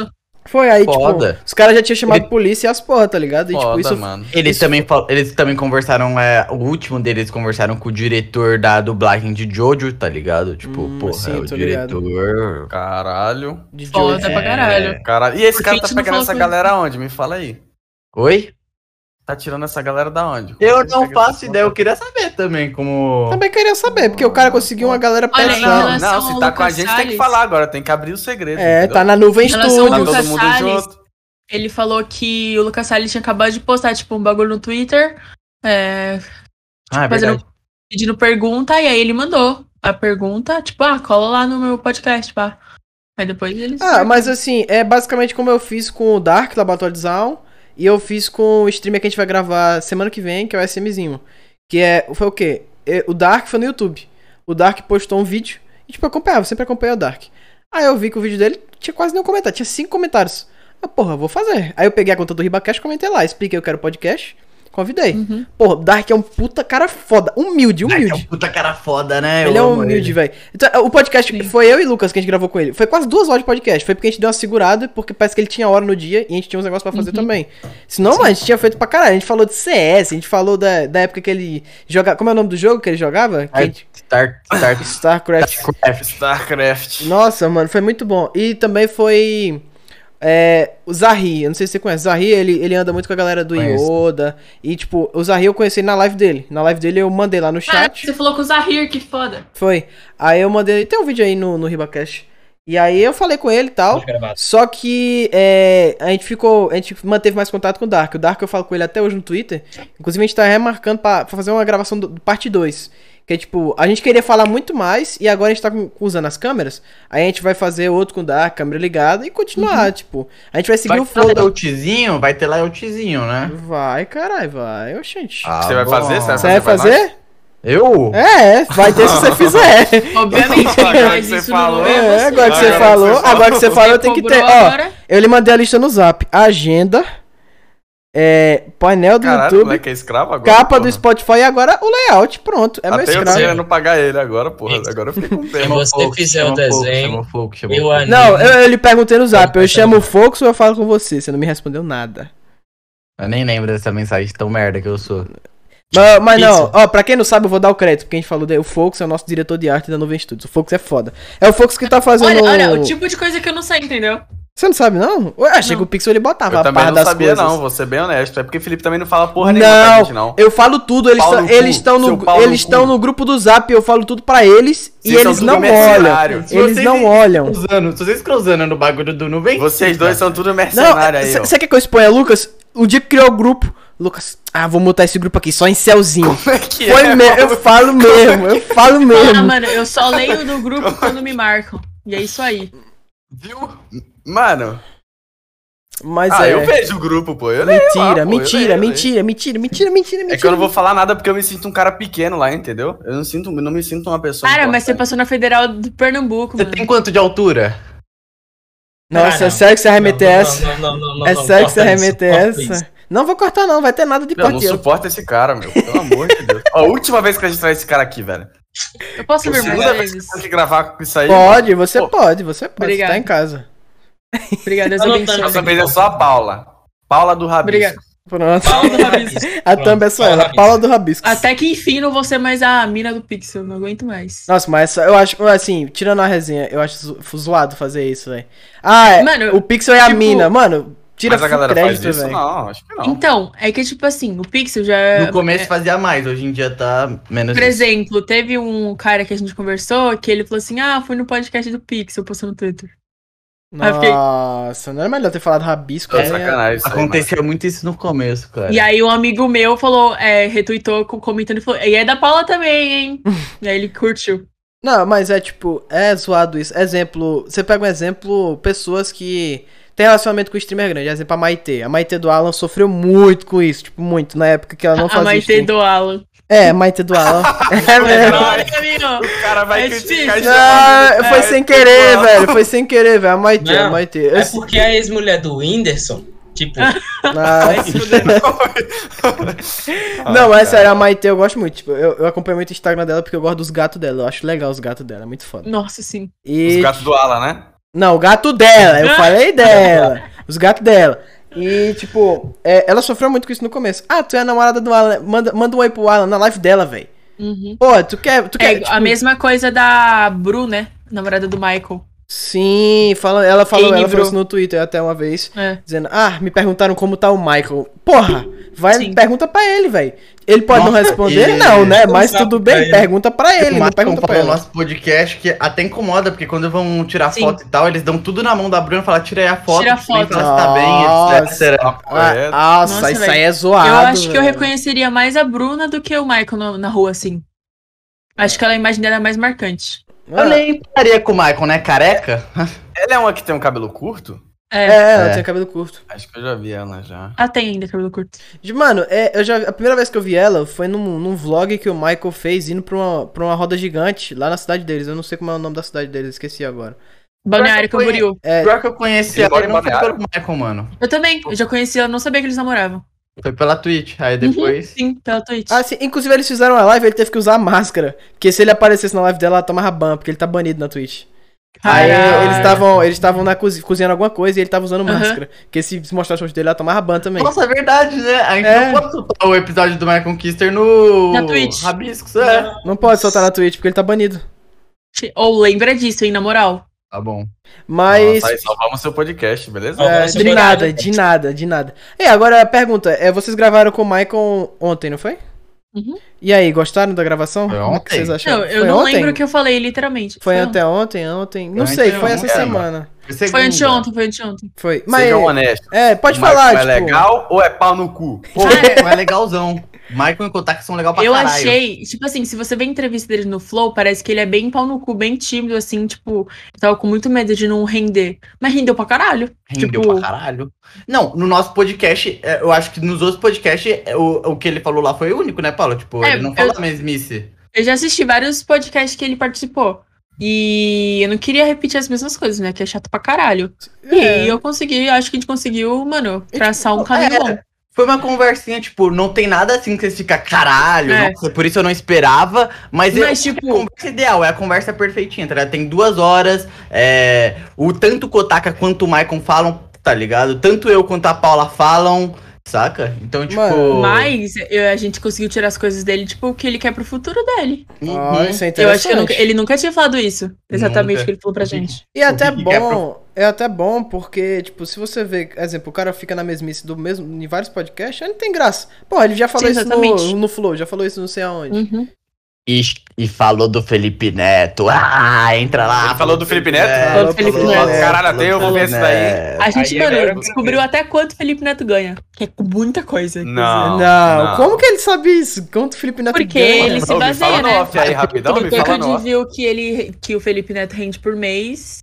Speaker 2: Foi aí,
Speaker 3: Foda.
Speaker 2: tipo, os caras já tinham chamado polícia e as porra, tá ligado? E, tipo,
Speaker 4: Foda,
Speaker 2: isso...
Speaker 4: mano.
Speaker 3: Eles também conversaram, o último deles conversaram com o diretor da dublagem de Jojo, tá ligado? Tipo, porra,
Speaker 2: sim,
Speaker 3: o
Speaker 2: tô ligado.
Speaker 3: diretor...
Speaker 4: Caralho.
Speaker 2: De
Speaker 1: Foda
Speaker 2: Jojo.
Speaker 1: pra caralho.
Speaker 4: Caralho. E esse
Speaker 1: Por
Speaker 4: cara
Speaker 1: que
Speaker 4: tá
Speaker 1: a gente não
Speaker 4: pegando
Speaker 1: falou
Speaker 4: essa
Speaker 1: com
Speaker 4: galera aonde? Me fala aí.
Speaker 3: Oi?
Speaker 4: Tá tirando essa galera da onde?
Speaker 3: Eu
Speaker 4: Como é que
Speaker 3: não
Speaker 4: pega
Speaker 3: faço
Speaker 4: essa
Speaker 3: ideia, eu
Speaker 4: porra?
Speaker 3: queria saber também como...
Speaker 2: Também queria saber, porque o cara conseguiu uma galera
Speaker 1: Olha, em
Speaker 2: pesada.
Speaker 1: relação
Speaker 4: Não, se
Speaker 1: ao
Speaker 4: tá com a
Speaker 1: Lucas
Speaker 4: gente, tem que
Speaker 1: Salles.
Speaker 4: falar agora. Tem que abrir o segredo.
Speaker 2: É,
Speaker 4: entendeu?
Speaker 2: tá na nuvem
Speaker 1: Em relação ao
Speaker 4: Tá
Speaker 2: Studios.
Speaker 4: todo
Speaker 1: Lucas
Speaker 4: mundo
Speaker 1: Salles.
Speaker 4: junto.
Speaker 1: Ele falou que o Lucas Salles tinha acabado de postar, tipo, um bagulho no Twitter,
Speaker 3: Ah, é
Speaker 1: fazendo,
Speaker 3: verdade.
Speaker 1: pedindo pergunta, e aí ele mandou a pergunta, tipo, cola lá no meu podcast, pá. Aí depois eles...
Speaker 2: Mas assim, é basicamente como eu fiz com o Dark Laboratório de Zaun e eu fiz com o streamer que a gente vai gravar semana que vem, que é o SMzinho. Foi o quê? O Dark foi no YouTube. O Dark postou um vídeo e, tipo, eu acompanhava, sempre acompanhei o Dark. Aí eu vi que o vídeo dele tinha quase nenhum comentário, tinha 5 comentários. Porra, vou fazer. Aí eu peguei a conta do RibaCast, comentei lá, expliquei que eu quero podcast, convidei. Porra, o Dark é um puta cara foda, humilde.
Speaker 3: É um puta cara foda, né?
Speaker 2: Ele é
Speaker 3: amo
Speaker 2: humilde,
Speaker 3: ele.
Speaker 2: velho. Então, o podcast
Speaker 1: Sim.
Speaker 2: foi eu e Lucas que a gente gravou com ele. Foi quase 2 horas de podcast. Foi porque a gente deu uma segurada, porque parece que ele tinha hora no dia e a gente tinha uns negócios pra fazer também. Senão, mano, a gente tinha feito pra caralho. A gente falou de CS, a gente falou da época que ele jogava. Como é o nome do jogo que ele jogava? StarCraft.
Speaker 4: StarCraft.
Speaker 2: Nossa, mano, foi muito bom. E também foi. O Zahri, eu não sei se você conhece. O Zahri, ele anda muito com a galera do
Speaker 3: Conheço.
Speaker 2: Yoda. E, tipo, o Zahri eu conheci na live dele. Na live dele eu mandei lá no chat.
Speaker 1: você falou com o Zahir, que foda.
Speaker 2: Foi. Aí eu mandei. Tem um vídeo aí no RibaCast. E aí eu falei com ele e tal.
Speaker 5: Gravado.
Speaker 2: Só que a gente manteve mais contato com o Dark. O Dark eu falo com ele até hoje no Twitter. Inclusive a gente tá remarcando pra fazer uma gravação do parte 2. Que é tipo, a gente queria falar muito mais e agora a gente tá usando as câmeras. Aí a gente vai fazer outro com o Dark, câmera ligada e continuar, tipo. A gente vai seguir
Speaker 3: Vai
Speaker 2: o flow.
Speaker 3: ter ultizinho? Vai ter lá ultizinho, né?
Speaker 2: Vai, caralho, vai. Oxente.
Speaker 4: Você vai fazer?
Speaker 2: Você vai fazer?
Speaker 3: Eu?
Speaker 2: Vai ter se você fizer.
Speaker 1: Obviamente, quem
Speaker 4: Agora
Speaker 1: faz
Speaker 4: que você
Speaker 1: isso
Speaker 4: falou.
Speaker 1: não é você.
Speaker 2: Agora que você
Speaker 4: Agora
Speaker 2: falou,
Speaker 4: que você
Speaker 2: agora que você falou, tem que ter.
Speaker 1: Cobrou
Speaker 2: Ó,
Speaker 1: agora.
Speaker 2: eu lhe mandei a lista no Zap. Agenda, painel do
Speaker 4: Caralho,
Speaker 2: YouTube,
Speaker 4: moleque é escravo agora,
Speaker 2: capa
Speaker 4: porra.
Speaker 2: do Spotify e agora o layout. Pronto, é meu
Speaker 4: Até eu
Speaker 2: escravo.
Speaker 4: querendo pagar ele agora, porra. Agora eu fiquei com
Speaker 5: Se
Speaker 4: pena.
Speaker 5: você fizer o desenho, eu animo.
Speaker 2: Não, eu lhe perguntei no Zap. Eu
Speaker 5: Vai,
Speaker 2: chamo o
Speaker 5: tá
Speaker 2: Fox ou eu falo com você? Você não me respondeu nada.
Speaker 3: Eu nem lembro dessa mensagem tão merda que eu sou.
Speaker 2: Mas não,
Speaker 5: Isso.
Speaker 2: ó, pra quem não sabe, eu vou dar o crédito, porque a gente falou dele. O Fox é o nosso diretor de arte da Nuvem Studios. O Fox é foda. É o Fox que tá fazendo.
Speaker 1: Olha, o tipo de coisa que eu não sei, entendeu?
Speaker 2: Você não sabe, não? Eu achei
Speaker 1: Não.
Speaker 2: que o Pixel ele botava
Speaker 4: Eu
Speaker 2: a
Speaker 4: também
Speaker 2: par
Speaker 4: não
Speaker 2: das
Speaker 4: sabia,
Speaker 2: coisas.
Speaker 4: não. Vou ser bem honesto. É porque o Felipe também não fala porra nenhuma pra gente, não.
Speaker 2: Eu falo tudo, eles
Speaker 4: Pau
Speaker 2: tão-
Speaker 4: no cu,
Speaker 2: eles estão
Speaker 4: seu
Speaker 2: no,
Speaker 4: pau no
Speaker 2: eles estão
Speaker 4: cu.
Speaker 2: no grupo do Zap, eu falo tudo pra eles e
Speaker 4: Vocês são
Speaker 2: eles
Speaker 4: tudo
Speaker 2: não olham.
Speaker 4: mercenário.
Speaker 2: Eles não olham.
Speaker 3: Se vocês cruzando no bagulho do nuvem.
Speaker 4: Vocês dois são tudo
Speaker 2: Não,
Speaker 4: mercenários aí, ó.
Speaker 2: você quer que eu exponha, Lucas? O dia que criou o grupo, Lucas, vou montar esse grupo aqui só em celzinho.
Speaker 4: Como é que
Speaker 2: Foi
Speaker 4: é,
Speaker 2: mesmo, eu falo mesmo, eu falo mesmo.
Speaker 1: Mano, eu só leio no grupo quando me marcam. E é isso aí.
Speaker 4: Viu? Mano,
Speaker 2: Mas
Speaker 4: eu vejo o grupo, pô. Eu leio lá,
Speaker 2: Mentira,
Speaker 4: pô, eu
Speaker 2: mentira,
Speaker 4: leio, eu leio.
Speaker 2: mentira.
Speaker 4: É que eu não vou falar nada porque eu me sinto um cara pequeno lá, entendeu? Eu não me sinto uma pessoa
Speaker 1: Cara, mas você
Speaker 4: importante.
Speaker 1: passou na Federal do Pernambuco,
Speaker 3: Você
Speaker 1: mano.
Speaker 3: tem quanto de altura?
Speaker 2: Nossa, é
Speaker 5: não.
Speaker 2: sério que você vai remeter essa?
Speaker 5: Não,
Speaker 2: É sério que você vai
Speaker 5: corta isso,
Speaker 2: remeter
Speaker 5: corta
Speaker 2: essa?
Speaker 5: isso.
Speaker 2: Não vou cortar não, vai ter nada de
Speaker 4: Eu não
Speaker 2: corte.
Speaker 4: suporto esse cara, meu. Pelo amor de Deus. Ó, a última vez que a gente traz esse cara aqui, velho.
Speaker 1: Eu posso
Speaker 4: A
Speaker 1: ver mais
Speaker 4: segunda vez que
Speaker 1: vezes.
Speaker 4: eu tenho que gravar com isso aí.
Speaker 2: Pode,
Speaker 4: mano.
Speaker 2: você
Speaker 4: Pô,
Speaker 2: pode, você
Speaker 1: Obrigada.
Speaker 2: tá em casa.
Speaker 1: Obrigada, Deus
Speaker 5: Anotando
Speaker 1: abençoe.
Speaker 4: Dessa vez é só a Paula. Paula do Rabisco.
Speaker 1: Obrigada.
Speaker 2: Pronto.
Speaker 1: Paula do Rabisco.
Speaker 2: A thumb é só ela, Paula do Rabisco.
Speaker 1: Até que enfim não vou ser mais a mina do Pixel, não aguento mais.
Speaker 2: Nossa, mas eu acho, assim, tirando a resenha, eu acho zoado fazer isso, velho.
Speaker 1: Mano,
Speaker 2: o Pixel é a
Speaker 1: tipo-
Speaker 2: mina, mano, tira
Speaker 4: Mas a
Speaker 2: full
Speaker 4: galera
Speaker 2: crédito,
Speaker 4: faz isso?
Speaker 2: velho.
Speaker 4: Não, acho que não.
Speaker 1: Então, é que tipo assim, o Pixel já...
Speaker 3: No começo fazia mais, hoje em dia tá menos.
Speaker 1: Por exemplo, teve um cara que a gente conversou que ele falou assim, fui no podcast do Pixel, postou no Twitter. Aí eu fiquei-
Speaker 2: Nossa, não era melhor ter falado Rabisco?
Speaker 4: É
Speaker 2: né?
Speaker 4: sacanagem isso aí,
Speaker 3: Acontecia muito isso no começo, cara.
Speaker 1: E aí um amigo meu falou, retweetou comentando e falou, e é da Paula também, hein? E aí ele curtiu.
Speaker 2: Não, mas é tipo, é zoado isso. Exemplo, você pega um exemplo, pessoas que tem relacionamento com o streamer grande. Exemplo, a Maitê. A Maitê do Alan sofreu muito com isso, tipo, muito, na época que ela não
Speaker 1: A
Speaker 2: fazia
Speaker 1: Maitê
Speaker 2: stream.
Speaker 1: do Alan.
Speaker 2: É, a Maitê do Alan. É mesmo.
Speaker 1: Olha, amigo.
Speaker 4: O cara vai
Speaker 1: É
Speaker 4: criticar
Speaker 1: difícil.
Speaker 4: isso.
Speaker 2: Foi sem querer, velho. Foi sem querer, velho. A Maitê, a
Speaker 5: Não,
Speaker 2: Maitê.
Speaker 5: É porque a ex-mulher do Whindersson, tipo,
Speaker 2: Ah, não, mas sério, a Maitê eu gosto muito. Tipo, eu acompanho muito o Instagram dela porque eu gosto dos gatos dela. Eu acho legal os gatos dela, é muito foda.
Speaker 1: Nossa, sim.
Speaker 2: E...
Speaker 4: Os gatos do Alan, né?
Speaker 2: Não, o gato dela, eu falei dela. Os gatos dela. E, tipo, ela sofreu muito com isso no começo. Ah, tu é a namorada do Alan. Manda um oi pro Alan na live dela, velho.
Speaker 1: Uhum.
Speaker 2: Pô, tu quer
Speaker 1: É
Speaker 2: tipo,
Speaker 1: a mesma coisa da Bru, né? Namorada do Michael.
Speaker 2: Sim, ela falou
Speaker 1: Bru.
Speaker 2: isso no Twitter até uma vez,
Speaker 1: É.
Speaker 2: dizendo, me perguntaram como tá o Michael. Porra,
Speaker 1: Sim.
Speaker 2: pergunta pra ele, velho. Ele pode não
Speaker 3: Nossa,
Speaker 2: responder?
Speaker 3: e-
Speaker 2: Não, né?
Speaker 5: Não
Speaker 2: Mas
Speaker 5: sabe
Speaker 2: tudo
Speaker 5: pra
Speaker 2: bem,
Speaker 5: ele.
Speaker 2: pergunta pra ele, não
Speaker 3: Mas
Speaker 2: pergunta pra
Speaker 3: falou
Speaker 2: ela.
Speaker 3: no nosso podcast que até incomoda, porque quando vão tirar
Speaker 1: Sim.
Speaker 3: foto e tal, eles dão tudo na mão da Bruna e falam, tira aí a foto.
Speaker 1: Tira a
Speaker 3: tipo, nem
Speaker 1: foto.
Speaker 3: fala se tá bem, etc.
Speaker 2: Nossa,
Speaker 1: Nossa,
Speaker 2: isso
Speaker 1: velho.
Speaker 2: aí é zoado.
Speaker 1: Eu acho que eu
Speaker 2: velho.
Speaker 1: reconheceria mais a Bruna do que o Michael na rua, assim. Acho que a imagem dela é mais marcante.
Speaker 3: Eu nem pararia com o Michael, né? Careca?
Speaker 4: Ela é uma que tem um cabelo curto?
Speaker 2: Ela
Speaker 3: É.
Speaker 2: tem cabelo curto.
Speaker 4: Acho que eu já vi ela já.
Speaker 1: Ah, tem ainda cabelo curto.
Speaker 2: Mano, a primeira vez que eu vi ela foi num vlog que o Michael fez indo pra uma roda gigante lá na cidade deles. Eu não sei como é o nome da cidade deles, esqueci agora.
Speaker 1: Balneário
Speaker 3: Pior que eu
Speaker 1: Camboriú.
Speaker 3: Pior que eu conheci
Speaker 4: Ele
Speaker 3: ela
Speaker 4: mora em
Speaker 3: não foi
Speaker 4: Balneário?
Speaker 3: pelo Michael, mano.
Speaker 1: Eu também. Eu já conheci ela, não sabia que eles namoravam.
Speaker 3: Foi pela Twitch. Aí depois...
Speaker 1: Sim, pela Twitch.
Speaker 2: Ah, sim, inclusive eles fizeram uma live, ele teve que usar a máscara. Porque se ele aparecesse na live dela, ela tomava ban, porque ele tá banido na Twitch. Aí
Speaker 1: Caralho.
Speaker 2: eles estavam cozinhando alguma coisa e ele tava usando
Speaker 1: Aham.
Speaker 2: máscara. Porque se mostrasse o rosto dele, ela tomava ban também.
Speaker 3: Nossa, é verdade, né? A gente
Speaker 2: É.
Speaker 3: não pode soltar o episódio do Michael Conquister no...
Speaker 1: Na Twitch.
Speaker 3: Rabiscos, é.
Speaker 2: Não pode soltar na Twitch, porque ele tá banido.
Speaker 1: Ou lembra disso, hein, na moral.
Speaker 3: Tá bom.
Speaker 2: Mas...
Speaker 4: Nossa, aí salvamos seu podcast, beleza?
Speaker 5: Nossa,
Speaker 2: de
Speaker 5: obrigado.
Speaker 2: nada, de nada. Agora a pergunta, vocês gravaram com o Michael ontem, não foi?
Speaker 1: Uhum.
Speaker 2: E aí, gostaram da gravação?
Speaker 3: Foi
Speaker 2: Como é que
Speaker 3: ontem.
Speaker 2: vocês acharam?
Speaker 1: Não, eu
Speaker 2: Foi
Speaker 1: não
Speaker 2: ontem?
Speaker 1: lembro o que eu falei, literalmente.
Speaker 2: Foi
Speaker 1: ontem.
Speaker 2: até ontem? Não
Speaker 3: Foi
Speaker 2: sei, foi
Speaker 3: anteontem.
Speaker 2: essa semana.
Speaker 1: Foi anteontem, foi anteontem.
Speaker 2: Foi. Mas,
Speaker 4: Sejam honestos.
Speaker 2: pode
Speaker 4: O
Speaker 2: falar,
Speaker 4: Michael é
Speaker 2: tipo...
Speaker 4: legal ou é pau no cu?
Speaker 3: Pô, é legalzão. Michael e Kotak são legal pra
Speaker 1: Eu
Speaker 3: caralho.
Speaker 1: achei, tipo assim, se você vê a entrevista dele no Flow, parece que ele é bem pau no cu, bem tímido, assim, tipo, eu tava com muito medo de não render. Mas rendeu pra caralho.
Speaker 3: Rendeu
Speaker 1: tipo,
Speaker 3: pra caralho. Não, no nosso podcast, eu acho que nos outros podcasts, o que ele falou lá foi o único, né, Paulo? Tipo, ele não falou a mesmice.
Speaker 1: eu já assisti vários podcasts que ele participou. E eu não queria repetir as mesmas coisas, né? Que é chato pra caralho.
Speaker 2: É.
Speaker 1: E eu consegui, acho que a gente conseguiu, mano, traçar um caminho bom.
Speaker 3: Foi uma conversinha, tipo, não tem nada assim que você fica, caralho,
Speaker 1: É.
Speaker 3: nossa, por isso eu não esperava, mas
Speaker 1: tipo,
Speaker 3: é a conversa ideal, é a conversa perfeitinha, tá ligado? Tem 2 horas, o tanto o Kotaka quanto o Maicon falam, tá ligado? Tanto eu quanto a Paula falam, saca? Então, tipo...
Speaker 2: Mano,
Speaker 1: mas a gente conseguiu tirar as coisas dele, tipo, o que ele quer pro futuro dele.
Speaker 2: Ó, isso é
Speaker 1: Eu acho que
Speaker 2: interessante.
Speaker 1: ele nunca tinha falado isso. Exatamente
Speaker 3: Nunca.
Speaker 1: o que ele falou pra
Speaker 3: O que-
Speaker 1: gente.
Speaker 2: E é até
Speaker 3: que quer
Speaker 2: bom porque, tipo, se você vê, exemplo, o cara fica na mesmice do mesmo, em vários podcasts, aí não tem graça. Pô, ele já falou
Speaker 1: Sim,
Speaker 2: isso
Speaker 1: exatamente.
Speaker 2: no Flow, já falou isso não sei aonde.
Speaker 1: Uhum.
Speaker 3: E falou do Felipe Neto, entra lá.
Speaker 4: Ele falou do Felipe Neto?
Speaker 1: Falou do Felipe Neto.
Speaker 4: Caralho, até eu vou ver isso daí.
Speaker 1: A gente,
Speaker 5: Aí agora
Speaker 1: mano,
Speaker 5: eu
Speaker 1: descobriu até quanto o Felipe Neto ganha. Que é muita coisa.
Speaker 4: Não.
Speaker 2: Não, como que ele sabe isso? Quanto o Felipe Neto
Speaker 1: Porque
Speaker 2: ganha?
Speaker 1: ele se
Speaker 4: Ô, me
Speaker 1: baseia,
Speaker 4: fala no
Speaker 1: né?
Speaker 4: off aí, rapidão, me
Speaker 1: Porque
Speaker 4: fala
Speaker 1: o
Speaker 4: no
Speaker 1: Cody
Speaker 4: off.
Speaker 1: viu que o Felipe Neto rende por mês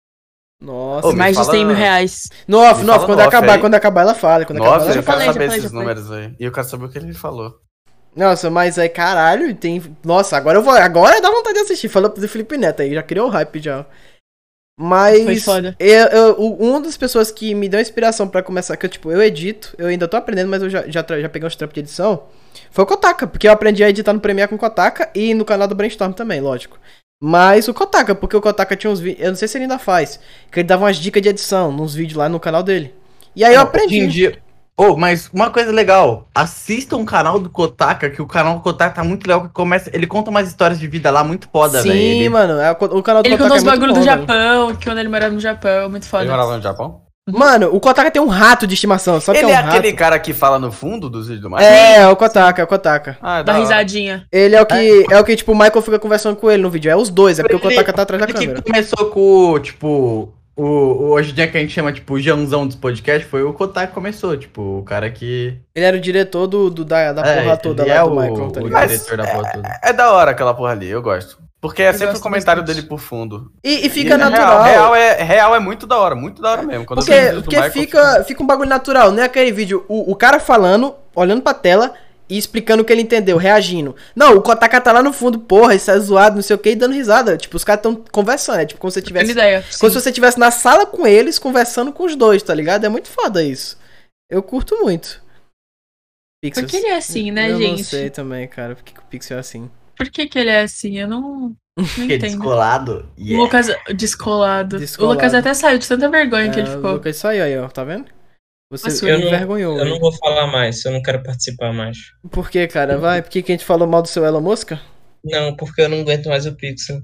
Speaker 2: Nossa,
Speaker 4: Ô, me
Speaker 1: mais de
Speaker 4: fala-
Speaker 1: 100 mil reais.
Speaker 2: no off,
Speaker 4: me fala
Speaker 2: quando
Speaker 4: no off
Speaker 2: acabar,
Speaker 4: aí.
Speaker 2: quando acabar ela fala. Quando
Speaker 4: Nossa,
Speaker 2: acabar ela
Speaker 4: eu
Speaker 2: fala.
Speaker 4: quero
Speaker 1: já
Speaker 4: saber
Speaker 1: falei,
Speaker 4: esses
Speaker 1: já falei.
Speaker 4: números aí. E eu quero saber o que ele falou.
Speaker 2: Nossa, mas aí, caralho, tem... Nossa, agora agora dá vontade de assistir. Falou do Felipe Neto aí, já criou o hype já.
Speaker 1: Foi
Speaker 2: Mas
Speaker 1: foda.
Speaker 2: uma das pessoas que me deu inspiração pra começar, que eu edito, eu ainda tô aprendendo, mas eu já peguei uns trampos de edição, foi o Kotaka, porque eu aprendi a editar no Premiere com o Kotaka e no canal do Brainstorm também, lógico. Mas o Kotaka, porque o Kotaka tinha uns vídeos, eu não sei se ele ainda faz, que ele dava umas dicas de edição nos vídeos lá no canal dele. E aí eu aprendi.
Speaker 3: Hoje em dia... mas uma coisa legal, assista um canal do Kotaka, que o canal do Kotaka tá muito legal, que ele conta umas histórias de vida lá muito foda, velho.
Speaker 2: Sim, mano, o canal do
Speaker 1: Ele
Speaker 2: Kotaka
Speaker 1: contou
Speaker 2: é
Speaker 1: os
Speaker 2: muito
Speaker 1: bagulho
Speaker 2: bom,
Speaker 1: do
Speaker 2: velho.
Speaker 1: Japão, que quando ele morava no Japão, muito
Speaker 4: Ele
Speaker 1: foda.
Speaker 4: morava no Japão?
Speaker 2: Mano, o Kotaka tem um rato de estimação, sabe
Speaker 4: Ele
Speaker 2: que
Speaker 4: é
Speaker 2: é um rato?
Speaker 4: aquele cara que fala no fundo dos vídeos do Michael?
Speaker 2: É o Kotaka.
Speaker 4: Ah,
Speaker 1: Dá
Speaker 4: hora.
Speaker 1: risadinha.
Speaker 2: Ele é o que, tipo, o Michael fica conversando com ele no vídeo. É os dois, é porque o Kotaka tá atrás da
Speaker 3: Ele
Speaker 2: câmera.
Speaker 3: que começou com, tipo, hoje em dia que a gente chama, tipo, o Janzão dos podcasts, foi o Kotaka que começou, tipo, o cara que...
Speaker 2: Ele era o diretor da porra toda
Speaker 3: ele
Speaker 2: lá
Speaker 3: é
Speaker 2: do
Speaker 3: o,
Speaker 2: Michael, tá
Speaker 3: o
Speaker 2: ligado?
Speaker 3: diretor da porra toda.
Speaker 4: É da hora aquela porra ali, eu gosto. Porque é sempre o
Speaker 1: gosto
Speaker 4: comentário
Speaker 1: bastante.
Speaker 4: dele por fundo.
Speaker 2: E fica
Speaker 4: é
Speaker 2: natural.
Speaker 4: Real é muito da hora mesmo. Quando eu vi os vídeos do
Speaker 2: Porque
Speaker 4: Michael,
Speaker 2: fica um bagulho natural, não é aquele vídeo, o cara falando, olhando pra tela e explicando o que ele entendeu, reagindo. Não, o Kotaka tá lá no fundo, porra, isso é zoado, não sei o que, e dando risada. Tipo, os caras tão conversando, é tipo como se você
Speaker 1: Tem
Speaker 2: tivesse...
Speaker 1: ideia.
Speaker 2: Como se você estivesse na sala com eles, conversando com os dois, tá ligado? É muito foda isso. Eu curto muito. Pixels.
Speaker 1: Porque ele é assim, né,
Speaker 2: eu
Speaker 1: gente?
Speaker 2: não sei também, cara, por que o Pixel é assim.
Speaker 1: Por que ele é assim? Eu não
Speaker 3: Que é
Speaker 1: entendo.
Speaker 3: descolado.
Speaker 1: O
Speaker 3: Yeah.
Speaker 1: Lucas descolado.
Speaker 2: Descolado.
Speaker 1: O Lucas até saiu de tanta vergonha que ele
Speaker 2: O
Speaker 1: ficou.
Speaker 2: Lucas saiu aí, ó, tá vendo? Você
Speaker 1: Nossa,
Speaker 2: me
Speaker 5: eu não-
Speaker 2: envergonhou.
Speaker 5: Eu não vou falar mais, eu não quero participar mais.
Speaker 2: Por que, cara? Vai, por que a gente falou mal do seu Elon Musk?
Speaker 5: Não, porque eu não aguento mais o Pixel.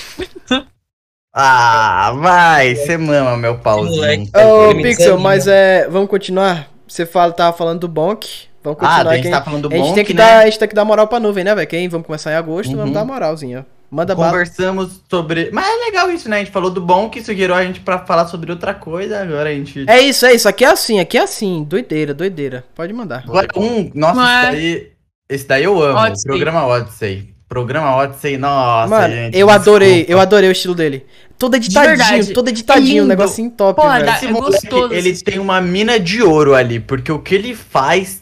Speaker 3: Ah, vai, você mama meu pauzinho.
Speaker 5: moleque.
Speaker 2: Ô,
Speaker 5: Ele me
Speaker 2: Pixel,
Speaker 5: desanima.
Speaker 2: mas vamos continuar? Você tava falando do Bonk. Vamos
Speaker 3: Ah,
Speaker 2: continuar
Speaker 3: a gente tá falando do
Speaker 2: a gente tem
Speaker 3: Bonk,
Speaker 2: que
Speaker 3: né?
Speaker 2: dar, a gente tem que dar moral pra nuvem, né, velho? Quem vamos começar em agosto, vamos
Speaker 3: Uhum.
Speaker 2: dar moralzinha. Manda bala.
Speaker 3: Conversamos sobre... Mas é legal isso, né? A gente falou do bom, que sugeriu a gente pra falar sobre outra coisa. Agora a gente...
Speaker 2: É isso. Aqui é assim. Doideira. Pode mandar.
Speaker 3: Agora Nossa,
Speaker 1: Mas-
Speaker 3: esse daí eu amo.
Speaker 1: Odyssey.
Speaker 3: Programa Odyssey. Programa Odyssey, nossa,
Speaker 2: Mano,
Speaker 3: gente.
Speaker 2: eu adorei
Speaker 3: desculpa.
Speaker 2: o estilo dele.
Speaker 1: verdade.
Speaker 2: Todo editadinho,
Speaker 3: É
Speaker 2: um
Speaker 3: lindo.
Speaker 2: negocinho top,
Speaker 1: Porra,
Speaker 2: velho.
Speaker 1: dá-
Speaker 3: Esse
Speaker 1: É
Speaker 3: moleque,
Speaker 1: gostoso
Speaker 3: ele
Speaker 1: assistir.
Speaker 3: tem uma mina de ouro ali, porque o que ele faz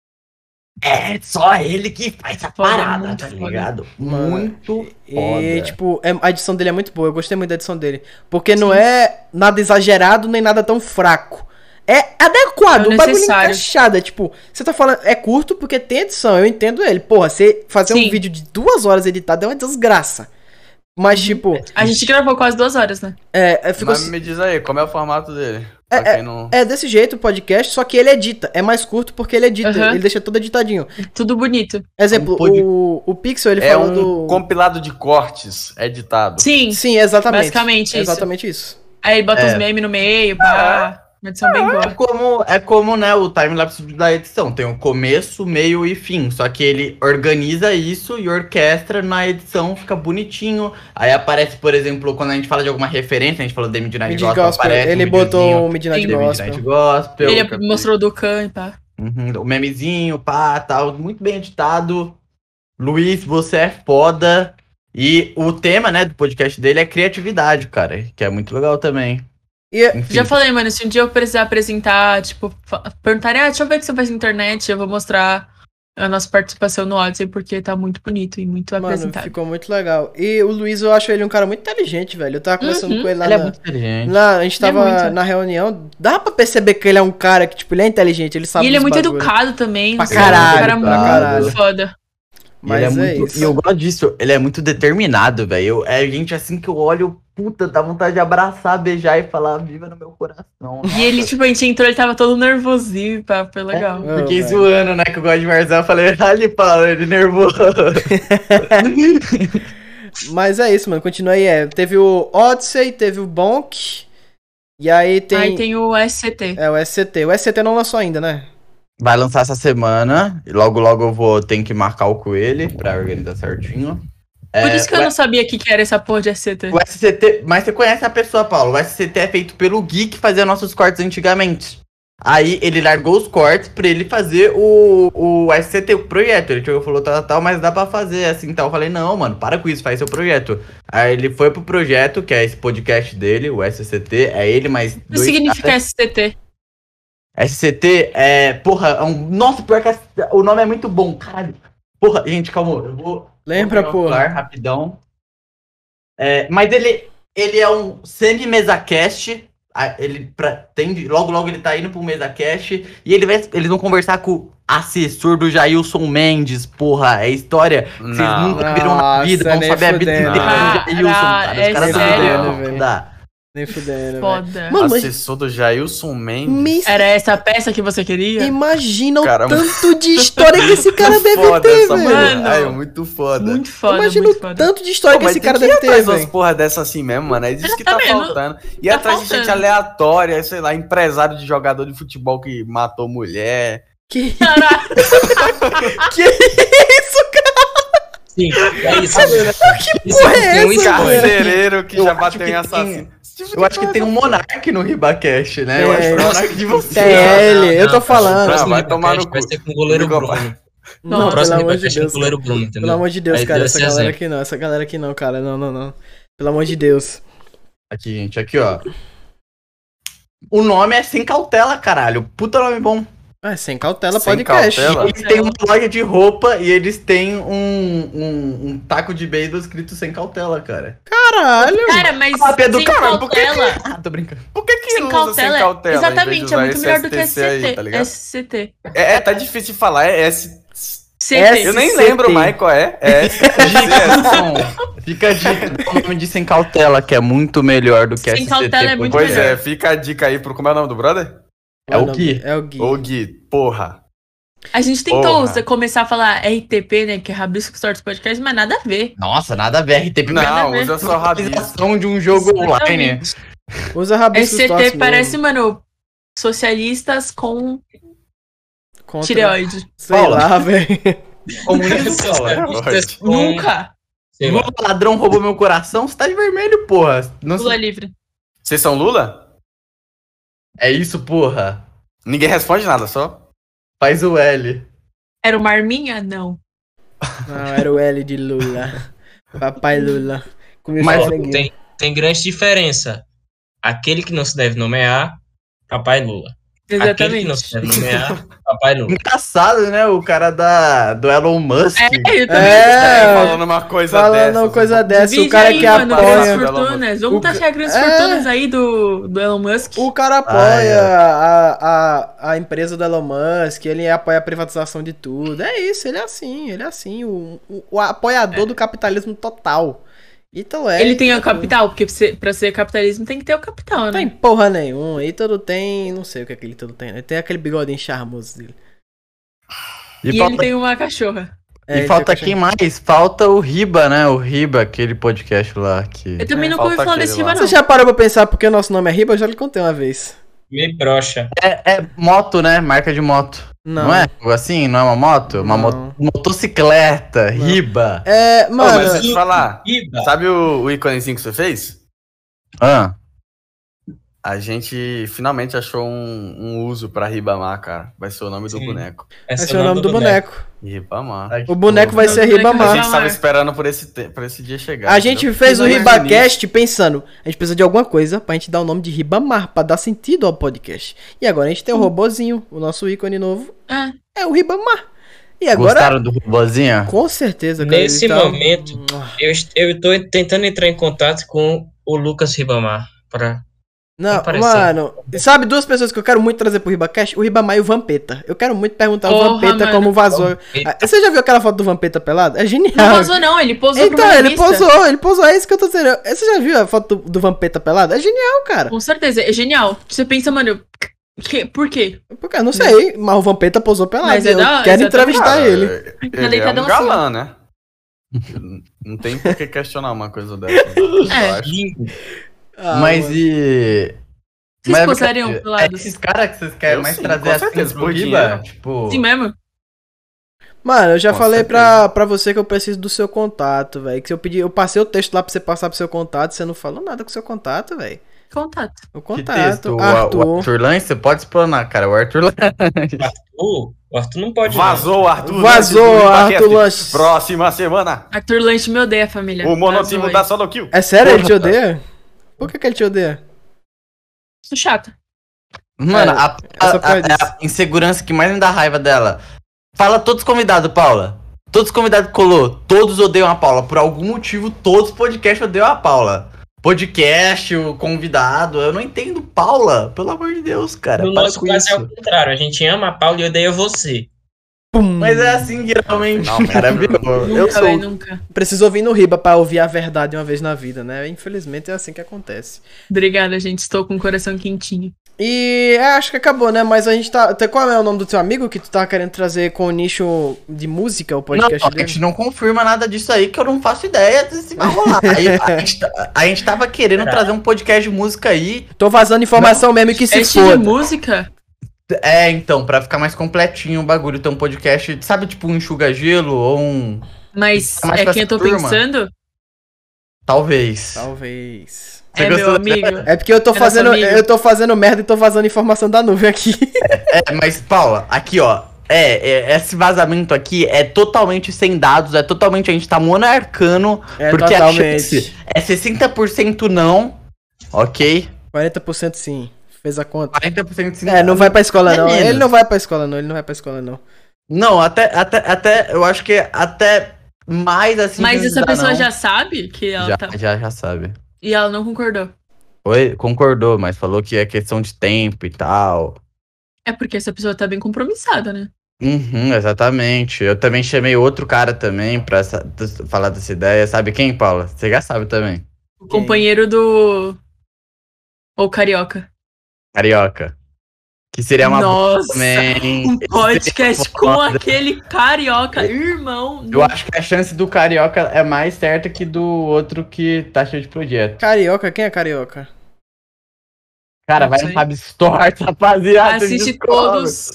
Speaker 3: é só ele que faz essa
Speaker 1: Foda,
Speaker 3: parada,
Speaker 1: muito
Speaker 3: tá
Speaker 1: foda.
Speaker 3: ligado?
Speaker 2: Mano,
Speaker 3: Muito foda.
Speaker 2: E, tipo, a edição dele é muito boa. Eu gostei muito da edição dele. Porque não é nada exagerado, nem nada tão fraco. É adequado,
Speaker 1: É o
Speaker 2: um bagulho
Speaker 1: necessário.
Speaker 2: encaixado. É tipo, você tá falando, é curto porque tem edição, eu entendo ele. Porra, você fazer
Speaker 1: Sim.
Speaker 2: um vídeo de 2 horas editado é uma desgraça. Mas, tipo,
Speaker 1: A gente gravou quase 2 horas, né?
Speaker 2: ficou.
Speaker 4: Mas me diz aí, como é o formato dele? Pra quem não...
Speaker 2: É desse jeito o podcast, só que ele edita. É mais curto porque ele edita.
Speaker 1: Aham.
Speaker 2: Ele deixa tudo editadinho.
Speaker 1: Tudo bonito.
Speaker 2: Exemplo, o Pixel, ele
Speaker 4: É
Speaker 2: falou
Speaker 4: um
Speaker 2: do.
Speaker 4: compilado de cortes editado.
Speaker 1: Sim.
Speaker 2: Sim, exatamente.
Speaker 1: Basicamente isso.
Speaker 2: Exatamente isso.
Speaker 1: Aí ele bota
Speaker 3: É.
Speaker 1: os memes no meio, pá. Uma edição bem boa.
Speaker 3: É como, né, o timelapse da edição. Tem o começo, meio e fim. Só que ele organiza isso e orquestra na edição, fica bonitinho. Aí aparece, por exemplo, quando a gente fala de alguma referência, a gente falou de Midnight
Speaker 2: Midnight
Speaker 3: Gospel,
Speaker 2: Gospel.
Speaker 3: aparece
Speaker 2: Ele
Speaker 3: um
Speaker 2: botou
Speaker 3: videozinho
Speaker 2: o Midnight
Speaker 1: Sim.
Speaker 3: de
Speaker 2: Gospel.
Speaker 3: Midnight Gospel.
Speaker 1: Ele mostrou do Khan e pá.
Speaker 3: O memezinho, pá, tal. Muito bem editado. Luiz, você é foda. E o tema, né, do podcast dele é criatividade, cara. Que é muito legal também.
Speaker 2: E
Speaker 3: Enfim.
Speaker 1: Já falei, mano, se um dia eu precisar apresentar, tipo, perguntarem, deixa eu ver o que você faz na internet, eu vou mostrar a nossa participação no Odyssey, porque tá muito bonito e muito
Speaker 2: Mano,
Speaker 1: apresentado.
Speaker 2: ficou muito legal. E o Luiz, eu acho ele um cara muito inteligente, velho. Eu tava conversando com ele lá
Speaker 3: Ele é
Speaker 2: na...
Speaker 3: muito inteligente.
Speaker 2: A gente
Speaker 1: Ele é
Speaker 2: tava
Speaker 1: muito.
Speaker 2: na reunião, dá pra perceber que ele é um cara que, tipo, ele é inteligente, ele sabe
Speaker 1: E ele é
Speaker 2: dos
Speaker 1: muito
Speaker 2: bagulho.
Speaker 1: educado também.
Speaker 2: Pra
Speaker 1: sabe?
Speaker 2: caralho,
Speaker 1: Um cara
Speaker 2: pra
Speaker 1: muito
Speaker 2: caralho.
Speaker 1: foda.
Speaker 2: Mas
Speaker 3: Ele
Speaker 2: é
Speaker 3: muito,
Speaker 2: isso.
Speaker 3: E eu gosto disso, ele é muito determinado, velho. É gente assim que eu olho, puta, dá vontade de abraçar, beijar e falar, viva no meu coração.
Speaker 1: E ele, tipo, a gente entrou, ele tava todo nervosinho, pá, foi legal.
Speaker 2: É.
Speaker 3: Fiquei
Speaker 2: velho.
Speaker 3: zoando, né? Que eu gosto de Marzão. Eu falei, ali, Paulo, ele nervoso.
Speaker 2: Mas é isso, mano. Continua aí. Teve o Odyssey, teve o Bonk. E aí tem.
Speaker 1: Aí tem o SCT.
Speaker 2: É, o SCT. O SCT não lançou ainda, né?
Speaker 3: Vai lançar essa semana. E logo eu ter que marcar o coelho pra organizar certinho.
Speaker 1: Por isso que eu
Speaker 3: o
Speaker 1: não sabia o que era essa porra de SCT.
Speaker 3: O SCT, mas você conhece a pessoa, Paulo. O SCT é feito pelo Gui que fazia nossos cortes antigamente. Aí ele largou os cortes pra ele fazer o SCT, o projeto. Ele chegou e falou, tal, mas dá pra fazer assim, tal. Eu falei, não, mano, para com isso, faz seu projeto. Aí ele foi pro projeto, que é esse podcast dele, o SCT. É ele, mais
Speaker 1: O que significa SCT?
Speaker 3: SCT é, porra, é um... Nossa, pior que o nome é muito bom, caralho. Porra, gente, calma, eu vou...
Speaker 2: Lembra,
Speaker 3: vou pegar o celular rapidão. Mas ele é um semi-mesacast. Ele pretende... Logo ele tá indo pro mesacast. E eles vão conversar com o assessor do Jailson Mendes, porra. É história que vocês
Speaker 4: Não.
Speaker 3: nunca viram na vida.
Speaker 2: Nossa,
Speaker 3: Vão saber a vida
Speaker 2: nem
Speaker 3: inteira
Speaker 1: fudendo.
Speaker 3: do Jailson, cara. Os
Speaker 1: É
Speaker 3: caras
Speaker 1: sério?
Speaker 3: não
Speaker 2: velho.
Speaker 3: dá.
Speaker 2: Nem fudendo, velho.
Speaker 1: Foda.
Speaker 2: Mano, mas
Speaker 4: Assessor do Jailson Mendes.
Speaker 2: me
Speaker 1: Era essa peça que você queria?
Speaker 2: imagina o
Speaker 4: Caramba.
Speaker 2: tanto de história que esse cara deve
Speaker 4: foda
Speaker 2: ter,
Speaker 4: essa
Speaker 2: velho.
Speaker 4: mulher.
Speaker 1: Mano.
Speaker 4: Ai, muito foda.
Speaker 1: Muito foda,
Speaker 2: Imagina
Speaker 1: muito
Speaker 2: o
Speaker 1: foda.
Speaker 2: tanto de história
Speaker 4: Pô,
Speaker 2: que
Speaker 4: mas
Speaker 2: esse
Speaker 4: tem
Speaker 2: cara
Speaker 4: que ir
Speaker 2: deve ter,
Speaker 4: atrás umas
Speaker 2: velho.
Speaker 4: porra dessa assim mesmo, mano. É disso que tá
Speaker 1: Exatamente,
Speaker 4: faltando. E
Speaker 1: tá
Speaker 4: atrás de gente
Speaker 1: faltando.
Speaker 4: aleatória, sei lá, empresário de jogador de futebol que matou mulher.
Speaker 2: Que
Speaker 1: Caralho,
Speaker 2: isso, cara?
Speaker 5: Sim, é isso. Isso
Speaker 2: porra
Speaker 5: aqui
Speaker 2: é
Speaker 5: tem um
Speaker 2: essa,
Speaker 5: spoiler.
Speaker 4: Carcereiro que
Speaker 3: Eu
Speaker 4: já
Speaker 3: acho
Speaker 4: bateu
Speaker 3: que
Speaker 4: em assassino.
Speaker 3: Eu acho que tem um Monark no Ribacast, né? Eu acho que o Monark de você.
Speaker 2: É ele, eu tô
Speaker 5: Não,
Speaker 2: falando.
Speaker 5: O próximo
Speaker 4: vai tomar no
Speaker 5: Ribacast vai
Speaker 4: cu.
Speaker 5: ser com o goleiro
Speaker 4: Desculpa.
Speaker 5: Bruno.
Speaker 2: Não,
Speaker 5: O próximo
Speaker 2: pelo amor de
Speaker 5: Ribacast é com
Speaker 2: Deus.
Speaker 5: o goleiro Bruno, entendeu?
Speaker 2: Pelo amor de Deus,
Speaker 5: Aí
Speaker 2: cara.
Speaker 5: deu
Speaker 2: Essa
Speaker 5: esse
Speaker 2: galera
Speaker 5: exemplo.
Speaker 2: aqui não, essa galera aqui não, cara. Não. Pelo amor de Deus.
Speaker 3: Aqui, gente, aqui, ó. O nome é Sem Cautela, caralho. Puta nome bom.
Speaker 2: Sem cautela,
Speaker 4: Sem
Speaker 2: podcast.
Speaker 4: cautela?
Speaker 3: Eles têm uma loja de roupa e eles têm um taco de beisebol escrito Sem Cautela, cara.
Speaker 2: Caralho.
Speaker 1: cara, mas
Speaker 3: Ah, Pedro,
Speaker 1: sem
Speaker 3: caralho, por que
Speaker 1: cautela.
Speaker 3: Ah, tô brincando.
Speaker 4: Por que
Speaker 1: Sem
Speaker 4: não usa
Speaker 1: cautela,
Speaker 4: sem cautela?
Speaker 1: exatamente, é muito melhor do que
Speaker 4: STC aí,
Speaker 1: SCT.
Speaker 4: tá ligado?
Speaker 1: SCT.
Speaker 4: Tá difícil de falar, é
Speaker 1: CT.
Speaker 4: Eu nem
Speaker 2: SCT.
Speaker 4: lembro mais qual é. É
Speaker 3: Fica a dica do nome de Sem Cautela, que é muito melhor do que
Speaker 1: Sem
Speaker 3: SCT
Speaker 1: Cautela é muito
Speaker 4: Pois
Speaker 1: melhor.
Speaker 4: é, fica a dica aí pro... Como é o nome do brother?
Speaker 3: É o Gui.
Speaker 2: É o Gui.
Speaker 4: Ô Gui, porra.
Speaker 1: A gente tentou
Speaker 4: Porra.
Speaker 1: começar a falar RTP, né? Que é Rabiscos Tortos Podcast, mas nada a ver.
Speaker 3: Nossa, nada a ver. RTP
Speaker 1: Nada a
Speaker 4: Não,
Speaker 1: ver.
Speaker 4: usa só rabisco.
Speaker 3: Atualização de um jogo online.
Speaker 1: Exatamente.
Speaker 2: Usa rabiscos
Speaker 1: SCT
Speaker 2: tortos
Speaker 1: parece,
Speaker 2: mesmo.
Speaker 1: mano, socialistas com
Speaker 2: Contra-
Speaker 1: tireoide.
Speaker 2: Sei
Speaker 3: Paula.
Speaker 2: lá, velho.
Speaker 3: Comunista,
Speaker 5: Socialistas com-
Speaker 1: Nunca.
Speaker 5: sei lá.
Speaker 3: Lula, ladrão roubou meu coração, você tá de vermelho, porra. Não
Speaker 1: Lula livre.
Speaker 4: Vocês são Lula?
Speaker 3: É isso, porra.
Speaker 4: Ninguém responde nada, só.
Speaker 3: Faz o L.
Speaker 1: Era o Marminha? Não.
Speaker 2: Não, era o L de Lula. Papai Lula. Comeu
Speaker 3: Mas
Speaker 2: franguinho.
Speaker 5: Tem grande diferença. Aquele que não se deve nomear, Papai Lula. Aquele que não se
Speaker 1: Exatamente.
Speaker 5: deve nomear, Papai Lula.
Speaker 3: Engraçado, né? O cara do Elon Musk.
Speaker 1: Eu também.
Speaker 2: É,
Speaker 4: Falando uma coisa
Speaker 2: falando
Speaker 4: dessa.
Speaker 2: uma coisa dessa, o
Speaker 1: Divide
Speaker 2: cara
Speaker 1: aí,
Speaker 2: que
Speaker 1: mano, grandes
Speaker 2: apoia.
Speaker 1: fortunas. Vamos
Speaker 2: O ca-
Speaker 1: taxar grandes
Speaker 2: É.
Speaker 1: fortunas aí do Elon Musk.
Speaker 2: O cara apoia a empresa do Elon Musk, ele apoia a privatização de tudo. É isso, ele é assim, o apoiador do capitalismo total. Então
Speaker 1: Ele tem o capital, porque pra ser capitalismo tem que ter o capital,
Speaker 2: Não tem
Speaker 1: né?
Speaker 2: porra nenhuma. Ítalo tem. Não sei o que é que Ítalo tem. Ele tem aquele bigodinho charmoso dele.
Speaker 1: E ele tem uma cachorra.
Speaker 2: É,
Speaker 3: E
Speaker 2: ele
Speaker 3: falta
Speaker 2: tem
Speaker 3: quem mais? Falta o Riba, né? O Riba, aquele podcast lá que.
Speaker 1: Eu também
Speaker 4: É,
Speaker 1: nunca ouvi
Speaker 4: falta
Speaker 1: falar
Speaker 4: aquele
Speaker 1: desse
Speaker 4: lá.
Speaker 1: riba,
Speaker 2: Você
Speaker 1: não.
Speaker 2: já parou pra pensar porque o nosso nome é Riba? Eu já lhe contei uma vez.
Speaker 5: Me brocha.
Speaker 3: É moto, né? Marca de moto. Não, é? Algo assim? Não é uma moto? Uma
Speaker 2: Não.
Speaker 3: motocicleta,
Speaker 2: Não.
Speaker 3: Riba.
Speaker 2: É,
Speaker 4: Ô,
Speaker 2: mano.
Speaker 4: mas deixa eu te falar.
Speaker 5: Riba.
Speaker 4: Sabe o íconezinho que você fez?
Speaker 3: Ah,
Speaker 4: A gente finalmente achou um uso pra Ribamar, cara. Vai ser o nome do
Speaker 5: Sim.
Speaker 4: boneco.
Speaker 2: Esse é o nome do boneco.
Speaker 4: Ribamar.
Speaker 3: ai, que
Speaker 2: O boneco vai
Speaker 1: O
Speaker 2: ser
Speaker 1: boneco
Speaker 4: A
Speaker 2: Ribamar.
Speaker 4: gente tava
Speaker 1: Ribamar.
Speaker 4: esperando por esse dia chegar.
Speaker 2: A gente
Speaker 4: entendeu?
Speaker 2: fez o
Speaker 4: Ribamar
Speaker 2: RibaCast pensando, a gente precisa de alguma coisa pra gente dar o nome de Ribamar, pra dar sentido ao podcast. E agora a gente tem o robozinho, o nosso ícone novo,
Speaker 1: É.
Speaker 2: é o Ribamar. E agora,
Speaker 3: Gostaram do robozinho?
Speaker 2: com certeza, cara.
Speaker 5: Nesse
Speaker 2: ele tá-
Speaker 5: momento, eu tô tentando entrar em contato com o Lucas Ribamar pra...
Speaker 2: Não,
Speaker 5: aparecer.
Speaker 2: mano, sabe duas pessoas que eu quero muito trazer pro RibaCast? O Ribamar e o Vampeta. Eu quero muito perguntar ao
Speaker 1: Porra,
Speaker 2: Vampeta
Speaker 1: mano.
Speaker 2: como vazou.
Speaker 5: Vampeta.
Speaker 2: Ah, você já viu aquela foto do Vampeta pelado? É genial.
Speaker 1: Não vazou, não. Ele posou pra
Speaker 2: Então,
Speaker 1: uma
Speaker 2: ele
Speaker 1: revista.
Speaker 2: posou, é isso que eu tô dizendo. Você já viu a foto do Vampeta pelado? É genial, cara.
Speaker 1: Com certeza. É genial. Você pensa, mano, por quê?
Speaker 2: Porque eu não sei, mas o Vampeta posou pelado.
Speaker 1: Mas é
Speaker 2: eu
Speaker 1: da-
Speaker 2: quero
Speaker 1: exatamente.
Speaker 2: entrevistar
Speaker 4: Cara,
Speaker 2: ele.
Speaker 4: Ele é
Speaker 1: deitadão
Speaker 4: um
Speaker 1: assim, ó.
Speaker 4: galã, né? Não tem por que questionar uma coisa dessa.
Speaker 1: É.
Speaker 4: Eu acho.
Speaker 5: Lindo.
Speaker 2: Ah,
Speaker 3: Mas
Speaker 2: mano.
Speaker 3: e.
Speaker 1: Vocês
Speaker 3: Mas
Speaker 1: postariam
Speaker 3: é
Speaker 1: pelados?
Speaker 3: esses caras que vocês querem
Speaker 4: Eu
Speaker 3: mais
Speaker 4: sim,
Speaker 3: trazer
Speaker 4: com
Speaker 3: assim
Speaker 4: certeza,
Speaker 3: pro
Speaker 4: por
Speaker 3: Riba?
Speaker 4: dinheiro.
Speaker 3: Tipo.
Speaker 1: Sim mesmo?
Speaker 2: Mano, eu já
Speaker 4: Com
Speaker 2: falei
Speaker 4: certeza.
Speaker 2: pra você que eu preciso do seu contato, velho. Que se eu passei o texto lá pra você passar pro seu contato, você não falou nada com o seu contato, velho.
Speaker 1: Contato.
Speaker 2: O
Speaker 3: Que
Speaker 2: contato,
Speaker 3: texto? O
Speaker 2: Arthur.
Speaker 3: Arthur Lance? Você pode explanar, cara. O Arthur Lance.
Speaker 5: O Arthur não pode...
Speaker 4: Vazou, Arthur.
Speaker 2: Vazou,
Speaker 4: Lanche do
Speaker 2: Arthur
Speaker 4: Ribacast.
Speaker 2: Lanche.
Speaker 4: Próxima semana.
Speaker 1: Arthur Lanche me odeia, família.
Speaker 4: O monotimo
Speaker 1: Vazou
Speaker 4: da
Speaker 1: aí.
Speaker 4: Solo Kill.
Speaker 2: É sério, ele te
Speaker 3: Porra.
Speaker 2: odeia? Por que ele te odeia?
Speaker 1: Sou chata.
Speaker 3: Mano,
Speaker 2: É,
Speaker 3: a
Speaker 2: essa parte disso.
Speaker 3: insegurança que mais me dá raiva dela. Fala todos os convidados, Paula. Todos os convidados que colou, todos odeiam a Paula. Por algum motivo, todos os podcasts odeiam a Paula. Podcast, o convidado. Eu não entendo, Paula. Pelo amor de Deus, cara.
Speaker 5: No
Speaker 3: para
Speaker 5: nosso
Speaker 3: com
Speaker 5: caso é
Speaker 3: isso.
Speaker 5: o contrário. A gente ama a Paula e odeia você.
Speaker 2: Pum.
Speaker 3: Mas é assim, geralmente.
Speaker 4: Não,
Speaker 3: cara, viu? Eu
Speaker 1: Nunca,
Speaker 3: sou.
Speaker 1: velho, nunca.
Speaker 2: Precisou vir no Riba pra ouvir a verdade uma vez na vida, né? Infelizmente é assim que acontece.
Speaker 1: Obrigada, gente. Estou com o coração quentinho.
Speaker 2: E acho que acabou, né? Mas a gente tá. Qual é o nome do teu amigo que tu tá querendo trazer com o nicho de música, o
Speaker 3: Não,
Speaker 2: podcast
Speaker 3: a
Speaker 2: dele?
Speaker 3: gente não confirma nada disso aí, que eu não faço ideia se vai rolar. Aí, a gente tava querendo trazer um podcast de música aí.
Speaker 2: Tô vazando informação mesmo que se
Speaker 1: Este de
Speaker 2: foda.
Speaker 1: música?
Speaker 3: É, então, pra ficar mais completinho o bagulho, ter um podcast, sabe, tipo um enxuga-gelo ou um.
Speaker 1: Mas
Speaker 3: Mas
Speaker 1: é
Speaker 3: com
Speaker 1: quem eu tô
Speaker 3: essa turma?
Speaker 1: pensando?
Speaker 3: Talvez.
Speaker 2: Talvez.
Speaker 3: Você
Speaker 1: É
Speaker 3: gostou
Speaker 1: meu
Speaker 3: da-
Speaker 1: amigo.
Speaker 2: É porque eu tô
Speaker 1: É nosso
Speaker 2: fazendo.
Speaker 1: amigo.
Speaker 2: Eu tô fazendo merda e tô vazando informação da nuvem aqui.
Speaker 3: É, mas, Paula, aqui, ó. Esse vazamento aqui é totalmente sem dados, é totalmente. A gente tá monarcando,
Speaker 2: É,
Speaker 3: porque
Speaker 2: totalmente.
Speaker 3: a chance é 60% não, ok?
Speaker 2: 40% sim. Fez a conta.
Speaker 3: 40% sim.
Speaker 2: É, não vai pra escola não.
Speaker 3: menos.
Speaker 2: Ele não vai pra escola não. Ele não vai pra escola não.
Speaker 3: Não, até, eu acho que até mais assim.
Speaker 1: Mas
Speaker 3: que
Speaker 1: essa
Speaker 3: dá,
Speaker 1: pessoa
Speaker 3: não.
Speaker 1: já sabe que ela tá.
Speaker 3: Já sabe.
Speaker 1: E ela não concordou.
Speaker 3: Oi, concordou, mas falou que é questão de tempo e tal.
Speaker 1: É porque essa pessoa tá bem compromissada, né?
Speaker 3: Exatamente. Eu também chamei outro cara também pra falar dessa ideia. Sabe quem, Paula? Você já sabe também.
Speaker 1: O companheiro do... Ou Carioca.
Speaker 3: Carioca. Que seria uma boa também.
Speaker 1: Um podcast com aquele Carioca, irmão.
Speaker 3: Eu acho que a chance do Carioca é mais certa que do outro que tá cheio de projeto.
Speaker 2: Carioca? Quem é Carioca?
Speaker 3: Cara, vai no Rabstore, rapaziada.
Speaker 1: Assiste todos.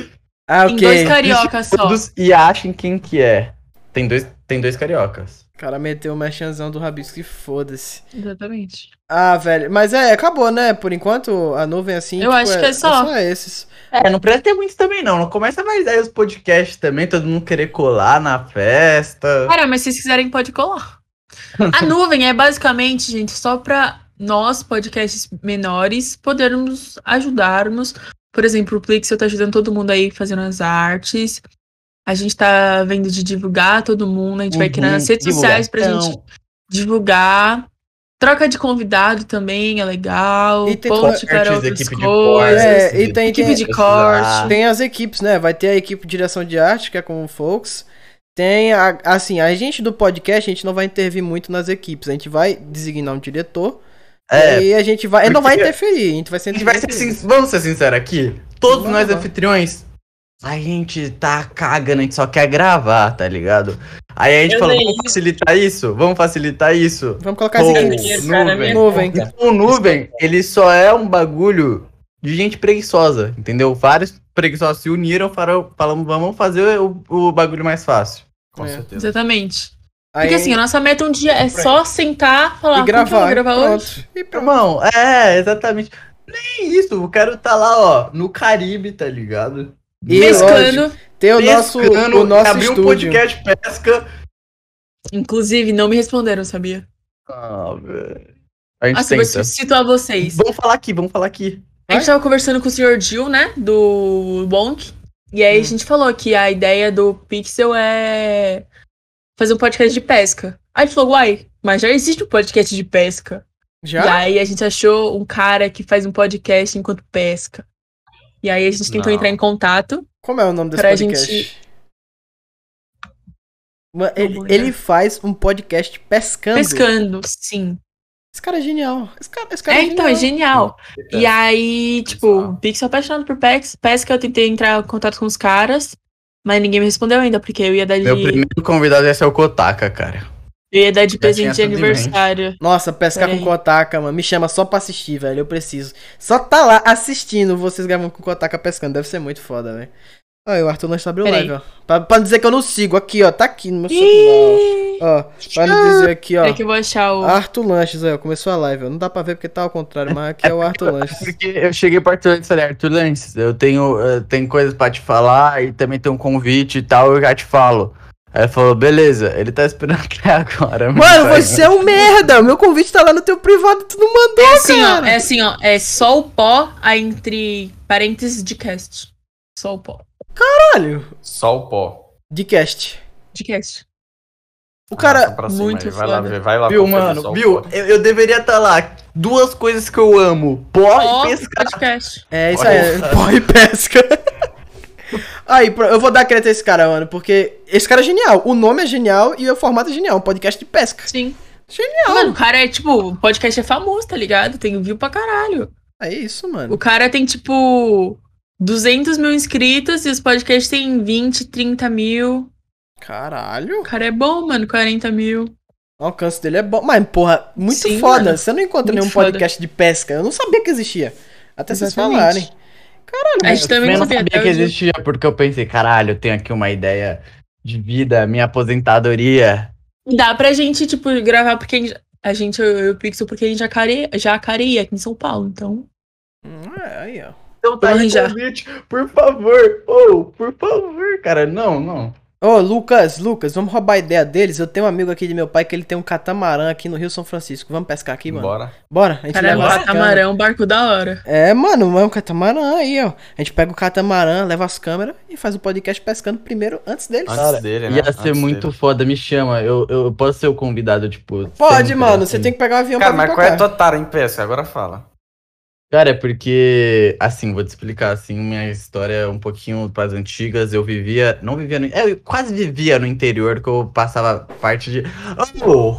Speaker 2: Ah,
Speaker 1: Tem
Speaker 2: ok.
Speaker 1: 2 cariocas só.
Speaker 3: Todos e achem quem que é. Tem dois cariocas.
Speaker 2: O cara meteu o merchanzão do Rabisco e foda-se.
Speaker 1: Exatamente.
Speaker 2: Ah, velho. Mas acabou, né? Por enquanto, a nuvem assim.
Speaker 1: Eu acho que é só.
Speaker 2: É só esses.
Speaker 3: Não precisa ter muitos também, não. Não começa mais aí os podcasts também, todo mundo querer colar na festa.
Speaker 1: Cara, mas se vocês quiserem, pode colar. A nuvem é basicamente, gente, só pra nós, podcasts menores, podermos ajudarmos. Por exemplo, o Plixel tá ajudando todo mundo aí fazendo as artes. A gente tá vendo de divulgar todo mundo. A gente vai criar nas redes sociais pra gente divulgar. Troca de convidado também é legal.
Speaker 2: E tem
Speaker 1: post para outras
Speaker 3: equipe de
Speaker 1: coisas.
Speaker 2: E tem
Speaker 1: Equipe de corte.
Speaker 2: Tem as equipes, né? Vai ter a equipe de direção de arte, que é com o Folks. Tem, assim, a gente do podcast, a gente não vai intervir muito nas equipes. A gente vai designar um diretor. E a gente vai... Não vai interferir, a gente vai ser...
Speaker 3: Vamos ser sinceros aqui. Todos nós
Speaker 2: Vamos.
Speaker 3: anfitriões, a gente tá cagando, a gente só quer gravar, tá ligado? Aí a gente falou, vamos facilitar isso? Vamos facilitar isso?
Speaker 2: Vamos colocar as equipes.
Speaker 3: Nuvem. O Nuvem, ele só é um bagulho de gente preguiçosa, entendeu? Vários preguiçosos se uniram, falaram, vamos fazer o bagulho mais fácil.
Speaker 4: Com certeza.
Speaker 1: Exatamente.
Speaker 2: Aí,
Speaker 1: Porque assim, a nossa meta um dia é só sentar, falar,
Speaker 2: e gravar,
Speaker 1: gravar
Speaker 2: pronto.
Speaker 1: hoje.
Speaker 2: E pronto.
Speaker 3: Irmão, exatamente. Nem isso, eu quero tá lá, ó, no Caribe, tá ligado?
Speaker 2: E,
Speaker 1: Pescando.
Speaker 2: lógico, tem o nosso
Speaker 3: abrir
Speaker 2: estúdio.
Speaker 3: um podcast pesca.
Speaker 1: Inclusive, não me responderam, sabia?
Speaker 3: Velho. A gente
Speaker 1: Assim, vou
Speaker 3: tenta.
Speaker 1: situar vocês.
Speaker 3: Vamos falar aqui.
Speaker 1: A gente tava conversando com o Sr. Jill, né? Do Bonk. E aí a gente falou que a ideia do Pixel é fazer um podcast de pesca. Aí ele falou, uai, mas já existe um podcast de pesca.
Speaker 2: Já?
Speaker 1: E aí a gente achou um cara que faz um podcast enquanto pesca. E aí a gente tentou entrar em contato.
Speaker 2: Como é o nome desse
Speaker 1: pra
Speaker 2: podcast?
Speaker 1: gente...
Speaker 2: Ele faz um podcast pescando.
Speaker 1: Pescando, sim.
Speaker 2: Esse cara é genial. Esse cara
Speaker 1: Então, é genial. E aí, tipo, o Pixel apaixonado por pesca, eu tentei entrar em contato com os caras, mas ninguém me respondeu ainda, porque eu ia dar de...
Speaker 3: Meu primeiro convidado ia ser o Kotaka, cara.
Speaker 1: Eu ia dar de
Speaker 3: Já
Speaker 1: presente de
Speaker 3: tinha tudo em
Speaker 1: aniversário.
Speaker 2: Nossa, pescar
Speaker 1: Pera
Speaker 2: com
Speaker 1: aí.
Speaker 2: Kotaka, mano. Me chama só pra assistir, velho. Eu preciso. Só tá lá assistindo vocês gravando com Kotaka pescando. Deve ser muito foda, velho. Olha, o Arthur Lanches abriu
Speaker 1: Pera
Speaker 2: live, ó. Pra não dizer que eu não sigo. Aqui, ó. Tá aqui no meu celular. Ó, pra não dizer aqui, ó.
Speaker 1: Peraí que eu vou achar o...
Speaker 2: Arthur Lanches, ó. Começou a live, ó. Não dá pra ver porque tá ao contrário, mas aqui é o Arthur Lanches.
Speaker 3: Porque eu cheguei pro Arthur Lanches e falei, Arthur Lanches, eu tenho coisas pra te falar e também tem um convite e tal, eu já te falo. Aí ele falou, beleza, ele tá esperando até agora.
Speaker 2: Mano, você é um merda. O meu convite tá lá no teu privado, tu não mandou, cara.
Speaker 1: É assim, ó. É só o pó aí entre parênteses de cast. Só o pó.
Speaker 2: Caralho.
Speaker 4: Só o pó.
Speaker 2: De cast.
Speaker 1: De cast.
Speaker 2: O cara...
Speaker 4: Arrasta pra cima
Speaker 1: muito
Speaker 4: aí, vai lá
Speaker 1: foda.
Speaker 4: ver, vai lá.
Speaker 3: Viu,
Speaker 4: conferir
Speaker 3: mano,
Speaker 4: só o
Speaker 3: viu?
Speaker 4: pó.
Speaker 3: Eu deveria estar lá. Duas coisas que eu amo, pó
Speaker 1: Ó,
Speaker 3: e pescar.
Speaker 1: podcast.
Speaker 2: É, isso aí. Pó e pesca. Aí, eu vou dar crédito a esse cara, mano, porque esse cara é genial. O nome é genial e o formato é genial. Um podcast de pesca.
Speaker 1: Sim.
Speaker 2: Genial.
Speaker 1: Mano, o cara é, tipo, o podcast é famoso, tá ligado? Tem view pra caralho.
Speaker 2: É isso, mano.
Speaker 1: O cara tem, tipo, 200 mil inscritos e os podcasts têm 20, 30 mil.
Speaker 2: Caralho.
Speaker 1: O cara é bom, mano, 40 mil.
Speaker 2: O alcance dele é bom. Mas, porra, muito
Speaker 1: Sim,
Speaker 2: foda.
Speaker 1: mano.
Speaker 2: Você não encontra
Speaker 1: Muito
Speaker 2: nenhum
Speaker 1: foda.
Speaker 2: podcast de pesca. Eu não sabia que existia. Até vocês
Speaker 1: Exatamente.
Speaker 2: falarem. Caralho,
Speaker 1: A gente também
Speaker 3: Eu não
Speaker 1: sabia
Speaker 3: sabia
Speaker 1: até
Speaker 3: que
Speaker 1: hoje.
Speaker 3: existia, porque eu pensei, caralho, eu tenho aqui uma ideia de vida, minha aposentadoria.
Speaker 1: Dá pra gente, tipo, gravar porque a gente, eu e o Pixel, porque a gente já careia aqui em São Paulo, então.
Speaker 2: Aí, ó.
Speaker 3: Então tá
Speaker 1: Vamos
Speaker 3: aí o
Speaker 1: arranjar.
Speaker 3: convite, por favor. Oh, por favor, cara. Não.
Speaker 2: Ô, Lucas, vamos roubar a ideia deles. Eu tenho um amigo aqui de meu pai que ele tem um catamarã aqui no Rio São Francisco. Vamos pescar aqui, mano?
Speaker 4: Bora.
Speaker 2: Bora, a gente
Speaker 1: Caramba,
Speaker 2: leva as
Speaker 1: catamarã é um barco da hora.
Speaker 2: É, mano, é um catamarã aí, ó. A gente pega o catamarã, leva as câmeras e faz o podcast pescando primeiro antes deles.
Speaker 4: Antes dele, né?
Speaker 3: Ia ser
Speaker 4: Antes
Speaker 3: muito
Speaker 4: dele.
Speaker 3: foda, me chama. Eu posso ser o convidado, tipo.
Speaker 2: Pode,
Speaker 3: sempre,
Speaker 2: mano,
Speaker 3: assim.
Speaker 2: você tem que pegar o avião
Speaker 4: Cara,
Speaker 2: pra vir
Speaker 4: mas
Speaker 2: pra
Speaker 4: qual é a
Speaker 2: cá.
Speaker 4: tua tara em pesca? Agora fala.
Speaker 3: Cara, é porque, assim, vou te explicar, assim, minha história é um pouquinho para as antigas. Eu vivia, não vivia no, eu quase vivia no interior, que eu passava parte de... Oh!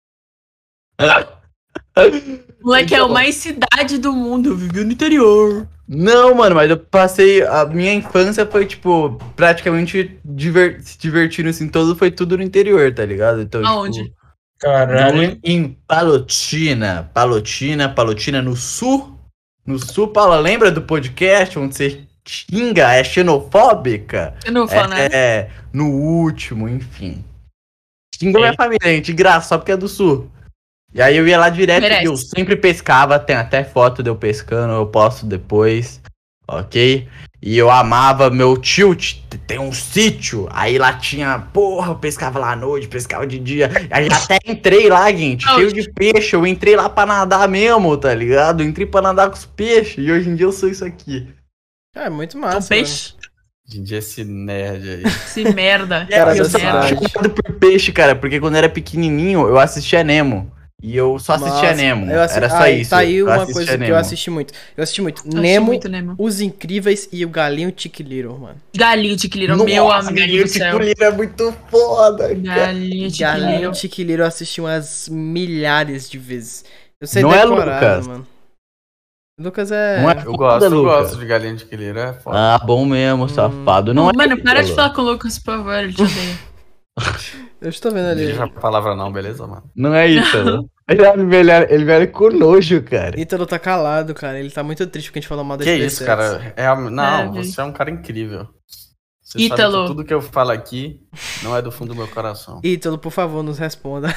Speaker 1: Moleque é
Speaker 3: Então-
Speaker 1: o mais cidade do mundo, eu vivi no interior.
Speaker 3: Não, mano, mas eu passei, a minha infância foi, tipo, praticamente se divertindo, assim, foi tudo no interior, tá ligado? Então,
Speaker 1: Aonde?
Speaker 3: tipo,
Speaker 5: Caralho.
Speaker 3: em Palotina, no sul. No sul, Paula, lembra do podcast onde você xinga, é xenofóbica?
Speaker 1: Eu não vou falar nada.
Speaker 3: No último, enfim. Xingou minha
Speaker 5: É.
Speaker 3: família, gente, graça, só porque é do sul. E aí eu ia lá direto
Speaker 1: Merece.
Speaker 3: e eu sempre pescava, tem até foto de eu pescando, eu posto depois, ok? E eu amava meu tio, tem um sítio, aí lá tinha, porra, eu pescava lá à noite, pescava de dia, aí até entrei lá, gente, cheio de peixe, eu entrei lá pra nadar mesmo, tá ligado? Eu entrei pra nadar com os peixes, e hoje em dia eu sou isso aqui.
Speaker 2: É muito
Speaker 1: Um
Speaker 2: massa.
Speaker 1: peixe.
Speaker 4: Hoje em dia esse nerd aí.
Speaker 1: Esse merda.
Speaker 2: Cara,
Speaker 3: eu
Speaker 2: da
Speaker 3: sou
Speaker 2: cidade.
Speaker 3: apaixonado por peixe, cara, porque quando eu era pequenininho, eu assistia Nemo. E eu só assistia
Speaker 2: Nossa,
Speaker 3: Nemo.
Speaker 2: eu assi-
Speaker 3: Era só
Speaker 2: aí,
Speaker 3: isso.
Speaker 2: Tá aí
Speaker 3: eu
Speaker 2: uma
Speaker 3: assistia
Speaker 2: coisa que eu
Speaker 3: Nemo.
Speaker 2: assisti muito. Eu assisti muito.
Speaker 1: Assisti
Speaker 2: Nemo,
Speaker 1: muito Nemo.
Speaker 2: Os Incríveis e o Galinho Tiquiliro, mano.
Speaker 1: Galinho Tiquiliro, meu
Speaker 3: Nossa,
Speaker 1: amigo
Speaker 3: Galinho
Speaker 1: do céu.
Speaker 3: Tiquiliro é muito foda, cara.
Speaker 1: Galinho
Speaker 2: Galinho
Speaker 1: Tiquiliro.
Speaker 2: Tiquiliro eu assisti umas milhares de vezes. Eu sei
Speaker 3: Não é,
Speaker 2: decorado,
Speaker 3: Lucas?
Speaker 2: mano. Lucas é...
Speaker 3: Não é
Speaker 4: Eu gosto,
Speaker 3: foda, Lucas.
Speaker 4: de galinha de quilheiro, é foda.
Speaker 3: Ah, bom mesmo, safado. Não é
Speaker 1: Mano, para de
Speaker 3: Ítalo.
Speaker 1: falar com o Lucas, por favor, ele te odeia.
Speaker 2: Eu estou vendo
Speaker 4: Não
Speaker 2: ali.
Speaker 4: diga a palavra não, beleza, mano?
Speaker 3: Não é Ítalo. Ele velho com nojo, cara.
Speaker 2: Ítalo tá calado, cara. Ele tá muito triste porque a gente falou mal da
Speaker 4: Que isso, cara? Não,
Speaker 1: É,
Speaker 4: você é um cara incrível. Você
Speaker 1: Ítalo.
Speaker 4: sabe que tudo que eu falo aqui não é do fundo do meu coração.
Speaker 2: Ítalo, por favor, nos responda.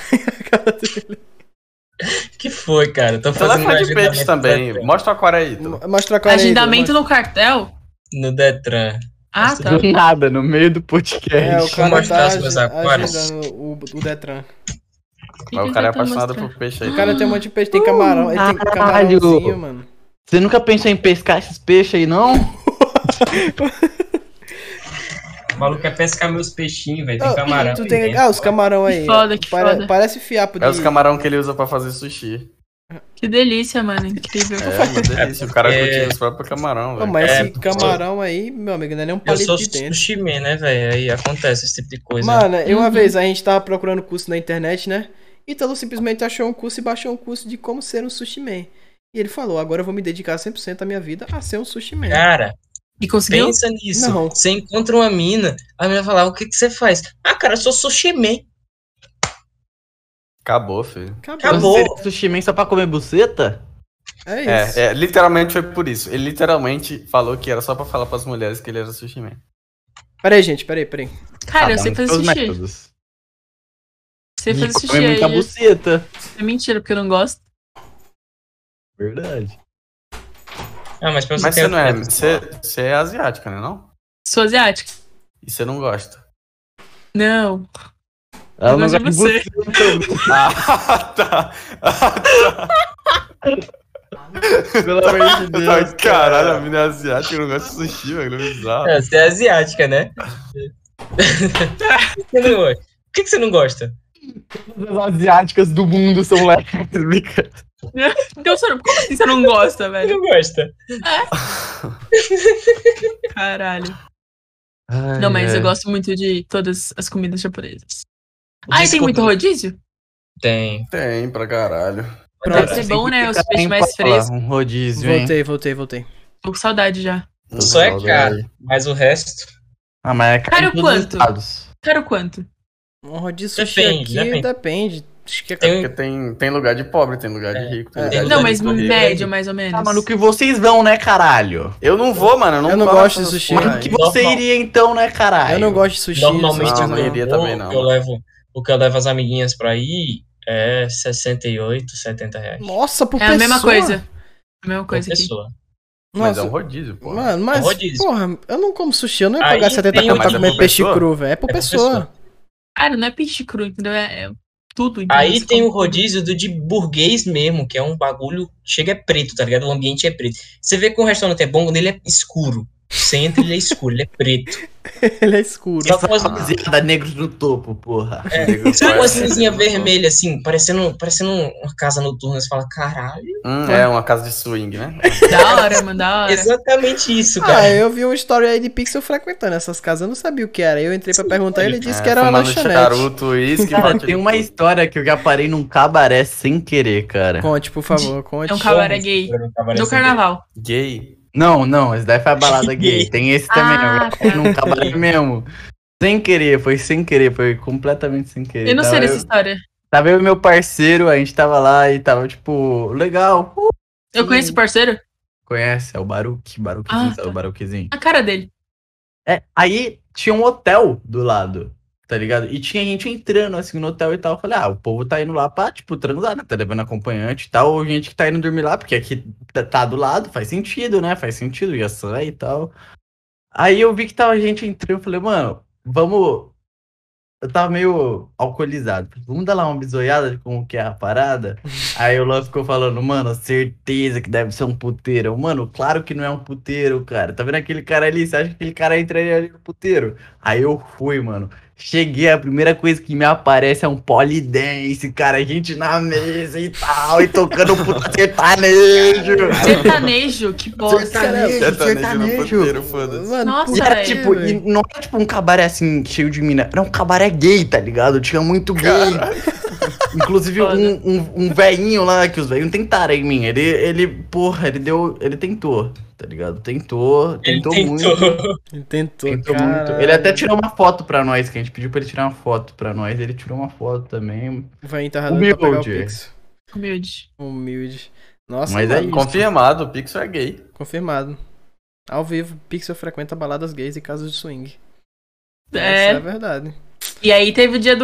Speaker 5: Que foi, cara? Tô
Speaker 4: Telefone
Speaker 5: fazendo
Speaker 4: de peixe também. Mostra a Aquário aí, Ítalo.
Speaker 2: Mostra a cara aí,
Speaker 1: Agendamento
Speaker 2: Ítalo.
Speaker 1: no cartel?
Speaker 5: no Detran.
Speaker 1: Ah,
Speaker 5: Mas
Speaker 1: tá.
Speaker 3: Do nada, no meio do
Speaker 2: É,
Speaker 3: podcast.
Speaker 2: o cara
Speaker 5: mostrar
Speaker 2: tá
Speaker 5: os meus aquários.
Speaker 2: agendando o Detran.
Speaker 4: Mas o cara é apaixonado por peixe aí.
Speaker 2: O cara tem um monte de peixe, tem camarão. Ele tem
Speaker 3: Caralho.
Speaker 2: camarãozinho, mano.
Speaker 3: Você nunca pensou em pescar esses peixes aí, não?
Speaker 5: O maluco quer pescar meus peixinhos, velho. Tem camarão.
Speaker 2: Tu
Speaker 5: aí
Speaker 2: tem...
Speaker 5: dentro.
Speaker 2: Ah, os camarão aí.
Speaker 1: Que foda, que foda.
Speaker 2: Parece fiapo de...
Speaker 4: É os camarão que ele usa pra fazer sushi.
Speaker 1: Que delícia, mano. Incrível.
Speaker 4: É uma delícia. O cara
Speaker 5: É.
Speaker 4: cultiva os próprios camarão,
Speaker 2: Pô,
Speaker 4: velho.
Speaker 2: mas
Speaker 5: É,
Speaker 2: esse camarão aí, meu amigo, não é nem um
Speaker 5: Eu
Speaker 2: palito
Speaker 5: sou
Speaker 2: de dentro.
Speaker 5: sushi man, né, velho? Aí acontece esse tipo de coisa.
Speaker 2: Mano, e uma vez a gente tava procurando curso na internet, né? Ítalo simplesmente achou um curso e baixou um curso de como ser um sushi man. E ele falou, agora eu vou me dedicar 100% da minha vida a ser um sushi man.
Speaker 5: Cara,
Speaker 1: E conseguiu?
Speaker 5: pensa nisso.
Speaker 2: Não.
Speaker 5: Você encontra uma mina, a menina fala, o que que você faz? Ah, cara, eu sou sushi man.
Speaker 4: Acabou, filho.
Speaker 5: Acabou.
Speaker 3: Você é sushi man só pra comer buceta?
Speaker 2: É isso.
Speaker 4: Literalmente foi por isso. Ele literalmente falou que era só pra falar pras mulheres que ele era sushi man.
Speaker 2: Peraí, gente, peraí.
Speaker 1: Cara, eu
Speaker 3: Cada
Speaker 1: sei
Speaker 3: um
Speaker 1: fazer
Speaker 3: tem seus
Speaker 1: sushi.
Speaker 3: métodos.
Speaker 1: Sei
Speaker 3: E
Speaker 1: fazer sushi
Speaker 3: comer muita
Speaker 1: aí.
Speaker 3: buceta.
Speaker 1: É mentira, porque eu não gosto.
Speaker 3: Verdade.
Speaker 5: Ah, mas pra você
Speaker 4: Mas
Speaker 5: ter
Speaker 4: você não é.
Speaker 5: um-
Speaker 4: Você é asiática, né? Não?
Speaker 1: Sou asiática.
Speaker 4: E você não gosta.
Speaker 1: Não.
Speaker 3: Ela
Speaker 1: Eu
Speaker 3: não
Speaker 1: gosto de
Speaker 3: gosta de
Speaker 1: você.
Speaker 3: buceta.
Speaker 4: Ah, tá.
Speaker 3: Pelo amor de Deus.
Speaker 4: Caralho, a mina é asiática, eu não gosto de sushi, velho. É bizarro.
Speaker 5: É, você é asiática, né? Você não gosta. Por que que você não gosta?
Speaker 3: As asiáticas do mundo são lésbicas.
Speaker 1: Então, como assim você não gosta,
Speaker 5: Você
Speaker 1: velho?
Speaker 5: não gosta.
Speaker 1: Caralho.
Speaker 3: Ai,
Speaker 1: Não, mas
Speaker 3: é.
Speaker 1: eu gosto muito de todas as comidas japonesas. Ah, e tem
Speaker 5: Desculpa.
Speaker 1: muito rodízio?
Speaker 5: Tem.
Speaker 4: Tem, pra caralho.
Speaker 2: Pronto.
Speaker 1: Deve ser bom, né? Os peixes
Speaker 3: Tem
Speaker 1: mais
Speaker 3: cola,
Speaker 1: frescos.
Speaker 3: Um rodízio, hein?
Speaker 2: Voltei.
Speaker 1: Tô com saudade já.
Speaker 5: Só é caro, mas o resto...
Speaker 3: Ah, mas é caro
Speaker 1: Cara,
Speaker 3: em todos os
Speaker 1: quanto?
Speaker 3: estados.
Speaker 1: Quero quanto?
Speaker 2: Um rodízio sushi
Speaker 5: Depende,
Speaker 2: aqui
Speaker 5: depende.
Speaker 2: depende. Acho que é
Speaker 5: Tem-
Speaker 4: Porque tem lugar de pobre, tem lugar de rico. Tem lugar de
Speaker 1: Não, mas
Speaker 4: rico, rico.
Speaker 1: médio, mais ou menos.
Speaker 3: Ah, mano, o que vocês vão, né, caralho?
Speaker 4: Eu não vou, mano.
Speaker 2: Eu não gosto de
Speaker 4: dessas
Speaker 2: sushi.
Speaker 4: porra
Speaker 3: O
Speaker 4: aí.
Speaker 3: que você
Speaker 5: Normal.
Speaker 3: iria então, né, caralho?
Speaker 2: Eu não gosto de sushi.
Speaker 5: Normalmente
Speaker 2: essas
Speaker 4: não,
Speaker 2: coisas,
Speaker 4: não iria
Speaker 5: vou,
Speaker 4: também, não.
Speaker 5: O que eu levo as amiguinhas pra ir é 68, 70 reais.
Speaker 2: Nossa, por
Speaker 1: É
Speaker 2: pessoa.
Speaker 1: a mesma coisa. A mesma
Speaker 5: Por
Speaker 1: coisa aqui.
Speaker 5: pessoa.
Speaker 4: Mas é
Speaker 2: Nossa,
Speaker 4: um rodízio, pô.
Speaker 2: mano, mas,
Speaker 5: rodízio.
Speaker 2: porra, eu não como sushi, eu não ia
Speaker 5: Aí
Speaker 2: pagar 70
Speaker 5: tem
Speaker 2: conto pra
Speaker 4: mas é
Speaker 2: comer
Speaker 4: por
Speaker 2: peixe
Speaker 4: pessoa?
Speaker 2: cru, velho. É por
Speaker 5: É por
Speaker 2: pessoa.
Speaker 5: pessoa.
Speaker 1: Cara, não é peixe cru, entendeu? É tudo, entendeu?
Speaker 5: Aí
Speaker 1: Você
Speaker 5: tem o
Speaker 1: come
Speaker 5: rodízio do de burguês mesmo, que é um bagulho. Chega é preto, tá ligado? O ambiente é preto. Você vê que o restaurante é bom quando ele é escuro. Você entra e ele é escuro, ele é preto.
Speaker 2: Ele é escuro.
Speaker 5: Só com as,
Speaker 3: Rapaziada, negros no topo, porra.
Speaker 5: só com as luzinhas vermelhas, assim, parecendo uma casa noturna. Você fala, caralho.
Speaker 4: É uma casa de swing, né?
Speaker 1: Da hora, mano, da hora.
Speaker 5: Exatamente isso,
Speaker 2: Ah,
Speaker 5: cara.
Speaker 2: eu vi uma história aí de Pixel frequentando essas casas, eu não sabia o que era. Eu entrei pra perguntar e ele disse que era uma
Speaker 4: fumando
Speaker 2: lanchonete.
Speaker 4: charuto, uísque,
Speaker 3: Cara,
Speaker 4: bate
Speaker 3: tem
Speaker 4: de
Speaker 3: uma
Speaker 4: tudo.
Speaker 3: história que eu já parei num cabaré sem querer, cara.
Speaker 2: Conte, por favor, conte.
Speaker 1: É um cabaré gay. No carnaval.
Speaker 4: Gay.
Speaker 3: Não, esse daí foi a balada gay. Tem esse também, eu já parei
Speaker 1: tá.
Speaker 3: num cabaré mesmo. Sem querer, foi completamente sem querer.
Speaker 1: Eu não sei
Speaker 3: Tava
Speaker 1: dessa história.
Speaker 3: Tava eu e meu parceiro, a gente tava lá e tava, tipo, legal.
Speaker 1: Eu
Speaker 3: Sim.
Speaker 1: conheço o parceiro?
Speaker 3: Conhece? É o Baruquizinho,
Speaker 1: Ah,
Speaker 3: sabe o
Speaker 1: tá.
Speaker 3: Baruquizinho?
Speaker 1: A cara dele.
Speaker 3: Aí tinha um hotel do lado, tá ligado? E tinha gente entrando assim no hotel e tal. Eu falei, o povo tá indo lá pra, tipo, transar, né? Tá levando acompanhante e tal. Ou gente que tá indo dormir lá, porque aqui tá do lado, faz sentido, né? Faz sentido, ia sair e tal. Aí eu vi que tava gente entrando, eu falei, mano, vamos. Eu tava meio alcoolizado. Vamos dar lá uma bisoiada de como que é a parada? Aí o Luan ficou falando, mano, certeza que deve ser um puteiro. Eu, mano, claro que não é um puteiro, cara. Tá vendo aquele cara ali? Você acha que aquele cara entraria ali no puteiro? Aí eu fui, mano. Cheguei, a primeira coisa que me aparece é um polidense, cara. Gente na mesa e tal, e tocando puta sertanejo.
Speaker 1: Sertanejo, que bosta.
Speaker 4: Sertanejo no puteiro, foda-se.
Speaker 2: Mano,
Speaker 1: Nossa,
Speaker 3: E era
Speaker 1: velho.
Speaker 3: tipo, e não é tipo um cabaré assim, cheio de mina. Era um cabaré gay, tá ligado? Tinha muito gay. Inclusive
Speaker 1: Foda.
Speaker 3: um velhinho lá, que os velhinhos tentaram em mim. Ele tentou, tá ligado? Tentou muito.
Speaker 2: ele tentou,
Speaker 3: Tentou
Speaker 2: cara.
Speaker 3: muito. Ele até tirou uma foto pra nós, que a gente pediu pra ele tirar uma foto pra nós. Ele tirou uma foto também.
Speaker 2: Vai entrar pra pegar o
Speaker 3: Humilde.
Speaker 2: Pix.
Speaker 1: Humilde.
Speaker 2: Humilde. Nossa,
Speaker 3: Mas é
Speaker 2: mano,
Speaker 3: isso.
Speaker 4: Confirmado, o Pixel é gay.
Speaker 2: confirmado. Ao vivo, Pixel frequenta baladas gays e casas de swing.
Speaker 1: É.
Speaker 2: Essa é a verdade.
Speaker 1: E aí teve o dia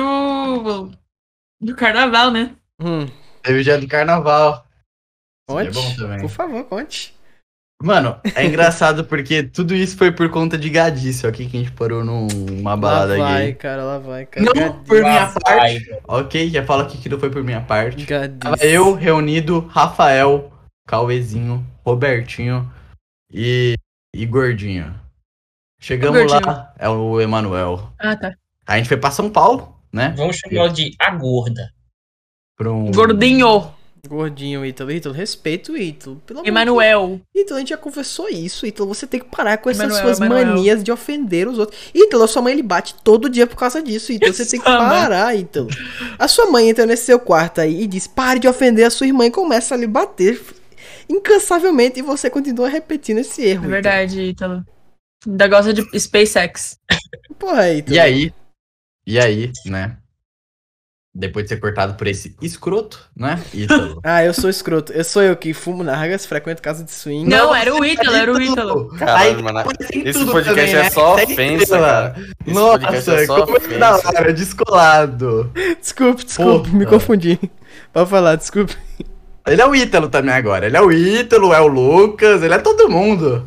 Speaker 1: do carnaval, né?
Speaker 3: Teve o dia do carnaval.
Speaker 2: Conte,
Speaker 3: É bom também.
Speaker 2: por favor, conte.
Speaker 3: Mano, é engraçado porque tudo isso foi por conta de Gadice, ok? Que a gente parou numa balada
Speaker 2: Lá vai,
Speaker 3: gay.
Speaker 2: cara, lá vai, cara.
Speaker 3: Não por minha
Speaker 5: Lá
Speaker 3: parte,
Speaker 5: vai.
Speaker 3: ok? Já falo aqui que não foi por minha parte.
Speaker 2: Gadice.
Speaker 3: Tava eu reunido, Rafael, Cauezinho, Robertinho e Gordinho. Chegamos
Speaker 1: Gordinho.
Speaker 3: lá, é o Emanuel.
Speaker 1: Ah, tá.
Speaker 3: A gente foi pra São Paulo, né?
Speaker 5: Vamos chamá-lo de a gorda.
Speaker 3: Pra um...
Speaker 1: Gordinho.
Speaker 2: Gordinho, Ítalo. Ítalo, respeito o Ítalo. Pelo amor de
Speaker 1: Emanuel.
Speaker 2: Deus. Ítalo, a gente já conversou isso, Ítalo. Você tem que parar com essas
Speaker 1: Emanuel,
Speaker 2: suas
Speaker 1: Emanuel.
Speaker 2: manias de ofender os outros. Ítalo, a sua mãe ele bate todo dia por causa disso, Ítalo. Você tem que
Speaker 1: Sua mãe.
Speaker 2: parar, Ítalo. A sua mãe entra nesse seu quarto aí e diz: pare de ofender a sua irmã e começa a lhe bater incansavelmente e você continua repetindo esse erro.
Speaker 1: É verdade, Ítalo. Ainda gosta de SpaceX.
Speaker 2: Ítalo. Porra, Ítalo.
Speaker 3: E aí, né? Depois de ser cortado por esse escroto, né? Ítalo.
Speaker 2: Ah, eu sou escroto. Eu sou eu que fumo nargas, frequento casa de swing.
Speaker 1: Não, era o Ítalo, era o Ítalo.
Speaker 4: Caralho, mano.
Speaker 3: tem
Speaker 4: Esse
Speaker 3: tudo
Speaker 4: podcast
Speaker 3: também,
Speaker 4: é
Speaker 3: né?
Speaker 4: só
Speaker 3: Tem
Speaker 4: ofensa,
Speaker 3: tudo,
Speaker 4: cara.
Speaker 3: mano.
Speaker 4: Esse podcast
Speaker 3: Nossa,
Speaker 4: é só
Speaker 3: como é que da
Speaker 4: ofensa.
Speaker 3: hora, descolado.
Speaker 2: Desculpe,
Speaker 3: Porra.
Speaker 2: me confundi. Pode falar, desculpe.
Speaker 3: Ele é o Ítalo também agora. Ele é o Ítalo, é o Lucas, ele é todo mundo.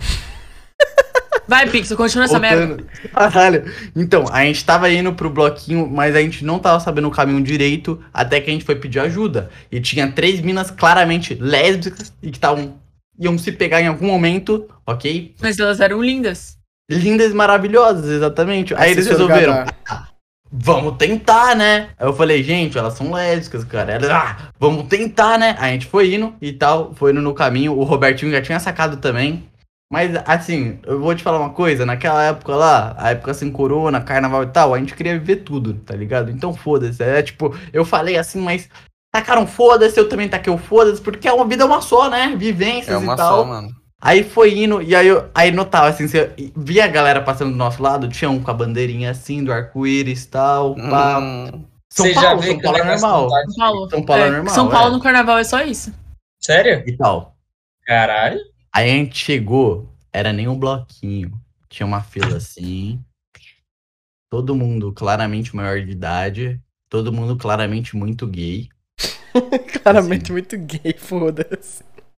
Speaker 1: Vai, Pixel, continua essa merda.
Speaker 3: Voltando. Caralho. Então, a gente tava indo pro bloquinho, mas a gente não tava sabendo o caminho direito, até que a gente foi pedir ajuda. E tinha 3 minas claramente lésbicas e que iam se pegar em algum momento, ok?
Speaker 1: Mas elas eram lindas.
Speaker 3: Lindas e maravilhosas, exatamente. Aí eles
Speaker 2: Assessor
Speaker 3: resolveram,
Speaker 2: Gadar.
Speaker 3: vamos tentar, né? Aí eu falei, gente, elas são lésbicas, cara. Elas, vamos tentar, né? Aí a gente foi indo e tal, foi indo no caminho. O Robertinho já tinha sacado também. Mas, assim, eu vou te falar uma coisa. Naquela época lá, a época sem corona, carnaval e tal, a gente queria viver tudo, tá ligado? Então foda-se. É tipo, eu falei assim, mas tacaram foda-se, eu também taquei o foda-se, porque a vida é uma só, né? Vivências
Speaker 4: É uma
Speaker 3: e tal.
Speaker 4: só, mano.
Speaker 3: Aí foi indo, e aí notava assim, você via a galera passando do nosso lado, tinha um com a bandeirinha assim, do arco-íris e tal, pá. São
Speaker 5: Você já
Speaker 3: Paulo,
Speaker 5: vê
Speaker 3: São
Speaker 5: que
Speaker 3: Paulo
Speaker 5: o
Speaker 3: é
Speaker 5: negócio
Speaker 3: normal.
Speaker 5: não tá-
Speaker 1: São Paulo.
Speaker 3: São Paulo é normal,
Speaker 1: São Paulo
Speaker 3: é.
Speaker 1: no carnaval é só isso.
Speaker 5: Sério?
Speaker 3: E tal.
Speaker 5: Caralho.
Speaker 3: Aí a gente chegou, era nem um bloquinho, tinha uma fila assim, todo mundo claramente maior de idade, todo mundo claramente muito gay.
Speaker 2: Claramente muito gay, foda-se.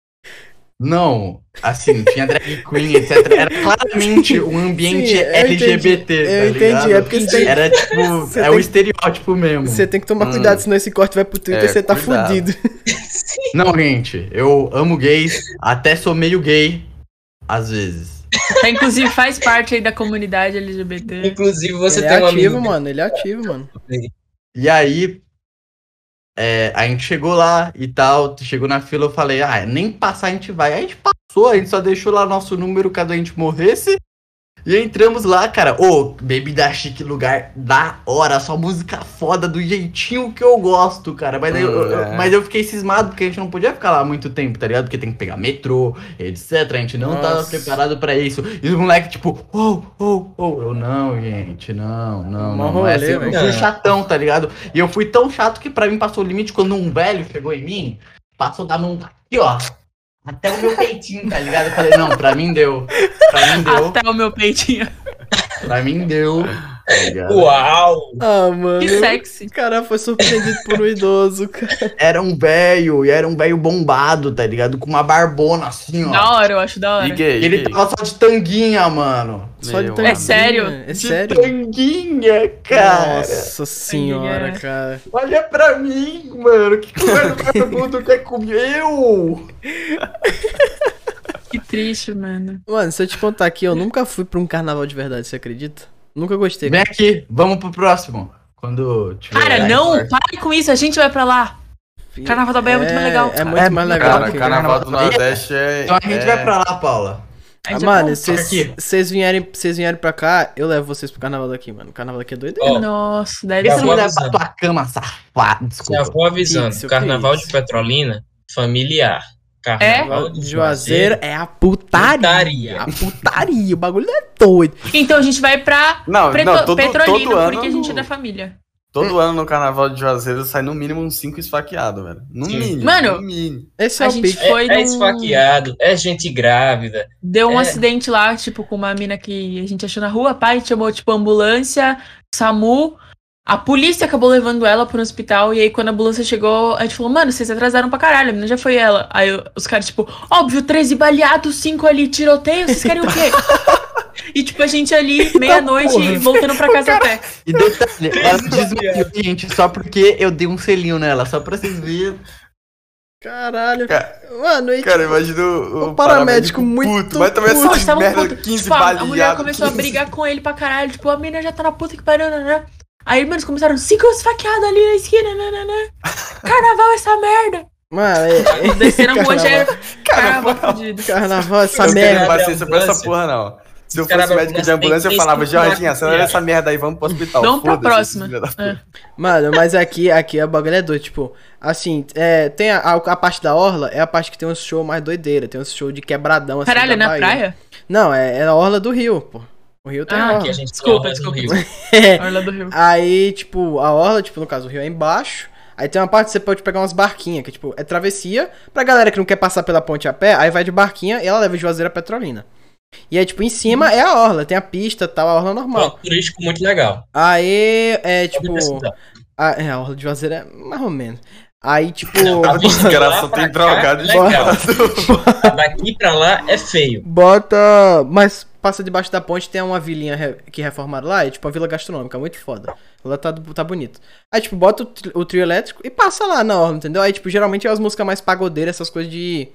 Speaker 3: Não, assim, tinha drag queen, etc. Era claramente um ambiente
Speaker 2: Sim, eu
Speaker 3: LGBT,
Speaker 2: entendi.
Speaker 3: tá
Speaker 2: Eu entendi,
Speaker 3: ligado?
Speaker 2: é porque você tem-
Speaker 3: Era tipo,
Speaker 2: Você
Speaker 3: é o
Speaker 2: tem-
Speaker 3: estereótipo mesmo.
Speaker 2: Você tem que tomar cuidado, senão esse corte vai pro Twitter e você tá
Speaker 4: cuidado.
Speaker 2: fudido.
Speaker 3: Não, gente, eu amo gays, até sou meio gay, às vezes.
Speaker 1: Inclusive faz parte aí da comunidade LGBT.
Speaker 5: Inclusive, você
Speaker 2: Ele
Speaker 5: tem
Speaker 2: é
Speaker 5: um
Speaker 2: ativo,
Speaker 5: amigo.
Speaker 2: mano. Ele é ativo, mano.
Speaker 3: E aí, a gente chegou lá e tal, chegou na fila, eu falei, nem passar a gente vai. Aí a gente passou, a gente só deixou lá nosso número caso a gente morresse. E entramos lá, cara. Bebida chique, lugar da hora, só música foda, do jeitinho que eu gosto, cara. Mas eu fiquei cismado porque a gente não podia ficar lá muito tempo, tá ligado? Porque tem que pegar metrô, etc. A gente não tava preparado pra isso. E os moleques, tipo, eu não, gente, não é assim. Eu fui chatão, tá ligado? E eu fui tão chato que pra mim passou o limite quando um velho chegou em mim, passou da mão aqui, ó. Até o meu peitinho, tá ligado? Eu falei, não, pra mim deu.
Speaker 1: Até o meu peitinho.
Speaker 3: Pra mim deu. Tá ligado?
Speaker 5: Uau!
Speaker 2: Ah, mano.
Speaker 1: Que sexy.
Speaker 2: O cara foi surpreendido por um idoso, cara.
Speaker 3: Era um velho bombado, tá ligado? Com uma barbona assim, ó.
Speaker 1: Da hora, eu acho da hora.
Speaker 4: E gay,
Speaker 3: Ele
Speaker 4: gay.
Speaker 3: tava só de tanguinha, mano.
Speaker 2: Só de
Speaker 4: Meu
Speaker 2: tanguinha.
Speaker 1: É sério?
Speaker 2: É
Speaker 3: De
Speaker 2: sério?
Speaker 3: tanguinha, cara.
Speaker 2: Nossa senhora,
Speaker 1: Tanguinha.
Speaker 2: cara.
Speaker 3: Olha pra mim, mano. Que o mundo quer comer? Eu?
Speaker 1: Que triste, mano.
Speaker 2: Mano, se eu te contar aqui, eu nunca fui pra um carnaval de verdade, você acredita? Nunca gostei.
Speaker 3: Vem aqui, vamos pro próximo. Quando tiver.
Speaker 1: Cara, não, pare com isso, a gente vai pra lá. Carnaval da Bahia é muito mais legal.
Speaker 2: É muito mais legal.
Speaker 4: Cara,
Speaker 2: que-
Speaker 4: Carnaval do Nordeste
Speaker 3: Então a gente vai pra lá, Paula.
Speaker 1: A gente
Speaker 2: Mano,
Speaker 1: vai
Speaker 2: se vocês vierem pra cá, eu levo vocês pro carnaval daqui, mano. O carnaval daqui é doido.
Speaker 5: Ó,
Speaker 1: Nossa, deve
Speaker 3: Esse
Speaker 1: ser.
Speaker 5: vou
Speaker 3: mulher
Speaker 5: avisando.
Speaker 3: pra tua cama, safado.
Speaker 5: Já
Speaker 3: Desculpa.
Speaker 5: vou avisando.
Speaker 2: Isso,
Speaker 5: Carnaval
Speaker 2: que
Speaker 5: de
Speaker 2: isso?
Speaker 5: Petrolina, familiar. Carnaval de
Speaker 2: Juazeiro é a putaria. A putaria. O bagulho é doido.
Speaker 1: Então a gente vai pra
Speaker 4: Não, todo
Speaker 1: Petrolina,
Speaker 4: ano
Speaker 1: porque a gente é da família.
Speaker 4: Todo ano no Carnaval de Juazeiro sai no mínimo uns 5 esfaqueados, velho. No
Speaker 5: Sim.
Speaker 4: mínimo.
Speaker 1: Mano,
Speaker 4: no mínimo.
Speaker 2: Esse é
Speaker 1: A
Speaker 2: o
Speaker 1: gente
Speaker 2: pique.
Speaker 1: foi
Speaker 5: É
Speaker 1: num...
Speaker 5: esfaqueado, é gente grávida.
Speaker 1: Deu um
Speaker 5: É.
Speaker 1: acidente lá, tipo, com uma mina que a gente achou na rua. Pai chamou, tipo, ambulância, SAMU. A polícia acabou levando ela pro hospital. E aí, quando a ambulância chegou, a gente falou, mano, vocês atrasaram pra caralho, a menina já foi ela. Aí os caras, tipo, óbvio, 13 baleados, 5 ali, tiroteio, vocês querem o quê? E, tipo, a gente ali, meia-noite,
Speaker 2: porra.
Speaker 1: voltando pra casa a pé.
Speaker 3: E detalhe, ela desmaiou, gente, só porque eu dei um selinho nela, só pra vocês verem.
Speaker 2: Caralho.
Speaker 4: Cara,
Speaker 2: Mano, e
Speaker 4: Cara, imagina o
Speaker 2: paramédico muito
Speaker 4: Vai tomar
Speaker 2: puto.
Speaker 1: Eles
Speaker 4: essa
Speaker 1: estavam
Speaker 4: merda,
Speaker 1: putos.
Speaker 4: 15
Speaker 1: Tipo, a
Speaker 4: baleados.
Speaker 1: mulher começou a brigar com ele pra caralho. Tipo, a menina já tá na puta que pariu, né? Aí, mano, eles começaram 5 esfaqueados ali na esquina, né? Carnaval essa merda.
Speaker 2: Mano,
Speaker 1: Descendo a rua já era
Speaker 4: Carnaval.
Speaker 1: carnaval fudido.
Speaker 2: Carnaval, essa
Speaker 4: Eu não tenho
Speaker 2: merda.
Speaker 4: paciência pra essa
Speaker 5: ambulância.
Speaker 4: porra, não. Se eu
Speaker 5: Os caras
Speaker 4: fosse
Speaker 5: da
Speaker 4: médico de
Speaker 5: ambulância
Speaker 4: ambulância, eu
Speaker 5: tem
Speaker 4: falava,
Speaker 5: 5
Speaker 4: Jorginho, acelera
Speaker 5: máquinas.
Speaker 4: essa merda aí, vamos pro hospital.
Speaker 1: Vamos pra
Speaker 4: Foda-se,
Speaker 1: próxima.
Speaker 4: filha da puta.
Speaker 1: É.
Speaker 2: Mano, mas aqui a bagulho é doido, tipo, assim, tem a parte da orla, é a parte que tem uns show mais doideira, tem uns show de quebradão, assim,
Speaker 1: Caralho, é
Speaker 2: da
Speaker 1: na
Speaker 2: Bahia.
Speaker 1: praia?
Speaker 2: Não, é a orla do Rio, pô. O Rio tem a
Speaker 1: Ah,
Speaker 2: orla.
Speaker 5: Aqui a gente
Speaker 1: Desculpa,
Speaker 5: corre no Rio.
Speaker 1: Orla do Rio.
Speaker 2: Aí, tipo, a orla, tipo, no caso, o rio é embaixo. Aí tem uma parte que você pode pegar umas barquinhas, que, tipo, é travessia. Pra galera que não quer passar pela ponte a pé, aí vai de barquinha e ela leva de Juazeiro a Petrolina. E aí, tipo, em cima é a orla, tem a pista e tal, a orla normal.
Speaker 5: Ponto turístico muito legal.
Speaker 2: Aí,
Speaker 5: Pode
Speaker 2: tipo...
Speaker 5: pesquisar.
Speaker 2: A orla de Juazeiro é mais ou menos. Aí, tipo...
Speaker 5: A vista de
Speaker 4: Cara,
Speaker 5: lá
Speaker 4: só
Speaker 5: pra
Speaker 4: tem
Speaker 5: cá
Speaker 4: drogado
Speaker 5: é
Speaker 4: de
Speaker 5: legal. Daqui pra lá é feio.
Speaker 2: Bota... Mas passa debaixo da ponte, tem uma vilinha que reformaram lá, é tipo uma vila gastronômica, muito foda. Lá tá bonito. Aí, tipo, bota o trio elétrico e passa lá na orla, entendeu? Aí, tipo, geralmente é as músicas mais pagodeiras, essas coisas de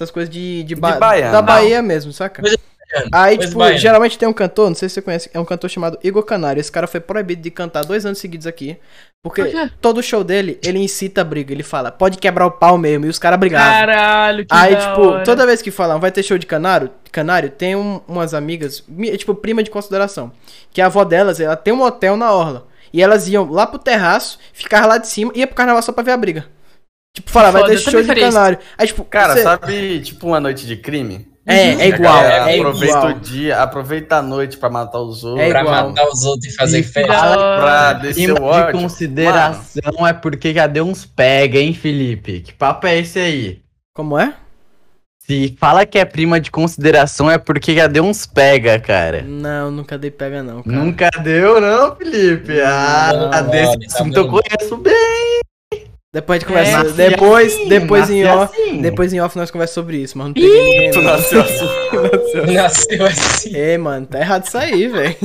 Speaker 4: baiano.
Speaker 2: da Bahia mesmo, saca?
Speaker 5: Coisa
Speaker 2: Aí,
Speaker 5: Coisa
Speaker 2: tipo,
Speaker 5: baiana.
Speaker 2: geralmente tem um cantor, não sei se você conhece, é um cantor chamado Igor Canário. Esse cara foi proibido de cantar 2 anos seguidos aqui. Porque
Speaker 1: Por quê?
Speaker 2: todo show dele, ele incita a briga. Ele fala, pode quebrar o pau mesmo. E os caras brigavam.
Speaker 1: Caralho, que
Speaker 2: Aí,
Speaker 1: da
Speaker 2: tipo,
Speaker 1: hora.
Speaker 2: toda vez que falam, vai ter show de Canário, tem umas amigas, tipo, prima de consideração. Que a avó delas, ela tem um hotel na orla. E elas iam lá pro terraço, ficavam lá de cima, ia pro carnaval só pra ver a briga. Tipo, falar, vai
Speaker 1: Foda,
Speaker 2: ter
Speaker 1: eu
Speaker 2: show
Speaker 1: também
Speaker 2: de
Speaker 1: faria isso.
Speaker 2: Canário. Aí, tipo,
Speaker 4: Cara,
Speaker 2: você-
Speaker 4: sabe, tipo, uma noite de crime?
Speaker 2: É igual,
Speaker 4: A galera
Speaker 2: é
Speaker 4: aproveita
Speaker 2: igual.
Speaker 4: o dia, aproveita a noite pra matar os outros.
Speaker 2: É
Speaker 5: Pra
Speaker 2: igual.
Speaker 5: matar os outros e fazer
Speaker 3: E
Speaker 5: festa.
Speaker 1: fala-
Speaker 4: Pra descer
Speaker 3: Cima
Speaker 4: o
Speaker 3: de
Speaker 4: ódio.
Speaker 3: consideração é porque já deu uns pega, hein, Felipe? Que papo é esse aí?
Speaker 2: Como é?
Speaker 3: Se fala que é prima de consideração é porque já deu uns pega, cara.
Speaker 2: Não, nunca dei pega não, cara.
Speaker 3: Nunca deu, não, Felipe?
Speaker 5: Não,
Speaker 3: Desse
Speaker 5: olha, tá
Speaker 3: assunto eu
Speaker 5: bom.
Speaker 3: conheço bem.
Speaker 2: Depois a gente conversa,
Speaker 3: Nasci
Speaker 2: depois
Speaker 3: assim,
Speaker 2: em
Speaker 3: nasci
Speaker 2: off,
Speaker 3: assim.
Speaker 2: depois em off nós conversamos sobre isso, mas não peguei ninguém.
Speaker 4: Tu
Speaker 2: não.
Speaker 4: nasceu assim.
Speaker 5: Nasceu assim.
Speaker 2: Ei, mano, tá errado isso aí, velho.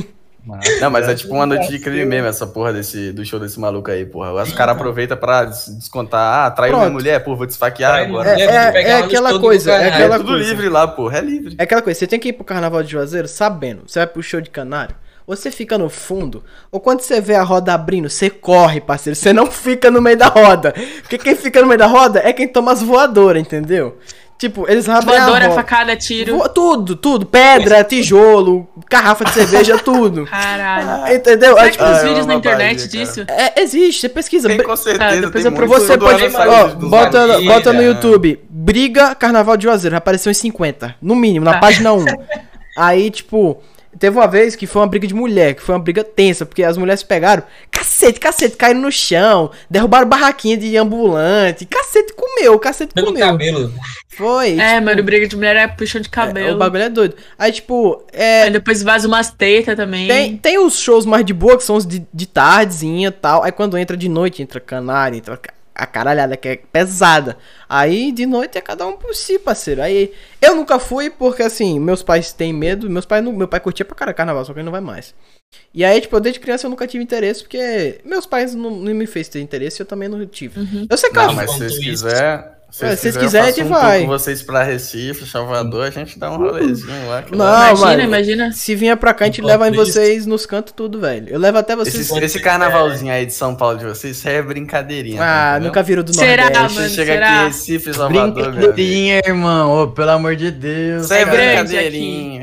Speaker 4: Não, mas é tipo uma noite de crime mesmo, essa porra do show desse maluco aí, porra. Os caras aproveitam pra descontar, traiu minha mulher, pô, vou desfaquear agora.
Speaker 2: É aquela coisa,
Speaker 4: É tudo livre lá, porra, é livre.
Speaker 2: É aquela coisa, você tem que ir pro Carnaval de Juazeiro sabendo, você vai pro show de Canário, ou você fica no fundo, ou quando você vê a roda abrindo, você corre, parceiro, você não fica no meio da roda. Porque quem fica no meio da roda é quem toma as voadoras, entendeu? Tipo, eles abrem
Speaker 1: voadora, facada, tiro.
Speaker 2: Tudo. Pedra, tijolo, garrafa de cerveja, tudo.
Speaker 1: Caralho.
Speaker 2: Entendeu?
Speaker 1: Será que tem os vídeos na internet disso?
Speaker 2: Existe, você pesquisa.
Speaker 4: Tem, com certeza,
Speaker 1: depois
Speaker 4: tem
Speaker 1: eu
Speaker 4: muito.
Speaker 2: Você pode... bota no
Speaker 5: né?
Speaker 2: YouTube. Briga Carnaval de Juazeiro. Já apareceu em 50. No mínimo, na página 1. Aí, tipo... Teve uma vez que foi uma briga de mulher, que foi uma briga tensa, porque as mulheres pegaram, cacete, caíram no chão, derrubaram barraquinha de ambulante, cacete comeu.
Speaker 5: Pelo cabelo.
Speaker 2: Foi.
Speaker 1: Mano, briga de mulher é puxão de cabelo.
Speaker 2: O bagulho é doido. Aí, tipo,
Speaker 1: Aí depois vaza umas tetas também.
Speaker 2: Tem os shows mais de boa, que são os de tardezinha e tal. Aí quando entra de noite, entra Canário, entra a caralhada que é pesada. Aí de noite é cada um por si, parceiro. Aí eu nunca fui porque assim, meus pais têm medo. Meu pai curtia pra carnaval, só que ele não vai mais. E aí, tipo, desde criança eu nunca tive interesse, porque meus pais não me fez ter interesse e eu também não tive. Eu sei que
Speaker 4: mas se vocês quiserem.
Speaker 2: Se vocês quiserem, a gente vai.
Speaker 4: Com vocês pra Recife, Salvador, a gente dá um rolezinho lá.
Speaker 1: Imagina.
Speaker 2: Se vier pra cá, a gente leva em vocês nos cantos tudo, velho. Eu levo até vocês.
Speaker 4: Esse carnavalzinho aí de São Paulo de vocês, isso aí é brincadeirinha.
Speaker 2: Nunca viram do
Speaker 1: Será,
Speaker 2: Nordeste.
Speaker 1: mano?
Speaker 4: Você chega aqui em Recife, Salvador,
Speaker 3: brincadeirinha, irmão. Oh, pelo amor de Deus.
Speaker 4: Isso aí é brincadeirinha.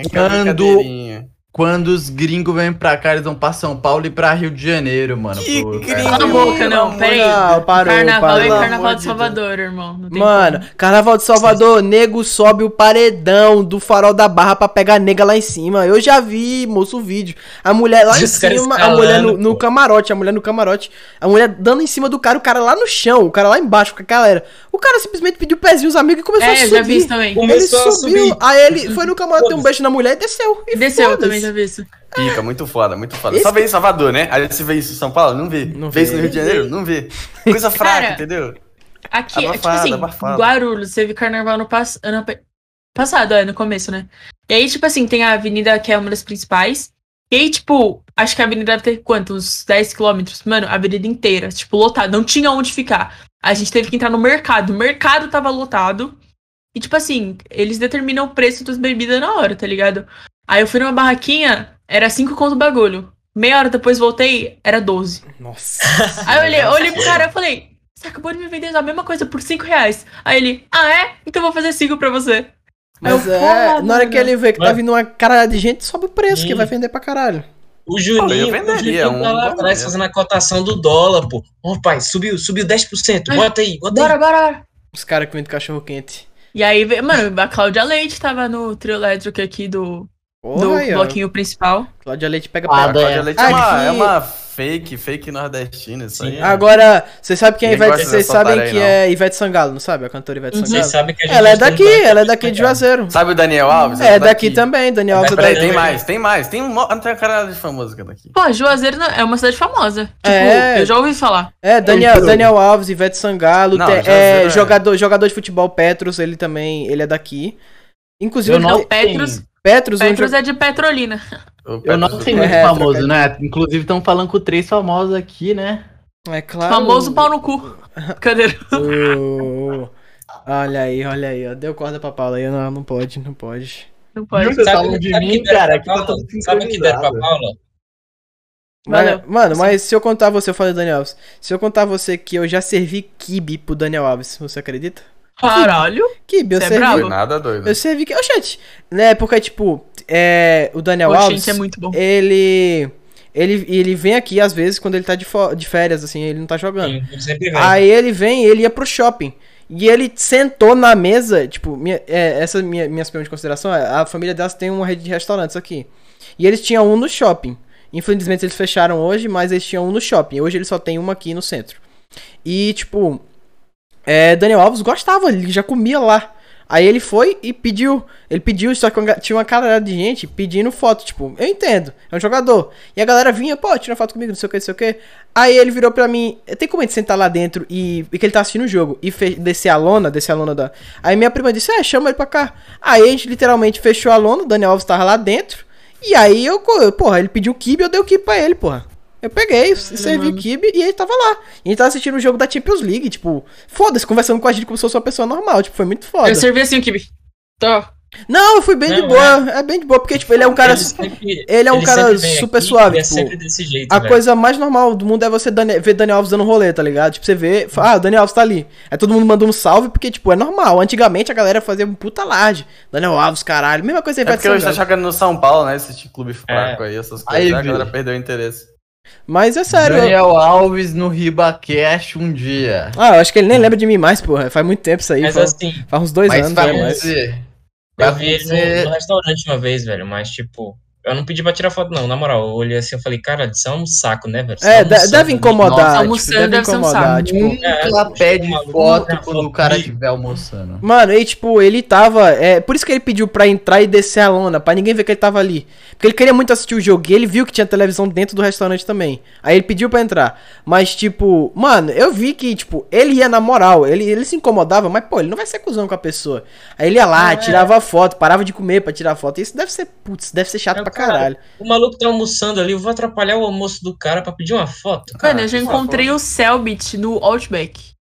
Speaker 3: Quando os gringos vêm pra cá, eles vão pra São Paulo e pra Rio de Janeiro, mano.
Speaker 1: Cala a boca, não, peraí.
Speaker 2: Parou,
Speaker 1: Carnaval de Salvador, irmão.
Speaker 2: Mano, Carnaval de Salvador, nego sobe o paredão do Farol da Barra pra pegar a nega lá em cima. Eu já vi, moço, o vídeo. A mulher lá em cima, a mulher no camarote, a mulher dando em cima do cara, o cara lá no chão, o cara lá embaixo com a galera. O cara simplesmente pediu o pezinho os amigos e começou a subir.
Speaker 1: Já vi isso também.
Speaker 2: Ele subiu, aí ele foi no camarote, deu um beijo na mulher e desceu.
Speaker 1: Desceu, também já vi isso.
Speaker 4: Pica, muito foda. Só vê em Salvador, né? Aí você vê isso em São Paulo? Não vê. Vê isso no Rio de Janeiro? Não vê. Coisa fraca, entendeu?
Speaker 1: Aqui, abafado. Guarulhos, teve carnaval no ano passado, no começo, né? E aí, tipo assim, tem a avenida que é uma das principais. E aí, tipo, acho que a avenida deve ter quanto? Uns 10 quilômetros? Mano, a avenida inteira, tipo, lotada. Não tinha onde ficar. A gente teve que entrar no mercado. O mercado tava lotado. E, tipo assim, eles determinam o preço das bebidas na hora, tá ligado? Aí eu fui numa barraquinha, era 5 conto o bagulho. Meia hora depois voltei, era 12.
Speaker 2: Nossa.
Speaker 1: Aí eu olhei pro cara e falei, você acabou de me vender a mesma coisa por 5 reais. Aí ele, então eu vou fazer 5 pra você.
Speaker 2: Mas na hora que ele vê que tá vindo uma caralho de gente, sobe o preço, que vai vender pra caralho.
Speaker 5: O Juninho tá lá atrás fazendo a cotação do dólar, pô. Pai, subiu 10%, bota aí.
Speaker 1: Bora.
Speaker 2: Os caras comendo cachorro quente.
Speaker 1: E aí, mano, a Cláudia Leite tava no trio elétrico aqui do bloquinho principal.
Speaker 2: Cláudia Leite pega
Speaker 4: Cláudia Leite é uma fake nordestina, isso aí.
Speaker 2: Agora, vocês sabem quem é Ivete? Vocês sabem que é Ivete Sangalo, não sabe? A cantora Ivete Sangalo.
Speaker 5: Vocês sabem que
Speaker 2: ela é daqui de Juazeiro.
Speaker 4: Sabe o Daniel Alves?
Speaker 2: É daqui também, Daniel Alves.
Speaker 4: Peraí, tem mais. Não tem cara de famoso que é daqui.
Speaker 1: Pô, Juazeiro é uma cidade famosa. Tipo, eu já ouvi falar.
Speaker 2: Daniel Alves, Ivete Sangalo, jogador de futebol Petros, ele é daqui. Inclusive, Petros
Speaker 1: é de Petrolina.
Speaker 3: Eu não sei muito famoso, né? Inclusive estão falando com 3 famosos aqui, né?
Speaker 2: É claro.
Speaker 1: Famoso pau no cu. Cadê?
Speaker 2: Olha aí, ó. Deu corda pra Paula aí. Não pode.
Speaker 1: Não pode.
Speaker 3: Sabe de mim, cara?
Speaker 5: Sabe o que deram pra Paula?
Speaker 2: Mano, mas se eu contar você, eu falei Daniel Alves. Se eu contar você que eu já servi quibe pro Daniel Alves, você acredita?
Speaker 1: Caralho!
Speaker 2: Kibe, eu servi.
Speaker 4: Não nada doido.
Speaker 2: Eu servi que. Oxente, né? Porque, tipo, o Daniel Alves.
Speaker 1: É muito bom.
Speaker 2: Ele vem aqui, às vezes, quando ele tá de férias, assim, ele não tá jogando. Aí ele ia pro shopping. E ele sentou na mesa, tipo, essa minha opinião de consideração, a família delas tem uma rede de restaurantes aqui. E eles tinham um no shopping. Infelizmente eles fecharam hoje, mas eles tinham um no shopping. Hoje eles só tem uma aqui no centro. E, tipo, Daniel Alves gostava, ele já comia lá. Aí ele foi e pediu. Ele pediu, só que tinha uma cara de gente pedindo foto. Tipo, eu entendo, é um jogador. E a galera vinha, tira foto comigo, não sei o que. Aí ele virou pra mim, tem como a gente sentar lá dentro e que ele tá assistindo o jogo e descer a lona da... Aí minha prima disse, chama ele pra cá. Aí a gente literalmente fechou a lona, o Daniel Alves tava lá dentro. E aí porra, ele pediu o kibe, eu dei o kibe pra ele, porra. Eu peguei, servi o kibe e ele tava lá. E a gente tava assistindo o jogo da Champions League, tipo, foda-se, conversando com a gente como se fosse uma pessoa normal, tipo, foi muito foda.
Speaker 1: Eu servi assim o kibe. Tô.
Speaker 2: Não, eu fui bem de boa, é bem de boa, porque, tipo, ele é um cara, ele é um cara super suave, tipo,
Speaker 5: sempre desse jeito,
Speaker 2: a coisa mais normal do mundo é você ver Daniel Alves dando rolê, tá ligado? Tipo, você vê, o Daniel Alves tá ali. Aí todo mundo manda um salve, porque, tipo, é normal. Antigamente a galera fazia um puta alarde. Daniel Alves, caralho, mesma coisa aí vai
Speaker 4: porque hoje tá jogando no São Paulo, né? Esse clube fraco aí, essas coisas.
Speaker 3: Aí,
Speaker 4: a galera perdeu o interesse.
Speaker 2: Mas é sério.
Speaker 3: Daniel Alves no RibaCast um dia.
Speaker 2: Eu acho que ele nem lembra de mim mais, porra. Faz muito tempo isso aí.
Speaker 5: Mas
Speaker 2: faz
Speaker 5: assim,
Speaker 2: uns 2
Speaker 3: Mas
Speaker 2: anos,
Speaker 3: vai
Speaker 2: né? Mas...
Speaker 3: acontecer.
Speaker 5: eu vi ele no restaurante uma vez, velho, mas tipo, eu não pedi pra tirar foto, não, na moral. Eu olhei assim e falei, cara, isso é um saco, né, velho?
Speaker 2: Deve incomodar.
Speaker 1: Nossa,
Speaker 2: tipo,
Speaker 1: almoçando deve ser um saco.
Speaker 2: tipo,
Speaker 3: Nunca pede
Speaker 5: maluco,
Speaker 3: foto
Speaker 5: não,
Speaker 3: quando o cara estiver almoçando.
Speaker 2: Mano, e tipo, ele tava. Por isso que ele pediu pra entrar e descer a lona, pra ninguém ver que ele tava ali. Porque ele queria muito assistir o jogo e ele viu que tinha televisão dentro do restaurante também. Aí ele pediu pra entrar. Mas, tipo, mano, eu vi que, tipo, ele ia na moral, ele se incomodava, mas, pô, ele não vai ser cuzão com a pessoa. Aí ele ia lá, tirava foto, parava de comer pra tirar foto. Isso deve ser, deve ser chato pra caralho.
Speaker 5: O maluco tá almoçando ali, eu vou atrapalhar o almoço do cara pra pedir uma foto.
Speaker 1: Mano, eu já encontrei o Selbit no Outback.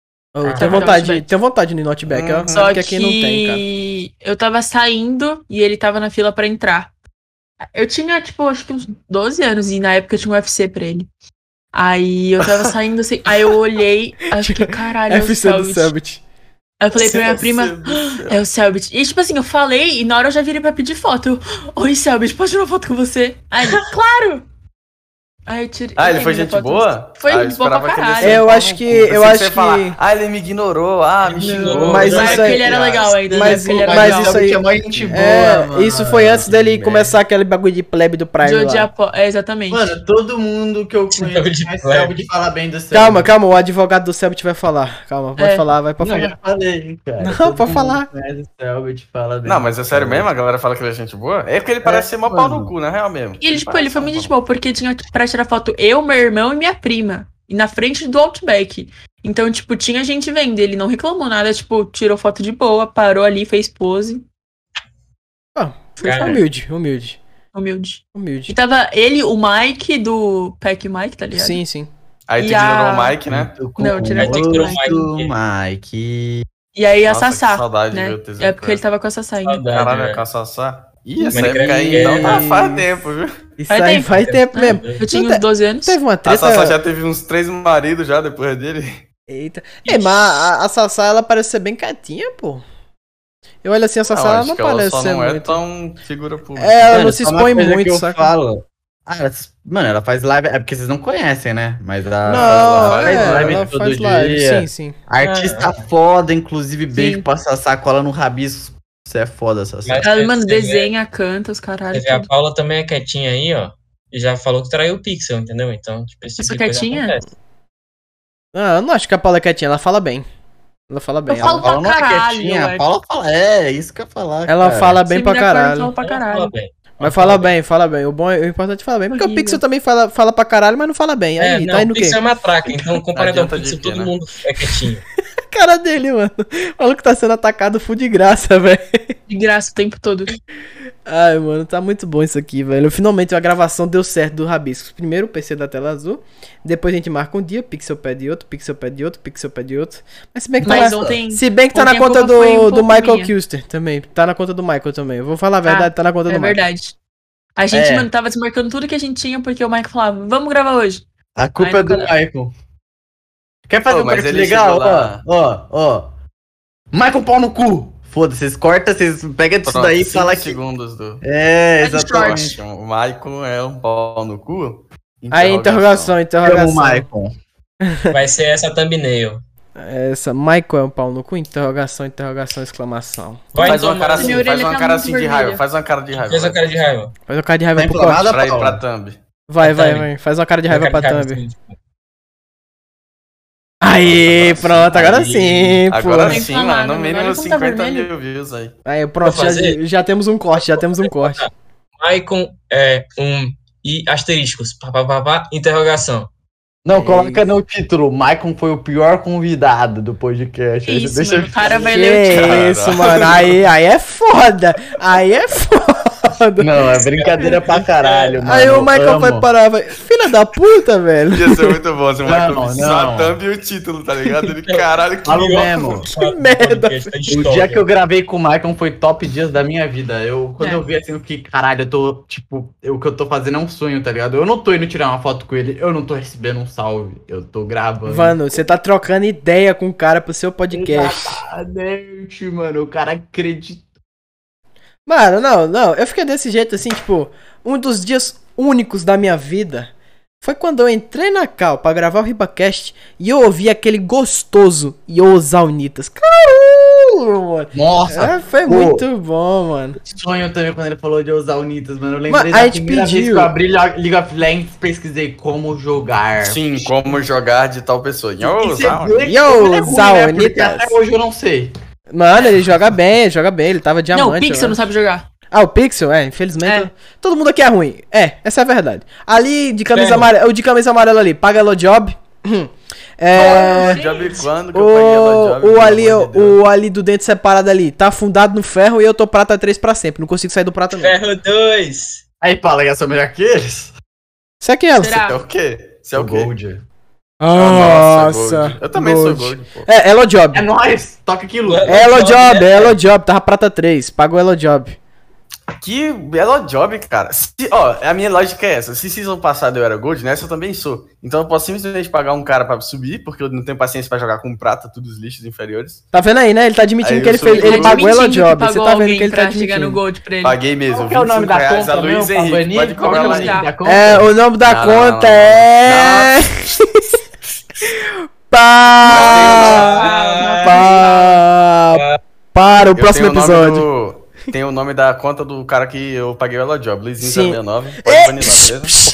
Speaker 2: Tenho vontade de ir no Outback, ó.
Speaker 1: Só que
Speaker 2: aqui não tem, cara.
Speaker 1: eu tava saindo e ele tava na fila pra entrar. Eu tinha, tipo, acho que uns 12 anos e na época eu tinha um UFC pra ele. Aí eu tava saindo assim, aí eu olhei, aí eu fiquei, caralho, é o Selbit. Aí eu falei pra minha prima, é o Selbit. E tipo assim, eu falei e na hora eu já virei pra pedir foto. Eu, oi, Selbit, posso tirar uma foto com você? Aí ele, claro! Aí eu tirei.
Speaker 4: Ele foi gente boa?
Speaker 1: Foi boa pra caralho.
Speaker 2: Eu acho que.
Speaker 4: Ele me ignorou. Me xingou.
Speaker 2: Mas
Speaker 1: na
Speaker 2: isso
Speaker 1: época
Speaker 2: aí.
Speaker 1: ele era legal ainda.
Speaker 2: Mas isso aí.
Speaker 3: É mais gente boa, mano.
Speaker 2: Isso foi antes dele começar aquele bagulho de plebe do Prime.
Speaker 1: Exatamente.
Speaker 3: Mano, todo mundo que eu conheço sabe de falar bem do
Speaker 2: Selbit. Calma, o advogado do Selbit vai falar. Calma, pode falar, vai pra falar.
Speaker 3: Eu já falei, cara.
Speaker 2: Não, pode falar.
Speaker 3: Não,
Speaker 4: mas é sério mesmo? A galera fala que ele é gente boa? É porque ele parece ser mó pau no cu, na real mesmo.
Speaker 1: E ele, tipo, ele foi muito gente boa, porque tinha pra tirar foto eu, meu irmão e minha prima. E na frente do Outback. Então, tipo, tinha gente vendo. Ele não reclamou nada, tipo, tirou foto de boa, parou ali, fez pose.
Speaker 2: Humilde.
Speaker 1: E tava ele, o Mike do Pack Mike, tá ligado?
Speaker 2: Sim.
Speaker 4: Aí tu ignorou o Mike, né?
Speaker 1: Não, tirei
Speaker 3: o Mike.
Speaker 1: E aí a
Speaker 4: Nossa,
Speaker 1: Sassá,
Speaker 4: que saudade
Speaker 1: né?
Speaker 4: de ver o TZ.
Speaker 1: É porque ele tava com a Sassá ainda.
Speaker 4: Caralho, com a Sassá. Ih, essa época aí então faz tempo, viu?
Speaker 2: Isso aí faz tempo mesmo.
Speaker 1: Eu tinha uns 12 anos.
Speaker 2: Teve uma treta.
Speaker 4: A Sassá já teve uns 3 maridos já depois dele.
Speaker 2: Eita. Mas a Sassá, ela parece ser bem quietinha, pô. Eu olho assim, a Sassá, ela não parece ser muito. Ela
Speaker 4: não é tão figura pública.
Speaker 2: Ela não se expõe muito, saca?
Speaker 3: Mano, ela faz live. É porque vocês não conhecem, né? Mas
Speaker 2: ela
Speaker 3: faz live
Speaker 2: ela
Speaker 3: todo
Speaker 2: faz
Speaker 3: dia.
Speaker 2: live. Sim.
Speaker 3: Artista foda, inclusive, beijo pra Sassá, cola no rabisco. Você é foda, Sassá.
Speaker 1: Ela, mano, desenha, canta, os caralho.
Speaker 5: A Paula também é quietinha aí, ó. E já falou que traiu o Pixel, entendeu? Então, tipo, esse tipo de coisa acontece.
Speaker 2: Eu não acho que a Paula é quietinha, ela fala bem. Ela fala bem.
Speaker 1: Eu falo pra caralho,
Speaker 3: a Paula fala, isso que eu ia falar.
Speaker 2: Ela fala bem pra caralho.
Speaker 1: Fala pra caralho.
Speaker 2: Mas fala bem. O importante é falar bem. Porque o Pixel também fala pra caralho, mas não fala bem. Aí, tá aí no quê?
Speaker 5: O Pixel é uma traca, então comparado ao Pixel, todo mundo é quietinho.
Speaker 2: A cara dele, mano. O maluco tá sendo atacado full de graça, velho.
Speaker 1: De graça o tempo todo.
Speaker 2: Ai, mano, tá muito bom isso aqui, velho. Finalmente a gravação deu certo do Rabiscos. Primeiro o PC da tela azul. Depois a gente marca um dia, Pixel pede outro, Pixel pede outro, Pixel pede outro. Mas se bem que tá na conta do Michael Kuster também. Tá na conta do Michael também. Eu vou falar a verdade, tá na conta do Michael.
Speaker 1: É verdade. A gente, mano, tava desmarcando tudo que a gente tinha porque o Michael falava, vamos gravar hoje.
Speaker 3: A culpa é do Michael. Quer fazer um negócio legal? Ó. Michael pau no cu. Foda-se, vocês cortam, vocês pegam disso daí e falam que...
Speaker 4: segundos do...
Speaker 3: exatamente.
Speaker 4: O Michael é um pau no cu?
Speaker 2: Aí, interrogação.
Speaker 3: Chama o Michael.
Speaker 5: Vai ser essa thumbnail.
Speaker 2: Essa, Michael é um pau no cu? Interrogação, exclamação.
Speaker 4: Faz uma cara assim, faz uma cara assim de raiva. Faz uma cara de raiva.
Speaker 5: Faz uma cara de raiva.
Speaker 2: Faz uma cara de raiva pro corte.
Speaker 4: Pra ir pra thumb.
Speaker 2: Vai. Faz uma cara de raiva pra thumb. Aí, pronto, agora sim, pô.
Speaker 4: Agora sim, mano, no mínimo 50 mil views aí.
Speaker 2: Aí, pronto, já temos um corte,
Speaker 5: Michael é e asteriscos, interrogação.
Speaker 3: Não, coloca no título, Michael foi o pior convidado do podcast.
Speaker 1: Isso, mano, o cara vai ler o título.
Speaker 2: Isso, mano, aí é foda. foda.
Speaker 3: Não, é brincadeira pra caralho, mano.
Speaker 2: Aí o Michael
Speaker 3: amo.
Speaker 2: vai parar, vai. Filha da puta, velho.
Speaker 4: Ia ser muito bom se o Michael
Speaker 3: Não,
Speaker 4: visse
Speaker 3: não.
Speaker 4: a thumb e o título, tá ligado? Ele, caralho, que
Speaker 3: Falo
Speaker 5: Pior
Speaker 3: mesmo.
Speaker 5: que
Speaker 2: merda.
Speaker 3: O dia que eu gravei com o Michael foi top dias da minha vida. Quando eu vi assim, eu fiquei, caralho, eu tô, tipo, o que eu tô fazendo é um sonho, tá ligado? Eu não tô indo tirar uma foto com ele, eu não tô recebendo um salve, eu tô gravando.
Speaker 2: Mano, você tá trocando ideia com o cara pro seu podcast.
Speaker 3: Exatamente, mano, o cara acredita.
Speaker 2: Mano, não, eu fiquei desse jeito assim, tipo, um dos dias únicos da minha vida foi quando eu entrei na Cal pra gravar o RibaCast e eu ouvi aquele gostoso Yosaunitas. Caralho, mano.
Speaker 3: Nossa,
Speaker 2: Foi
Speaker 3: pô.
Speaker 2: muito bom, mano.
Speaker 3: Sonho também quando ele falou de usar Unitas, mano. Eu lembrei
Speaker 2: Mas a
Speaker 3: da
Speaker 2: gente
Speaker 3: primeira vez
Speaker 2: pediu.
Speaker 3: que eu abri League of Legends, pesquisei como jogar.
Speaker 4: Sim, como jogar de tal pessoa.
Speaker 3: Isso é
Speaker 4: Yosaunitas.
Speaker 3: doido, ele é ruim, né? Porque
Speaker 2: Yosaunitas.
Speaker 3: até hoje eu não sei.
Speaker 2: Mano, ele joga bem, ele tava diamante.
Speaker 1: Não, o Pixel
Speaker 2: eu
Speaker 1: não
Speaker 2: acho.
Speaker 1: sabe jogar.
Speaker 2: Ah, o Pixel? Infelizmente.
Speaker 1: É.
Speaker 2: Todo mundo aqui é ruim. Essa é a verdade. Ali, de camisa
Speaker 5: É.
Speaker 2: amarela, o de camisa amarela ali, paga Hello Job.
Speaker 4: Job quando que eu paguei ela job?
Speaker 2: O ali,
Speaker 4: pelo amor de Deus.
Speaker 2: o ali do dente separado ali, tá afundado no ferro e eu tô prata 3 pra sempre. Não consigo sair do prata não.
Speaker 5: Ferro 2.
Speaker 3: Aí fala que eu sou melhor que eles.
Speaker 2: Isso aqui é.
Speaker 1: Será?
Speaker 4: É o quê? Você é o quê?
Speaker 3: Gold.
Speaker 2: Nossa.
Speaker 4: Gold. Eu também sou Gold, pô.
Speaker 2: Hello Job.
Speaker 3: É nóis, toca aquilo.
Speaker 2: Hello Job,
Speaker 5: né?
Speaker 2: Hello Job, tava prata 3, pagou Hello Job.
Speaker 4: Que belo job, cara. A minha lógica é essa. Se season passado eu era Gold, nessa eu também sou. Então eu posso simplesmente pagar um cara pra subir, porque eu não tenho paciência pra jogar com prata, todos os lixos inferiores.
Speaker 2: Tá vendo aí, né? Ele tá admitindo
Speaker 4: Aí
Speaker 2: que ele
Speaker 4: eu sou
Speaker 2: fez, ele
Speaker 4: Gold.
Speaker 2: pagou Hello
Speaker 1: Admitindo que
Speaker 2: Job. Você
Speaker 1: pagou
Speaker 2: tá vendo
Speaker 1: alguém
Speaker 2: que ele tá
Speaker 1: pra chegar no
Speaker 2: admitindo.
Speaker 1: Gold pra ele.
Speaker 4: Paguei mesmo.
Speaker 3: Qual que é o nome da
Speaker 4: 25 reais,
Speaker 3: conta
Speaker 4: a
Speaker 3: mesmo,
Speaker 4: Luiz Henrique,
Speaker 3: Pavani?
Speaker 4: pode
Speaker 3: Qual que é
Speaker 4: cobrar
Speaker 3: o
Speaker 4: lá.
Speaker 3: nome da conta?
Speaker 2: O nome da
Speaker 4: Não,
Speaker 2: conta
Speaker 4: não.
Speaker 2: é. Para o próximo
Speaker 4: Eu tenho o nome
Speaker 2: episódio.
Speaker 4: Tem o nome da conta do cara que eu paguei o Hello Job,
Speaker 2: Sim.
Speaker 4: Luizinho69. Pode banir lá, beleza?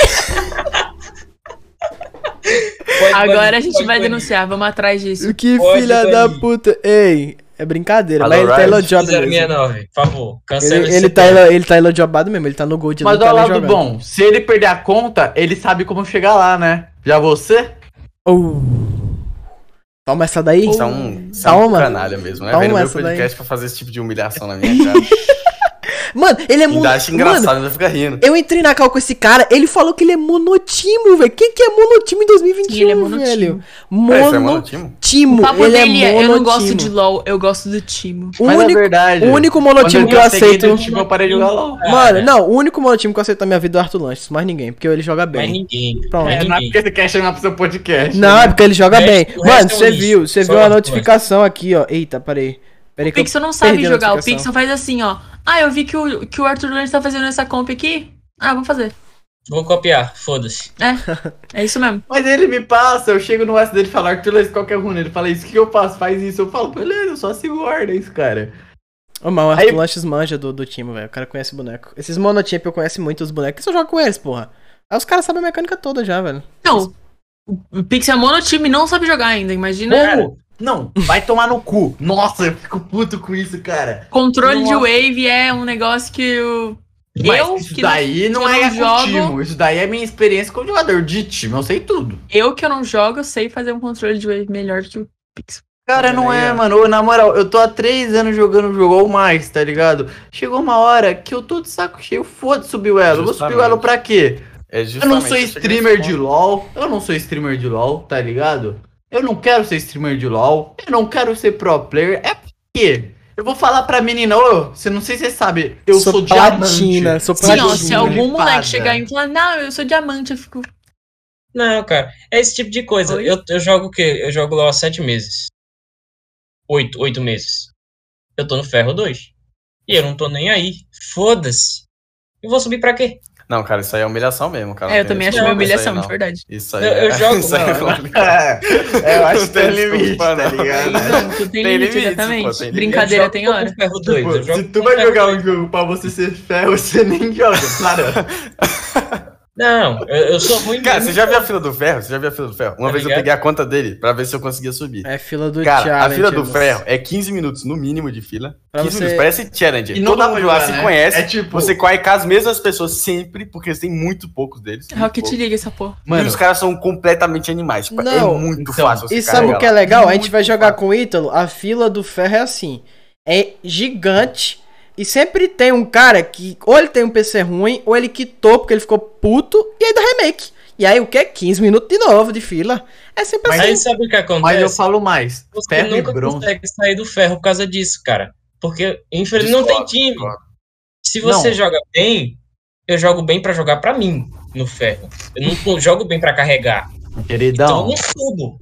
Speaker 1: Agora a gente vai denunciar, vamos atrás disso.
Speaker 2: Que
Speaker 5: Pode
Speaker 2: filha da
Speaker 5: banir.
Speaker 2: puta. Ei, é brincadeira,
Speaker 4: Alô,
Speaker 2: mas ele tá
Speaker 4: Ryan?
Speaker 2: Hello Job mesmo.
Speaker 5: 069, por favor. Cancela esse
Speaker 2: Ele
Speaker 5: CPF.
Speaker 2: tá Hello Jobado mesmo, ele tá no Gold.
Speaker 3: Mas
Speaker 2: ele não
Speaker 3: olha
Speaker 2: tá
Speaker 3: lá
Speaker 2: nem
Speaker 3: do
Speaker 2: jogando.
Speaker 3: bom, se ele perder a conta, ele sabe como chegar lá, né? Já você?
Speaker 2: Toma essa daí.
Speaker 4: Você é um
Speaker 2: Toma.
Speaker 4: canalha mesmo, né?
Speaker 2: Toma
Speaker 4: Vem no meu
Speaker 2: essa
Speaker 4: podcast pra fazer esse tipo de humilhação na minha cara.
Speaker 2: Mano, ele é
Speaker 4: Ainda acho engraçado,
Speaker 2: Mano,
Speaker 4: ainda fica rindo.
Speaker 2: eu entrei na cal com esse cara, ele falou que ele é monotimo, velho. Quem que é monotimo em 2021,
Speaker 1: Ele é monotimo.
Speaker 2: velho?
Speaker 4: Peraí, você é monotimo?
Speaker 2: Monotimo.
Speaker 1: O papo
Speaker 2: Ele é
Speaker 1: dele é, eu não gosto
Speaker 2: monotimo.
Speaker 1: de LoL, eu gosto do Timo.
Speaker 2: O
Speaker 3: Mas é
Speaker 2: único,
Speaker 3: verdade.
Speaker 2: o único monotimo que eu aceito.
Speaker 3: Time, eu parei de jogar LOL.
Speaker 2: Mano, não, o único monotimo que eu aceito na minha vida é o Arthur Lanches, mais ninguém, porque ele joga
Speaker 5: Mais
Speaker 2: bem.
Speaker 5: ninguém.
Speaker 2: Pronto.
Speaker 5: Mais
Speaker 3: Não é
Speaker 5: ninguém.
Speaker 3: porque você quer chamar pro seu podcast.
Speaker 2: Não,
Speaker 3: né?
Speaker 2: é porque ele joga
Speaker 5: O
Speaker 2: bem.
Speaker 5: resto- o
Speaker 2: Mano,
Speaker 5: resto é um
Speaker 2: você
Speaker 5: lixo.
Speaker 2: viu, você
Speaker 5: Só
Speaker 2: viu a
Speaker 5: Arthur
Speaker 2: notificação aqui, ó. Eita, peraí. Peraí
Speaker 1: O
Speaker 2: que eu
Speaker 1: Pixel não sabe
Speaker 2: perdi a
Speaker 1: jogar, o
Speaker 2: notificação.
Speaker 1: Pixel faz assim, ó. Ah, eu vi que o Arthur Lange tá fazendo essa comp aqui. Ah, vou fazer.
Speaker 5: Vou copiar, foda-se.
Speaker 1: É isso mesmo.
Speaker 3: Mas ele me passa, eu chego no S dele e falo, Arthur, qualquer runa. Ele fala isso, o que eu faço? Faz isso. Eu falo, beleza, eu só sigo ordens, cara.
Speaker 2: Ô, mano, o
Speaker 3: Aí-
Speaker 2: Arthur Lanches manja do time, velho. O cara conhece boneco. Esses monochamp eu conheço muito os bonecos. Que só joga com eles, porra. Aí os caras sabem a mecânica toda já, velho.
Speaker 1: Não, o Pixel é monotime e não sabe jogar ainda, imagina.
Speaker 3: Como? Não, vai tomar no cu. Nossa, eu fico puto com isso, cara.
Speaker 1: Controle de
Speaker 3: Nossa.
Speaker 1: wave é um negócio que eu
Speaker 3: Mas isso daí não
Speaker 1: que
Speaker 3: é
Speaker 1: eu
Speaker 3: com
Speaker 1: jogo-
Speaker 3: time. Isso daí é minha experiência como jogador de time. Eu sei tudo.
Speaker 1: Eu que eu não jogo, eu sei fazer um controle de wave melhor que o Pixel.
Speaker 3: Cara, não
Speaker 2: Aí,
Speaker 3: é,
Speaker 2: ó.
Speaker 3: mano. Ô, na moral, eu tô há 3 anos jogando o jogo ou mais, tá ligado? Chegou uma hora que eu tô de saco cheio. Foda-se subir o elo. Eu vou subir o elo pra quê?
Speaker 4: É
Speaker 3: Eu não
Speaker 4: justamente
Speaker 3: sou
Speaker 4: eu cheguei
Speaker 3: streamer
Speaker 4: nesse
Speaker 3: de
Speaker 4: ponto.
Speaker 3: LoL. Eu não sou streamer de LoL, tá ligado? Eu não quero ser streamer de LoL. Eu não quero ser pro player. É porque eu vou falar pra menina, ô, você não sei se você sabe, eu sou
Speaker 2: platina,
Speaker 3: diamante.
Speaker 2: sou
Speaker 1: Sim, ó,
Speaker 2: platina.
Speaker 1: se algum
Speaker 3: Flipada.
Speaker 1: moleque chegar e falar, não, eu sou diamante, eu fico.
Speaker 5: Não, cara, é esse tipo de coisa.
Speaker 1: Oi?
Speaker 5: Eu jogo o quê? Eu jogo LoL há 7 meses. 8 meses. Eu tô no ferro 2. E eu não tô nem aí. Foda-se. Eu vou subir pra quê?
Speaker 4: Não, cara, isso aí é humilhação mesmo, cara.
Speaker 1: É, eu
Speaker 4: Não tem
Speaker 1: também acho
Speaker 4: desculpa
Speaker 1: uma
Speaker 4: isso aí,
Speaker 1: humilhação,
Speaker 4: não.
Speaker 1: de verdade.
Speaker 4: Isso aí
Speaker 5: Eu jogo-
Speaker 4: isso aí é
Speaker 5: não,
Speaker 4: complicado.
Speaker 3: Eu acho
Speaker 4: Não
Speaker 3: que tem
Speaker 4: tem
Speaker 3: limite,
Speaker 4: desculpa,
Speaker 3: tá
Speaker 4: não.
Speaker 3: ligado?
Speaker 1: Não, tu tem
Speaker 4: Tem
Speaker 1: limite,
Speaker 4: limites,
Speaker 1: exatamente.
Speaker 4: pô, tem limite.
Speaker 1: Brincadeira
Speaker 5: Eu
Speaker 1: tem
Speaker 5: jogo
Speaker 1: hora.
Speaker 5: com ferro 2.
Speaker 3: Tipo, se tu vai jogar um jogo pra você ser ferro, você nem joga, para.
Speaker 5: Não, eu sou ruim
Speaker 4: Cara,
Speaker 5: mesmo.
Speaker 4: você já viu a fila do ferro? Uma
Speaker 5: Tá
Speaker 4: vez eu
Speaker 5: ligado?
Speaker 4: peguei a conta dele pra ver se eu conseguia subir.
Speaker 2: É fila do
Speaker 4: Cara,
Speaker 2: challenge.
Speaker 4: a fila do
Speaker 2: moço.
Speaker 4: ferro é 15 minutos no mínimo de fila.
Speaker 2: Pra
Speaker 4: 15
Speaker 2: você-
Speaker 4: minutos, parece challenger.
Speaker 3: E não
Speaker 4: Todo
Speaker 3: dá pra
Speaker 4: mundo lá
Speaker 3: jogar,
Speaker 4: se
Speaker 3: né?
Speaker 4: conhece.
Speaker 3: É tipo-
Speaker 4: Você corre com as mesmas pessoas sempre, porque tem muito poucos deles. muito
Speaker 1: Rocket
Speaker 4: poucos.
Speaker 1: League essa porra.
Speaker 4: E
Speaker 3: Mano,
Speaker 4: os caras são completamente animais. Tipo, é
Speaker 2: Não,
Speaker 4: muito
Speaker 3: então,
Speaker 4: fácil você
Speaker 2: E sabe o
Speaker 4: carregar
Speaker 2: que é
Speaker 4: lá.
Speaker 2: legal? A gente
Speaker 4: Muito
Speaker 2: vai jogar
Speaker 4: fácil.
Speaker 2: com o Ítalo, a fila do ferro é assim. É gigante. E sempre tem um cara que ou ele tem um PC ruim, ou ele quitou porque ele ficou puto, e aí dá remake. E aí o que? 15 minutos de novo de fila. É sempre
Speaker 3: Mas
Speaker 2: assim.
Speaker 5: Aí sabe o que acontece?
Speaker 3: Mas eu falo mais.
Speaker 5: Você
Speaker 3: Ferro e
Speaker 5: nunca
Speaker 3: bronze.
Speaker 5: consegue sair do ferro por causa disso, cara. Porque, infelizmente, não tem time. Se você
Speaker 3: Não.
Speaker 5: joga bem, eu jogo bem pra jogar pra mim no ferro. Eu não jogo bem pra carregar. Então eu
Speaker 3: Queridão,
Speaker 5: não subo.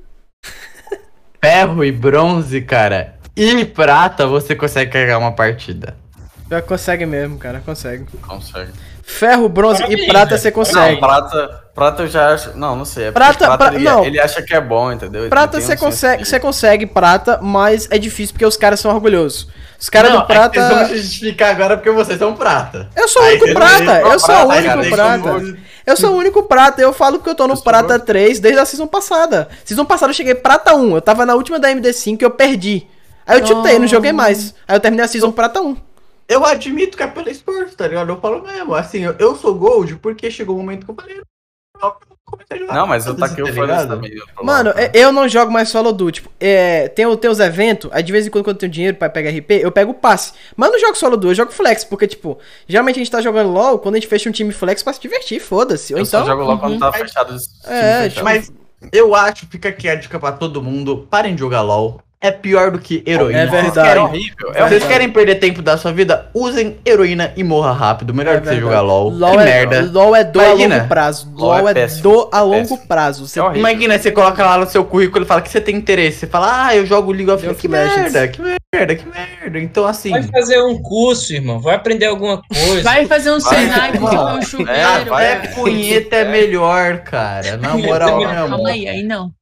Speaker 3: ferro e bronze, cara, e prata, você consegue carregar uma partida.
Speaker 2: Já consegue mesmo, cara, consegue.
Speaker 4: Consegue.
Speaker 2: Ferro, bronze
Speaker 5: Parabéns,
Speaker 2: e prata
Speaker 5: velho.
Speaker 2: você consegue.
Speaker 4: Não, prata eu já acho. Não sei. É
Speaker 2: Prata-
Speaker 4: porque
Speaker 2: pra- não.
Speaker 4: ele acha que é bom, entendeu?
Speaker 2: Prata
Speaker 4: Ele tem
Speaker 2: você
Speaker 4: um senso
Speaker 2: consegue,
Speaker 4: de-
Speaker 2: você consegue prata, mas é difícil porque os caras são orgulhosos. Os caras
Speaker 3: Não,
Speaker 2: do prata.
Speaker 3: É que vocês vão se justificar agora porque vocês são prata.
Speaker 2: Eu sou o
Speaker 3: Aí
Speaker 2: único
Speaker 3: vocês
Speaker 2: prata,
Speaker 3: veem
Speaker 2: eu sou o
Speaker 3: prata,
Speaker 2: único
Speaker 3: aí
Speaker 2: prata.
Speaker 3: vocês
Speaker 2: Eu sou o único prata, eu falo que eu tô no prata 3 desde a season passada. Season passada eu cheguei prata 1, eu tava na última da MD5 e eu perdi. Aí eu tiltei, não joguei mais. Aí eu terminei a season prata 1.
Speaker 3: Eu admito que é pelo esporte, tá ligado? Eu falo mesmo. Assim, eu sou gold porque chegou um momento que eu falei. Eu comecei a jogar
Speaker 4: Não, mas eu
Speaker 3: foda-se,
Speaker 4: taquei o
Speaker 3: tá
Speaker 4: foda
Speaker 3: ligado?
Speaker 4: também.
Speaker 2: Mano, eu não jogo mais solo duo, tipo, tem os eventos, aí de vez em quando eu tenho dinheiro pra pegar RP, eu pego o passe. Mas eu não jogo solo duo, eu jogo flex, porque tipo, geralmente a gente tá jogando LoL quando a gente fecha um time flex pra se divertir, foda-se. Ou
Speaker 4: Eu
Speaker 2: então,
Speaker 4: só jogo logo quando tá fechado.
Speaker 3: Mas eu acho, fica aqui a dica pra todo mundo: parem de jogar LOL. É pior do que heroína.
Speaker 2: É
Speaker 3: Vocês
Speaker 2: verdade.
Speaker 3: querem-
Speaker 4: horrível.
Speaker 2: É
Speaker 3: Vocês
Speaker 2: verdade.
Speaker 3: querem perder tempo da sua vida? Usem heroína e morra rápido. Melhor que você
Speaker 2: verdade.
Speaker 3: jogar LOL.
Speaker 2: LoL
Speaker 3: Que
Speaker 2: é,
Speaker 3: merda.
Speaker 2: LoL é do a
Speaker 3: Imagina.
Speaker 2: longo prazo.
Speaker 4: LoL
Speaker 2: LoL
Speaker 4: é
Speaker 2: é
Speaker 4: péssimo,
Speaker 2: do a
Speaker 4: é
Speaker 2: longo
Speaker 4: péssimo.
Speaker 2: prazo. Você
Speaker 4: É horrível.
Speaker 3: Imagina, você coloca lá no seu currículo e fala que você tem interesse. Você fala, eu jogo League of Legends. Que merda, que merda, que merda. Então, assim.
Speaker 5: Vai fazer um curso, irmão. Vai aprender alguma coisa.
Speaker 1: Vai fazer um
Speaker 4: Vai,
Speaker 1: Senai,
Speaker 3: mano.
Speaker 1: ficar um chuveiro.
Speaker 4: vai.
Speaker 3: Até punheta é melhor, cara. Na moral mesmo.
Speaker 1: Calma aí não.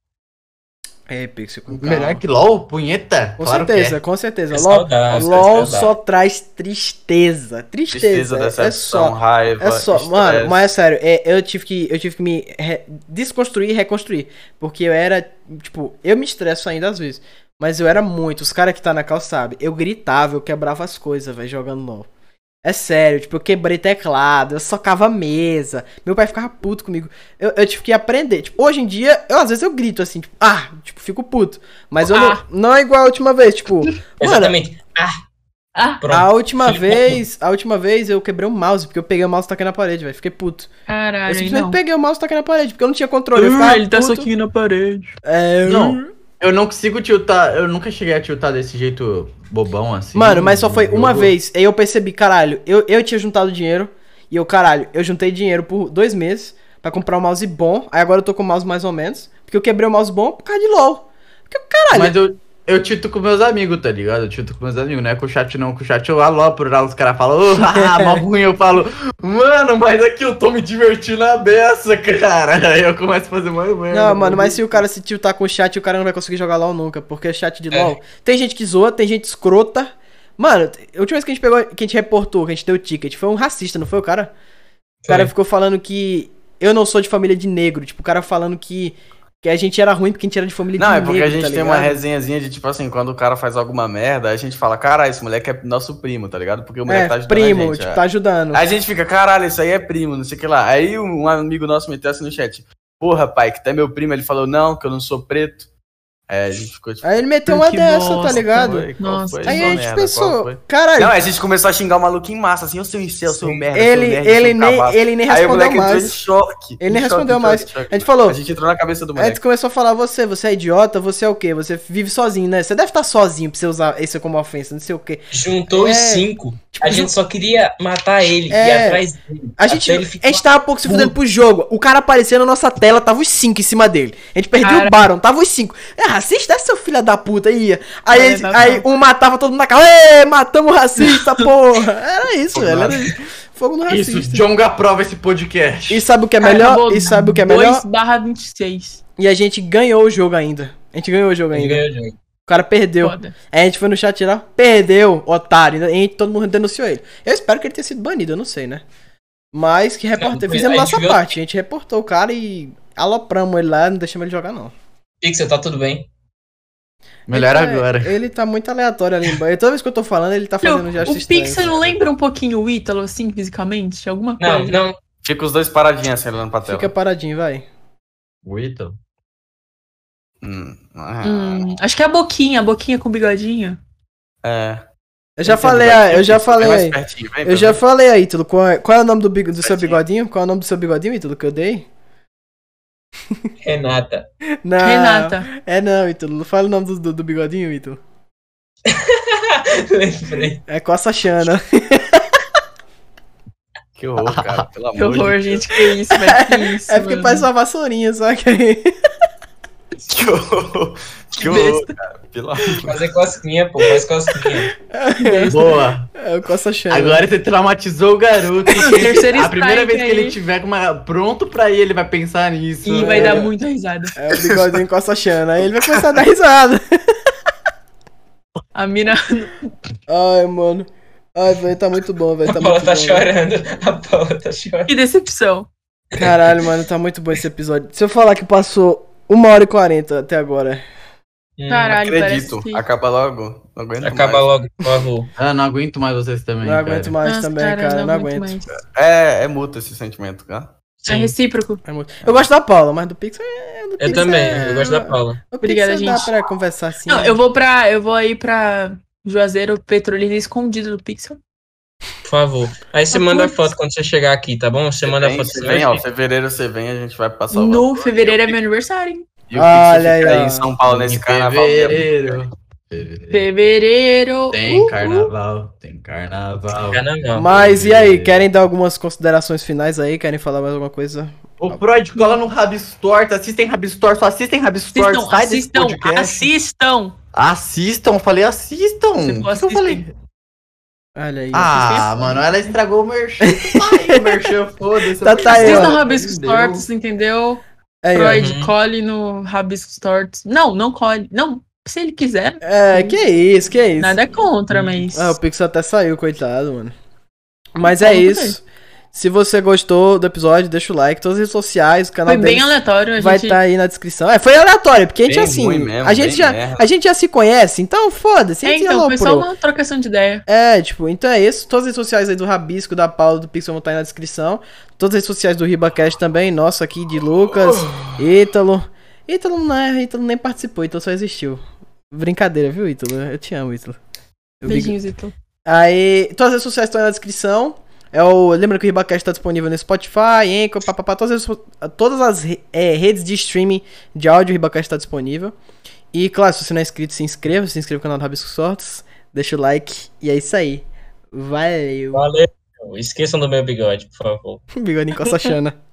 Speaker 2: É, Pixel, com calma.
Speaker 3: Melhor que LOL? Punheta?
Speaker 2: Com
Speaker 3: Claro
Speaker 2: certeza,
Speaker 3: que é.
Speaker 2: com certeza.
Speaker 5: É
Speaker 2: LoL,
Speaker 5: saudável,
Speaker 2: LoL
Speaker 5: é saudável.
Speaker 2: só traz tristeza.
Speaker 4: Tristeza,
Speaker 2: É
Speaker 4: decepção,
Speaker 2: só.
Speaker 4: raiva.
Speaker 2: É só,
Speaker 4: estresse.
Speaker 2: mano, mas é sério, eu tive que me desconstruir e reconstruir. Porque eu era, tipo, eu me estresso ainda às vezes. Mas eu era muito, os caras que tá na cal sabem. Eu gritava, eu quebrava as coisas, velho, jogando LoL. É sério, tipo, eu quebrei teclado, eu socava a mesa. Meu pai ficava puto comigo. Eu tive que aprender. Tipo, hoje em dia, às vezes eu grito assim, tipo, fico puto. Mas eu não é igual a última vez, tipo. Mano,
Speaker 5: Exatamente. Pronto.
Speaker 2: a última vez eu quebrei o mouse, porque eu peguei o mouse e taquei na parede, velho. Fiquei puto. Eu
Speaker 1: Caralho,
Speaker 2: simplesmente
Speaker 1: não.
Speaker 2: peguei o mouse e taquei na parede, porque eu não tinha controle. Eu ficava
Speaker 1: Ele tá
Speaker 2: puto.
Speaker 1: soquinho na parede.
Speaker 3: Não, eu não consigo tiltar. Eu nunca cheguei a tiltar desse jeito bobão assim.
Speaker 2: Mano, mas só foi
Speaker 3: no
Speaker 2: uma
Speaker 3: jogo.
Speaker 2: vez. Aí eu percebi, caralho, eu tinha juntado dinheiro. E eu juntei dinheiro por 2 meses pra comprar um mouse bom. Aí agora eu tô com o mouse mais ou menos. Porque eu quebrei o mouse bom por causa de LoL. Porque, caralho.
Speaker 3: Mas eu tito com meus amigos, tá ligado? Eu tito com meus amigos, não é com o chat não. Com o chat eu alopro lá, os caras falam, mó ruim. Eu falo, mano, mas aqui eu tô me divertindo a beça, cara. Aí eu começo a fazer mais merda.
Speaker 2: Não, mano, mas se o cara se tiltar com o chat, o cara não vai conseguir jogar LoL nunca. Porque o chat de LoL. Tem gente que zoa, tem gente escrota. Mano, a última vez que a gente pegou, que a gente reportou, que a gente deu ticket, foi um racista, não foi o cara? O cara ficou falando que eu não sou de família de negro. Tipo, o cara falando que a gente era ruim porque a gente era de família
Speaker 4: Não,
Speaker 2: de
Speaker 4: é
Speaker 2: negro.
Speaker 4: porque a gente
Speaker 2: tá
Speaker 4: tem uma
Speaker 2: ligado?
Speaker 4: resenhazinha de tipo assim, quando o cara faz alguma merda, a gente fala, caralho, esse moleque é nosso primo, tá ligado? Porque o moleque tá ajudando
Speaker 2: primo,
Speaker 4: a gente.
Speaker 2: tipo, tá ajudando.
Speaker 4: Aí a gente fica, caralho, isso aí é primo, não sei o que lá. Aí um amigo nosso meteu assim no chat, porra, pai, que tu é meu primo. Ele falou, não, que eu não sou preto. Aí a gente ficou tipo,
Speaker 2: Aí ele meteu uma
Speaker 1: Que
Speaker 2: dessa, tá
Speaker 1: bosta,
Speaker 2: ligado?
Speaker 4: foi? Qual
Speaker 1: Nossa.
Speaker 4: foi?
Speaker 2: Aí
Speaker 4: Sua
Speaker 2: a gente
Speaker 4: merda, qual
Speaker 2: pensou,
Speaker 4: foi?
Speaker 2: caralho,
Speaker 4: Não, aí a gente começou a xingar o maluco em massa, assim, eu sou incel, eu sou merda, eu sou
Speaker 2: ele,
Speaker 4: nerd, eu sou
Speaker 2: ele,
Speaker 4: um
Speaker 2: nem,
Speaker 4: cabaço.
Speaker 2: ele nem
Speaker 4: Aí o
Speaker 2: respondeu
Speaker 4: moleque entrou em
Speaker 2: mais.
Speaker 4: choque.
Speaker 2: Ele nem
Speaker 4: em choque,
Speaker 2: respondeu
Speaker 4: em choque,
Speaker 2: mais.
Speaker 4: em choque.
Speaker 2: A gente falou-
Speaker 4: A gente entrou na cabeça do
Speaker 2: Aí a
Speaker 4: moleque.
Speaker 2: gente começou a falar, você é idiota, você é o quê? Você vive sozinho, né? Você deve estar sozinho pra você usar isso como ofensa, não sei o quê.
Speaker 5: Juntou os 5.
Speaker 2: tipo,
Speaker 5: A gente só queria matar ele e ir
Speaker 2: É.
Speaker 5: atrás dele.
Speaker 2: A gente,
Speaker 5: Até ele ficar-
Speaker 2: tava um pouco se fudendo pro jogo. O cara aparecia na nossa tela, tava os 5 em cima dele. A gente perdeu
Speaker 1: Cara.
Speaker 2: o Baron, tava os 5. É racista, é seu filho da puta, ia. Aí,
Speaker 1: Não.
Speaker 2: aí um matava todo mundo na cara. Ê, matamos o racista, porra. Era isso,
Speaker 4: Fogo
Speaker 2: velho.
Speaker 4: no
Speaker 2: Era isso. Fogo no
Speaker 3: Isso,
Speaker 2: racista.
Speaker 3: Jonga aprova esse podcast.
Speaker 2: E sabe o que é
Speaker 1: Cara,
Speaker 2: melhor?
Speaker 1: acabou
Speaker 2: E sabe o que é melhor?
Speaker 1: 2/26.
Speaker 2: E a gente ganhou o jogo ainda. A gente ganhou o jogo
Speaker 5: Ele
Speaker 2: ainda.
Speaker 5: ganhou o jogo.
Speaker 2: O cara perdeu.
Speaker 1: Foda.
Speaker 2: Aí a gente foi no chat lá, perdeu, otário. E todo mundo denunciou ele. Eu espero que ele tenha sido banido, eu não sei, né? Mas que
Speaker 5: Não,
Speaker 2: fizemos
Speaker 5: a gente
Speaker 2: nossa
Speaker 5: viu-
Speaker 2: parte. A gente reportou o cara e alopramos ele lá, não deixamos ele jogar, não.
Speaker 5: Pixel, tá tudo bem?
Speaker 3: Melhor
Speaker 2: Ele tá-
Speaker 3: agora.
Speaker 2: Ele tá muito aleatório ali embaixo. Toda vez que eu tô falando, ele tá fazendo
Speaker 1: O
Speaker 2: gestos
Speaker 1: Pixel
Speaker 2: estranhos.
Speaker 1: não lembra um pouquinho o Ítalo, assim, fisicamente? Alguma
Speaker 5: Não,
Speaker 1: coisa?
Speaker 5: não.
Speaker 4: Fica os dois paradinhos assim, olhando pra tela.
Speaker 2: Fica paradinho, vai.
Speaker 3: O Ítalo.
Speaker 4: Ah,
Speaker 1: Acho que é a boquinha com bigodinho.
Speaker 4: É.
Speaker 2: Eu já
Speaker 4: Entendo,
Speaker 2: falei,
Speaker 4: vai.
Speaker 2: eu já
Speaker 4: Vem
Speaker 2: falei
Speaker 4: mais
Speaker 2: aí.
Speaker 4: pertinho, vem
Speaker 2: Eu
Speaker 4: pra
Speaker 2: já
Speaker 4: mim.
Speaker 2: falei aí, Ítalo. Qual é o nome do seu
Speaker 4: Pertinho.
Speaker 2: bigodinho? Qual é o nome do seu bigodinho, Ítalo, que eu dei?
Speaker 5: Renata.
Speaker 2: Não.
Speaker 1: Renata.
Speaker 2: Não, Ítalo. Não fala o nome do bigodinho, Ítalo.
Speaker 5: Lembrei.
Speaker 2: É Coça Xana.
Speaker 4: Que horror, cara. Pelo
Speaker 1: Que
Speaker 4: amor
Speaker 1: horror,
Speaker 4: de Deus.
Speaker 1: gente. Que isso, velho. Que isso.
Speaker 2: É porque
Speaker 1: mano.
Speaker 2: parece uma vassourinha, só que aí.
Speaker 4: Que horror. Que horror, cara. Pelo amor.
Speaker 5: Fazer cosquinha, pô. Faz cosquinha.
Speaker 3: Boa.
Speaker 2: É o Coça Xana.
Speaker 3: Agora você traumatizou o garoto.
Speaker 1: Terceiro
Speaker 3: A primeira
Speaker 1: strike
Speaker 3: vez que ele
Speaker 1: aí.
Speaker 3: tiver pronto pra ir, ele vai pensar nisso.
Speaker 1: E vai dar muita risada.
Speaker 2: É o bigodinho Coça Xana. Aí ele vai começar a dar risada.
Speaker 1: A mina.
Speaker 2: Ai, mano. Ai, velho, tá muito bom, velho. Tá
Speaker 5: A Paula
Speaker 2: muito
Speaker 5: tá
Speaker 2: bom, velho.
Speaker 5: chorando. A Paula tá chorando.
Speaker 1: Que decepção.
Speaker 2: Caralho, mano, tá muito bom esse episódio. Se eu falar que passou 1h40 até agora.
Speaker 1: Caralho,
Speaker 4: Acredito.
Speaker 1: parece que...
Speaker 4: Acaba logo. Não aguento
Speaker 5: Acaba
Speaker 4: mais.
Speaker 5: logo, por favor.
Speaker 3: Ah, não aguento mais vocês também.
Speaker 2: Não aguento
Speaker 3: cara.
Speaker 2: mais
Speaker 1: Nossa,
Speaker 2: também, cara. Não aguento.
Speaker 1: mais.
Speaker 4: É mútuo esse sentimento, tá?
Speaker 1: É recíproco.
Speaker 2: É muito- Eu gosto da Paula, mas do Pixel é. Do
Speaker 5: Eu
Speaker 2: Pixel
Speaker 5: também,
Speaker 2: é-
Speaker 5: eu gosto da Paula.
Speaker 2: O
Speaker 1: Obrigada,
Speaker 2: Pixel dá
Speaker 1: gente.
Speaker 2: pra conversar assim.
Speaker 1: Não, eu vou aí pra Juazeiro Petrolina escondido do Pixel.
Speaker 5: Por favor. Aí você
Speaker 1: Ah,
Speaker 5: manda a
Speaker 1: putz.
Speaker 5: foto quando você chegar aqui, tá bom? Você manda a foto.
Speaker 4: Você vem, ó. Fevereiro você vem, a gente vai passar o
Speaker 1: No fevereiro é meu aniversário, hein?
Speaker 4: E o
Speaker 2: Olha
Speaker 4: Pixel
Speaker 2: aí,
Speaker 4: fica
Speaker 2: ó.
Speaker 4: em São Paulo nesse
Speaker 3: Em
Speaker 4: carnaval.
Speaker 3: fevereiro.
Speaker 1: Fevereiro.
Speaker 3: Tem carnaval, tem carnaval.
Speaker 5: Carnaval.
Speaker 2: Mas e aí, querem dar algumas considerações finais aí? Querem falar mais alguma coisa?
Speaker 3: O Freud cola no Rabistort, assistem Rabistort, só assistem Rabistort,
Speaker 1: Assistam,
Speaker 3: sai desse
Speaker 1: assistam,
Speaker 3: podcast.
Speaker 1: assistam.
Speaker 3: Assistam, falei assistam.
Speaker 1: Você
Speaker 3: O que
Speaker 1: falou
Speaker 3: eu falei?
Speaker 1: assistem.
Speaker 2: Olha aí.
Speaker 3: Ah, mano, ela estragou o merchan. Vai, o merchan, foda-se.
Speaker 2: Tá aí,
Speaker 1: Assistam
Speaker 2: ó.
Speaker 1: Rabiscos Tortos, entendeu?
Speaker 2: Aí, ó.
Speaker 1: Freud
Speaker 5: Uhum.
Speaker 1: colhe no Rabiscos Tortos. Não colhe. Não, se ele quiser.
Speaker 2: É, que isso, que isso.
Speaker 1: Nada contra, mas.
Speaker 2: Ah, o Pixel até saiu, coitado, mano. Mas é
Speaker 1: Fala tudo
Speaker 2: isso. Se você gostou do episódio, deixa o like. Todas as redes sociais, o canal
Speaker 1: Foi bem
Speaker 2: deles
Speaker 1: aleatório, a
Speaker 2: vai
Speaker 1: gente.
Speaker 2: estar aí na descrição. É, foi aleatório, porque a gente
Speaker 4: Bem
Speaker 2: assim.
Speaker 4: ruim mesmo,
Speaker 2: a, gente
Speaker 4: bem
Speaker 2: já,
Speaker 4: merda.
Speaker 2: a gente já se conhece, então foda-se. A gente
Speaker 1: Então, foi só
Speaker 2: aloprou.
Speaker 1: uma trocação de ideia.
Speaker 2: É, tipo, então é isso. Todas as redes sociais aí do Rabisco, da Paula, do Pixel vão estar aí na descrição. Todas as redes sociais do RibaCast também. Nosso aqui, de Lucas, Ítalo. Ítalo não é, Ítalo nem participou, Ítalo só existiu. Brincadeira, viu, Ítalo? Eu te amo, Ítalo. Eu vi-
Speaker 1: Beijinhos, então.
Speaker 2: Aí, todas as redes sociais estão aí na descrição. Lembra que o RibaCast está disponível no Spotify, Anchor, papapá, todas as redes de streaming de áudio, o RibaCast está disponível. E, claro, se você não é inscrito, se inscreva no canal do Rabisco Sortos, deixa o like, e é isso aí. Valeu.
Speaker 5: Valeu. Esqueçam do meu bigode, por favor.
Speaker 2: Bigodinho com a Xana.